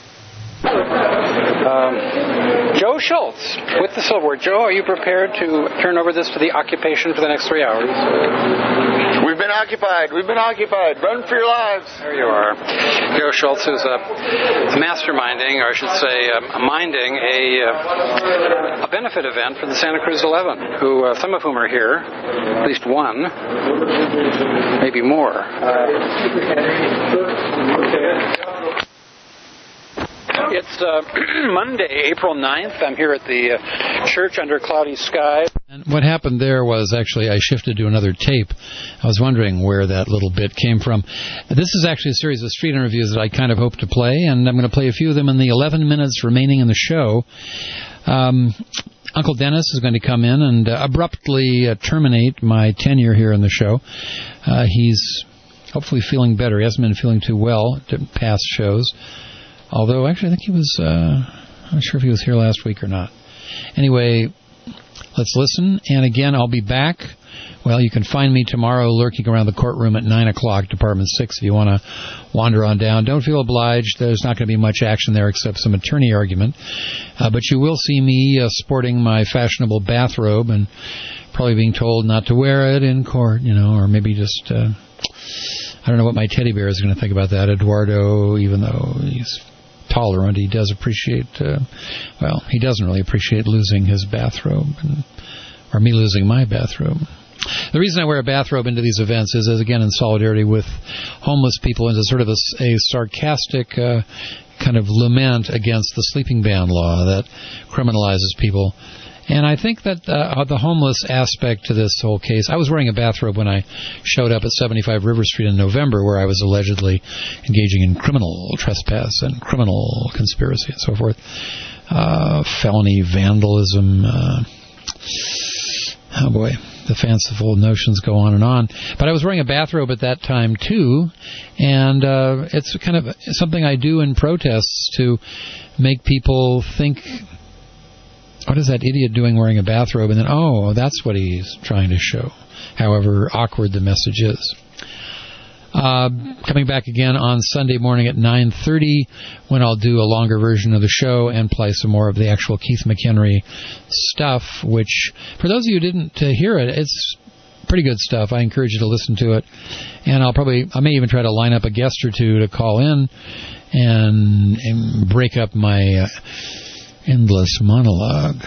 [SPEAKER 7] Um, Joe Schultz with the Silverware. Joe, are you prepared to turn over this to the occupation for the next three hours?
[SPEAKER 12] We've been occupied. We've been occupied. Run for your lives.
[SPEAKER 7] There you are. Joe Schultz is uh, masterminding, or I should say, uh, minding a uh, a benefit event for the Santa Cruz eleven, who uh, some of whom are here, at least one, maybe more. It's uh, Monday, April ninth. I'm here at the uh, church under cloudy skies.
[SPEAKER 3] And what happened there was actually I shifted to another tape. I was wondering where that little bit came from. This is actually a series of street interviews that I kind of hope to play, and I'm going to play a few of them in the eleven minutes remaining in the show. Um, Uncle Dennis is going to come in and uh, abruptly uh, terminate my tenure here in the show. Uh, he's hopefully feeling better. He hasn't been feeling too well at past shows. Although, actually, I think he was, uh, I'm not sure if he was here last week or not. Anyway, let's listen. And again, I'll be back. Well, you can find me tomorrow lurking around the courtroom at nine o'clock, Department six, if you want to wander on down. Don't feel obliged. There's not going to be much action there except some attorney argument. Uh, but you will see me uh, sporting my fashionable bathrobe and probably being told not to wear it in court, you know, or maybe just... Uh,
[SPEAKER 10] I don't know what my teddy bear is going to think about that. Eduardo, even though he's tolerant, he does appreciate, uh, well, he doesn't really appreciate losing his bathrobe, and, or me losing my bathrobe. The reason I wear a bathrobe into these events is, as again, in solidarity with homeless people, and as sort of a, a sarcastic uh, kind of lament against the sleeping ban law that criminalizes people. And I think that uh, the homeless aspect to this whole case, I was wearing a bathrobe when I showed up at seventy-five River Street in November, where I was allegedly engaging in criminal trespass and criminal conspiracy and so forth, uh, felony vandalism. Uh, oh boy, the fanciful notions go on and on. But I was wearing a bathrobe at that time too, and uh, it's kind of something I do in protests to make people think, what is that idiot doing wearing a bathrobe? And then, oh, that's what he's trying to show, however awkward the message is. Uh, coming back again on Sunday morning at nine thirty, when I'll do a longer version of the show and play some more of the actual Keith McHenry stuff, which, for those of you who didn't uh, hear it, it's pretty good stuff. I encourage you to listen to it. And I'll probably, I may even try to line up a guest or two to call in and, and break up my uh, endless monologue.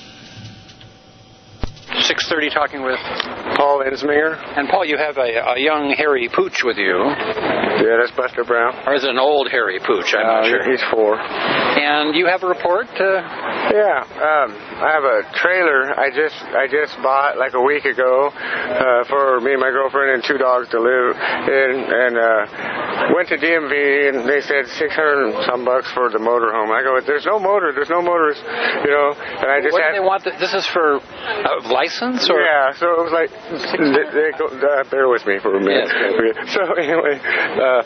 [SPEAKER 7] six thirty, talking with
[SPEAKER 13] Paul Ensminger.
[SPEAKER 7] And Paul, you have a, a young hairy pooch with you.
[SPEAKER 13] Yeah, that's Buster Brown.
[SPEAKER 7] Or is it an old hairy pooch? I'm
[SPEAKER 13] uh,
[SPEAKER 7] not sure.
[SPEAKER 13] He's four.
[SPEAKER 7] And you have a report? Uh...
[SPEAKER 13] Yeah, um, I have a trailer I just I just bought like a week ago uh, for me and my girlfriend and two dogs to live in, and uh, went to D M V, and they said six hundred and some bucks for the motorhome. I go, there's no motor, there's no motors, you know. And I just
[SPEAKER 7] what
[SPEAKER 13] had,
[SPEAKER 7] do they want? The, this is for uh, license, or
[SPEAKER 13] yeah. So it was like, they, they go, uh, bear with me for a minute.
[SPEAKER 7] Yes.
[SPEAKER 13] Okay. So anyway, uh,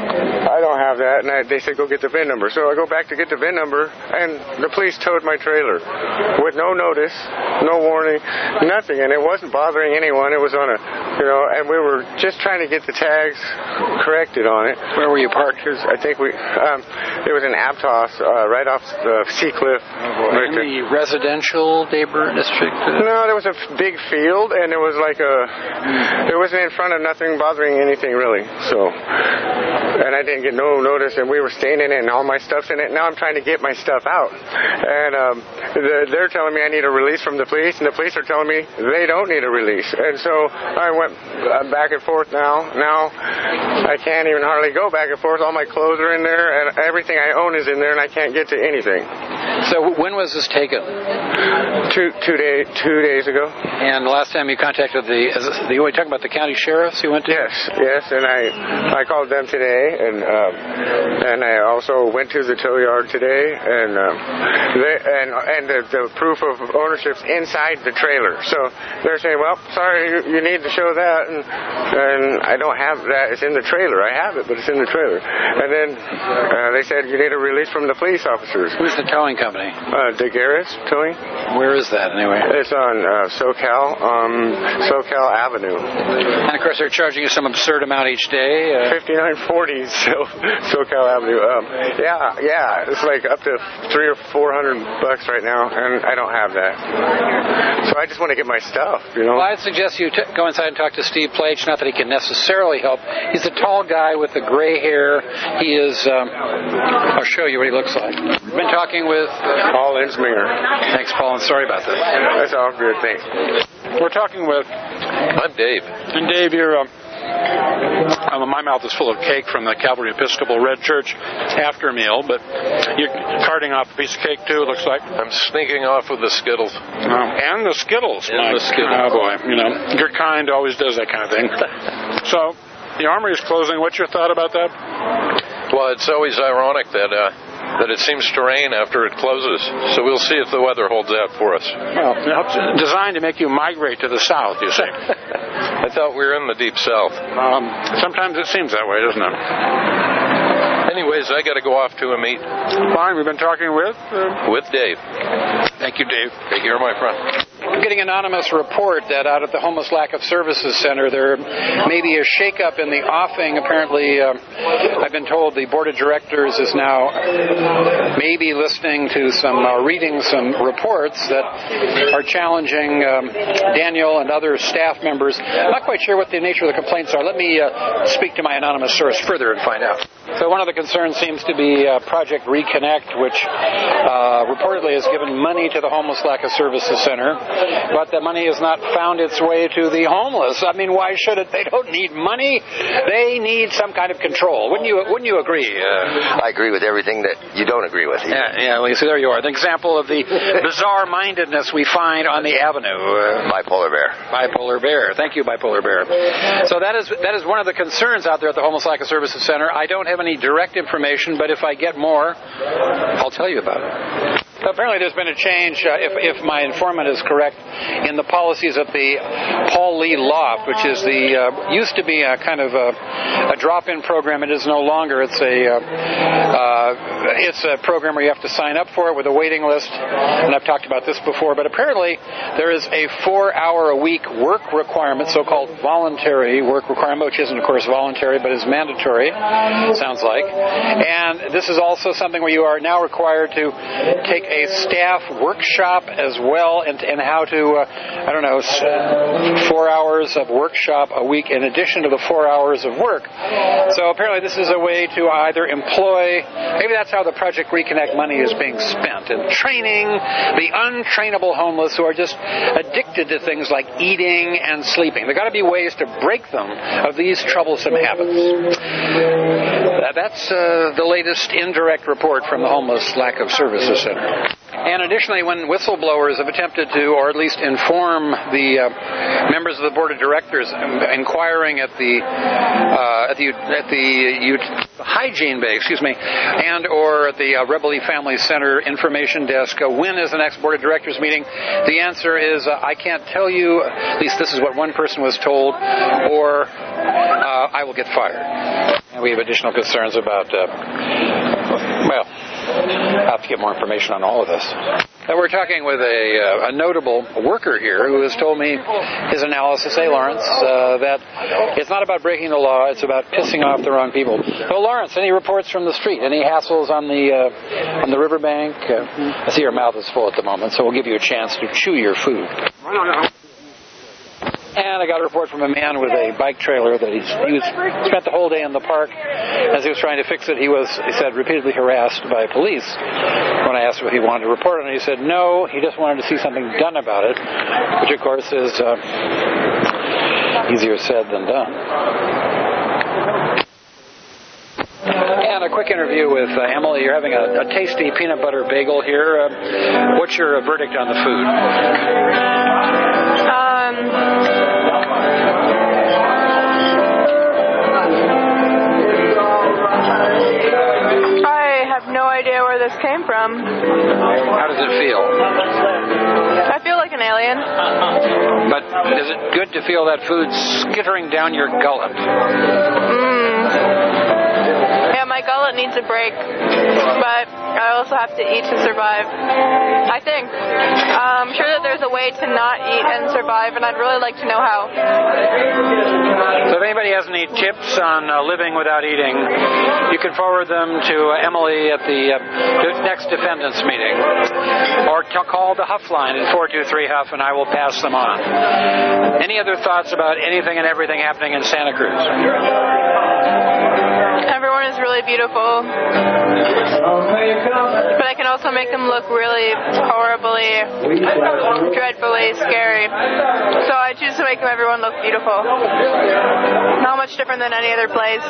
[SPEAKER 13] I don't have that, and I, they said go get the V I N number. So I go back to get the V I N number, and the police towed my trailer with no notice, no warning, nothing, and it wasn't bothering anyone. It was on a, you know, and we were just trying to get the tags corrected on it.
[SPEAKER 7] Where were you parked?
[SPEAKER 13] Because I think we, um, it was in Aptos, uh, right off the Sea Cliff.
[SPEAKER 7] Oh, right in there. The residential Dayburn district?
[SPEAKER 13] No, there was a big field, and it was like a, it wasn't in front of nothing bothering anything really. So, and I didn't get no notice, and we were staying in it, and all my stuff's in it. Now I'm trying to get my stuff out, and um, they're telling me I need a release from the police, and the police are telling me they don't need a release. And so I went back and forth now. Now I can't even hardly go back and forth. All my clothes are in there, and everything I own is in there, and I can't get to anything.
[SPEAKER 7] So when was this taken?
[SPEAKER 13] Two two day two days ago.
[SPEAKER 7] And the last time you contacted the, is it, the, are you talking about the county sheriffs you went to?
[SPEAKER 13] Yes, yes, and I I called them today, and um, and I also went to the tow yard today, and um, they, and and the, the proof of ownership's inside the trailer. So they're saying, well, sorry, you, you need to show that, and and I don't have that. It's in the trailer. I have it, but it's in the trailer. And then uh, they said you need a release from the police officers.
[SPEAKER 7] Who's the towing company?
[SPEAKER 13] Uh, DeGarris Towing.
[SPEAKER 7] Where is that anyway?
[SPEAKER 13] It's on uh, SoCal, um, SoCal Avenue.
[SPEAKER 7] And of course, they're charging you some absurd amount each day. Uh...
[SPEAKER 13] Fifty-nine forty, so SoCal Avenue. Um, yeah, yeah, it's like up to three or four hundred bucks right now, and I don't have that. So I just want to get my stuff, you know.
[SPEAKER 7] Well, I'd suggest you t- go inside and talk to Steve Plage. Not that he can necessarily help. He's a tall guy with the gray hair. He is. Um, I'll show you what he looks like. We've been talking with uh,
[SPEAKER 13] Paul Ensminger.
[SPEAKER 7] Thanks, Paul, and sorry about that.
[SPEAKER 13] That's all good. Thanks.
[SPEAKER 7] We're talking with.
[SPEAKER 14] I'm Dave.
[SPEAKER 7] And Dave, you're. Um, Um, my mouth is full of cake from the Calvary Episcopal Red Church after meal, but you're carting off a piece of cake too, it looks like.
[SPEAKER 14] I'm sneaking off with the Skittles.
[SPEAKER 7] Um, and the Skittles.
[SPEAKER 14] And
[SPEAKER 7] like,
[SPEAKER 14] the Skittles.
[SPEAKER 7] Oh, boy. You know, your kind always does that kind of thing. So, the Armory is closing. What's your thought about that?
[SPEAKER 14] Well, it's always ironic that... Uh, that it seems to rain after it closes. So we'll see if the weather holds out for us.
[SPEAKER 7] Well, it's designed to make you migrate to the south, you say.
[SPEAKER 14] I thought we were in the deep south.
[SPEAKER 7] Um, sometimes it seems that way, doesn't it?
[SPEAKER 14] Anyways, I got to go off to a meet.
[SPEAKER 7] Fine, we've been talking with? Uh...
[SPEAKER 14] With Dave.
[SPEAKER 7] Thank you, Dave.
[SPEAKER 14] Take care, my friend.
[SPEAKER 7] I'm getting an anonymous report that out at the Homeless Lack of Services Center, there may be a shakeup in the offing. Apparently, uh, I've been told the board of directors is now maybe listening to some, uh, reading some reports that are challenging um, Daniel and other staff members. I'm not quite sure what the nature of the complaints are. Let me uh, speak to my anonymous source further and find out. So one of the concerns seems to be uh, Project Reconnect, which uh, reportedly has given money to the Homeless Lack of Services Center, but the money has not found its way to the homeless. I mean, why should it? They don't need money. They need some kind of control. Wouldn't you? Wouldn't you agree? Uh,
[SPEAKER 15] I agree with everything that you don't agree with.
[SPEAKER 7] Yeah, yeah. Well, you see, there you are. An example of the bizarre-mindedness we find on the avenue. Uh,
[SPEAKER 15] Bipolar Bear.
[SPEAKER 7] Bipolar Bear. Thank you, Bipolar Bear. So that is that is one of the concerns out there at the Homeless Lack of Services Center. I don't have any direct information, but if I get more, I'll tell you about it. Apparently there's been a change, uh, if, if my informant is correct, in the policies at the Paul Lee Loft, which is the, uh, used to be a kind of a, a drop-in program. It is no longer. It's a, uh, uh, it's a program where you have to sign up for it with a waiting list, and I've talked about this before, but apparently there is a four-hour-a-week work requirement, so-called voluntary work requirement, which isn't, of course, voluntary, but is mandatory, sounds like. And this is also something where you are now required to take a staff workshop as well, and, and how to, uh, I don't know, four hours of workshop a week in addition to the four hours of work. So apparently this is a way to either employ, maybe that's how the Project Reconnect money is being spent, in training the untrainable homeless who are just addicted to things like eating and sleeping. There got to be ways to break them of these troublesome habits. That's uh, the latest indirect report from the Homeless Lack of Services Center. And additionally, when whistleblowers have attempted to, or at least inform the uh, members of the board of directors inquiring at the uh, at the at the uh, hygiene bay, excuse me, and or at the uh, Rebel Family Center information desk, uh, when is the next board of directors meeting? The answer is uh, I can't tell you. At least this is what one person was told, or uh, I will get fired. And we have additional concerns about, uh, well, I'll have to get more information on all of this. Now we're talking with a, uh, a notable worker here who has told me his analysis, hey Lawrence, uh, that it's not about breaking the law, it's about pissing off the wrong people. So Lawrence, any reports from the street? Any hassles on the uh, on the riverbank? Uh, I see your mouth is full at the moment, so we'll give you a chance to chew your food. And I got a report from a man with a bike trailer that he's, he was, spent the whole day in the park. As he was trying to fix it, he was, he said, repeatedly harassed by police. When I asked him if he wanted to report on it, he said no, he just wanted to see something done about it, which of course is uh, easier said than done. And a quick interview with uh, Emily. You're having a, a tasty peanut butter bagel here. Uh, what's your uh, verdict on the food?
[SPEAKER 16] Um, I have no idea where this came from.
[SPEAKER 7] How does it feel?
[SPEAKER 16] I feel like an alien.
[SPEAKER 7] But is it good to feel that food skittering down your gullet?
[SPEAKER 16] Mm. Yeah, my gullet needs a break, but I also have to eat to survive, I think. I'm sure that there's a way to not eat and survive, and I'd really like to know how.
[SPEAKER 7] So if anybody has any tips on uh, living without eating, you can forward them to uh, Emily at the uh, next defendants meeting, or to call the Huff line at four two three Huff, and I will pass them on. Any other thoughts about anything and everything happening in Santa Cruz?
[SPEAKER 16] Everyone is really beautiful, but I can also make them look really horribly, dreadfully scary. So I choose to make everyone look beautiful. Not much different than any other place.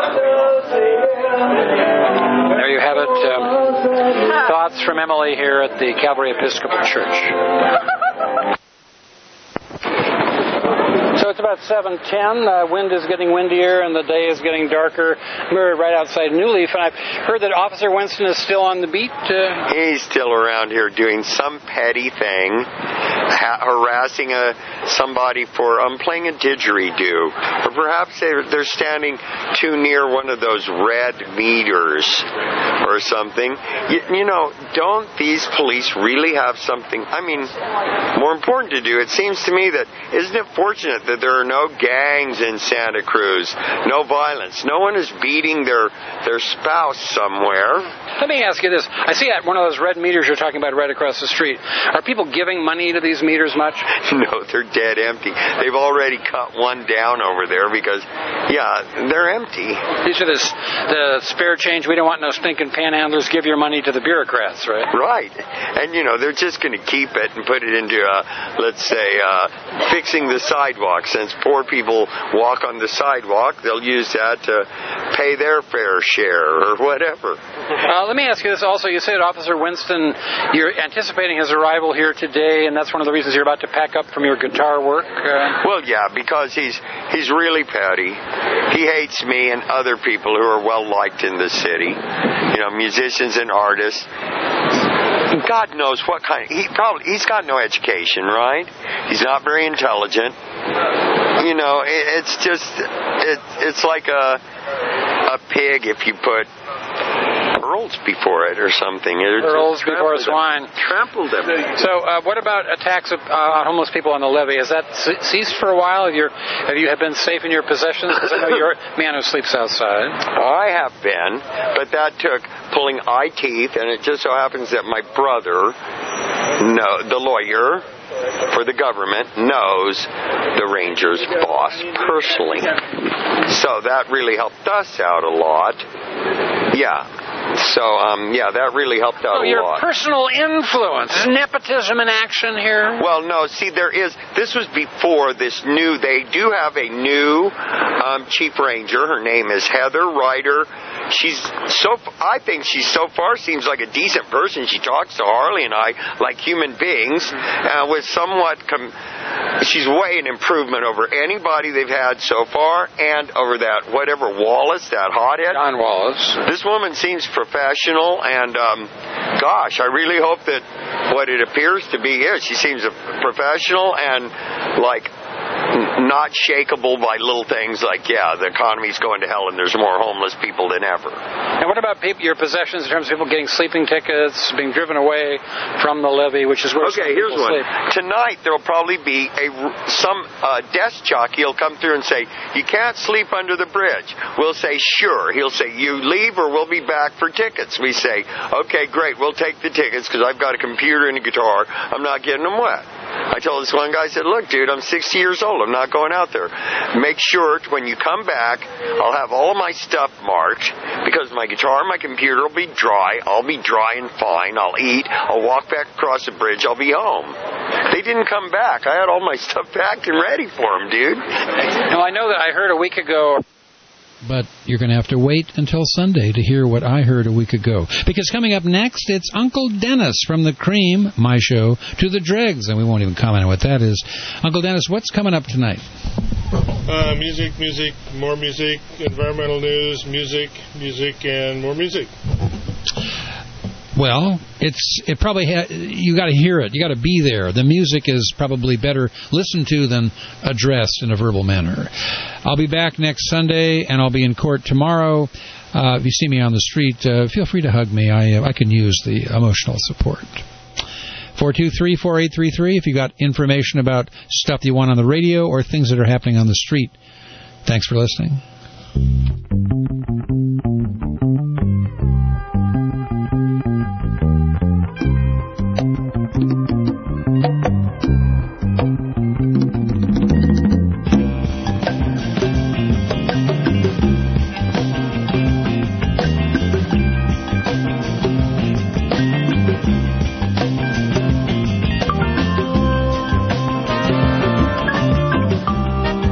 [SPEAKER 7] There you have it. Um, thoughts from Emily here at the Calvary Episcopal Church. So it's about seven ten. Uh, wind is getting windier and the day is getting darker. We're right outside New Leaf, and I've heard that Officer Winston is still on the beat. Uh...
[SPEAKER 17] He's still around here doing some petty thing, ha- harassing a, somebody for um, playing a didgeridoo. Or perhaps they're, they're standing too near one of those red meters or something. You, you know, don't these police really have something, I mean, more important to do? It seems to me that, isn't it fortunate that there are no gangs in Santa Cruz, no violence, no one is beating their their spouse somewhere.
[SPEAKER 7] Let me ask you this. I see at one of those red meters you're talking about right across the street. Are people giving money to these meters much?
[SPEAKER 17] No, they're dead empty. They've already cut one down over there because, yeah, they're empty.
[SPEAKER 7] These are the, the spare change. We don't want no stinking panhandlers. Give your money to the bureaucrats, right?
[SPEAKER 17] Right. And, you know, they're just going to keep it and put it into, uh, let's say, uh, fixing the sidewalk. Since poor people walk on the sidewalk, they'll use that to pay their fair share or whatever.
[SPEAKER 7] Uh, let me ask you this also. You said Officer Winston, you're anticipating his arrival here today, and that's one of the reasons you're about to pack up from your guitar work? Uh...
[SPEAKER 17] Well, yeah, because he's he's really petty. He hates me and other people who are well-liked in the city. You know, musicians and artists. God knows what kind of, he probably, he's got no education, right? He's not very intelligent. You know, it, it's just, it, it's like a, a pig if you put pearls before it or something. It
[SPEAKER 7] pearls before swine.
[SPEAKER 17] Trampled them.
[SPEAKER 7] So, uh, what about attacks of, uh, on homeless people on the levee? Has that ceased for a while? Have you, have you been safe in your possessions? Because I know you're a man who sleeps outside.
[SPEAKER 17] I have been, but that took pulling eye teeth, and it just so happens that my brother, no, the lawyer for the government, knows the Rangers boss personally. So that really helped us out a lot. Yeah. So, um, yeah, that really helped out
[SPEAKER 7] oh,
[SPEAKER 17] a
[SPEAKER 7] your
[SPEAKER 17] lot.
[SPEAKER 7] Your personal influence. Is nepotism in action here?
[SPEAKER 17] Well, no. See, there is. This was before this new. They do have a new um, chief ranger. Her name is Heather Ryder. She's so. I think she so far seems like a decent person. She talks to Harley and I like human beings, uh, with somewhat. Com- she's way an improvement over anybody they've had so far, and over that whatever Wallace, that hothead.
[SPEAKER 7] John Wallace.
[SPEAKER 17] This woman seems professional, and um, gosh, I really hope that what it appears to be is she seems a professional and like not shakeable by little things like, yeah, the economy's going to hell and there's more homeless people than ever.
[SPEAKER 7] And what about people, your possessions in terms of people getting sleeping tickets, being driven away from the levee, which is where
[SPEAKER 17] okay, here's one.
[SPEAKER 7] Sleep?
[SPEAKER 17] Tonight there'll probably be a some uh, desk jockey will come through and say, you can't sleep under the bridge. We'll say, sure. He'll say, you leave or we'll be back for tickets. We say, okay, great, we'll take the tickets because I've got a computer and a guitar. I'm not getting them wet. I told this one guy, I said, look, dude, I'm sixty years old. I'm not going out there. Make sure when you come back, I'll have all of my stuff marked because my guitar and my computer will be dry. I'll be dry and fine. I'll eat. I'll walk back across the bridge. I'll be home. They didn't come back. I had all my stuff packed and ready for them, dude.
[SPEAKER 7] Now, I know that I heard a week ago...
[SPEAKER 3] But you're going to have to wait until Sunday to hear what I heard a week ago. Because coming up next, it's Uncle Dennis from The Cream, my show, to the Dregs. And we won't even comment on what that is. Uncle Dennis, what's coming up tonight?
[SPEAKER 18] Uh, music, music, more music, environmental news, music, music, and more music.
[SPEAKER 3] Well, it's it probably ha- you got to hear it. You got to be there. The music is probably better listened to than addressed in a verbal manner. I'll be back next Sunday, and I'll be in court tomorrow. Uh, if you see me on the street, uh, feel free to hug me. I uh, I can use the emotional support. four two three, four eight three three if you got information about stuff you want on the radio or things that are happening on the street. Thanks for listening.
[SPEAKER 4] Thank you.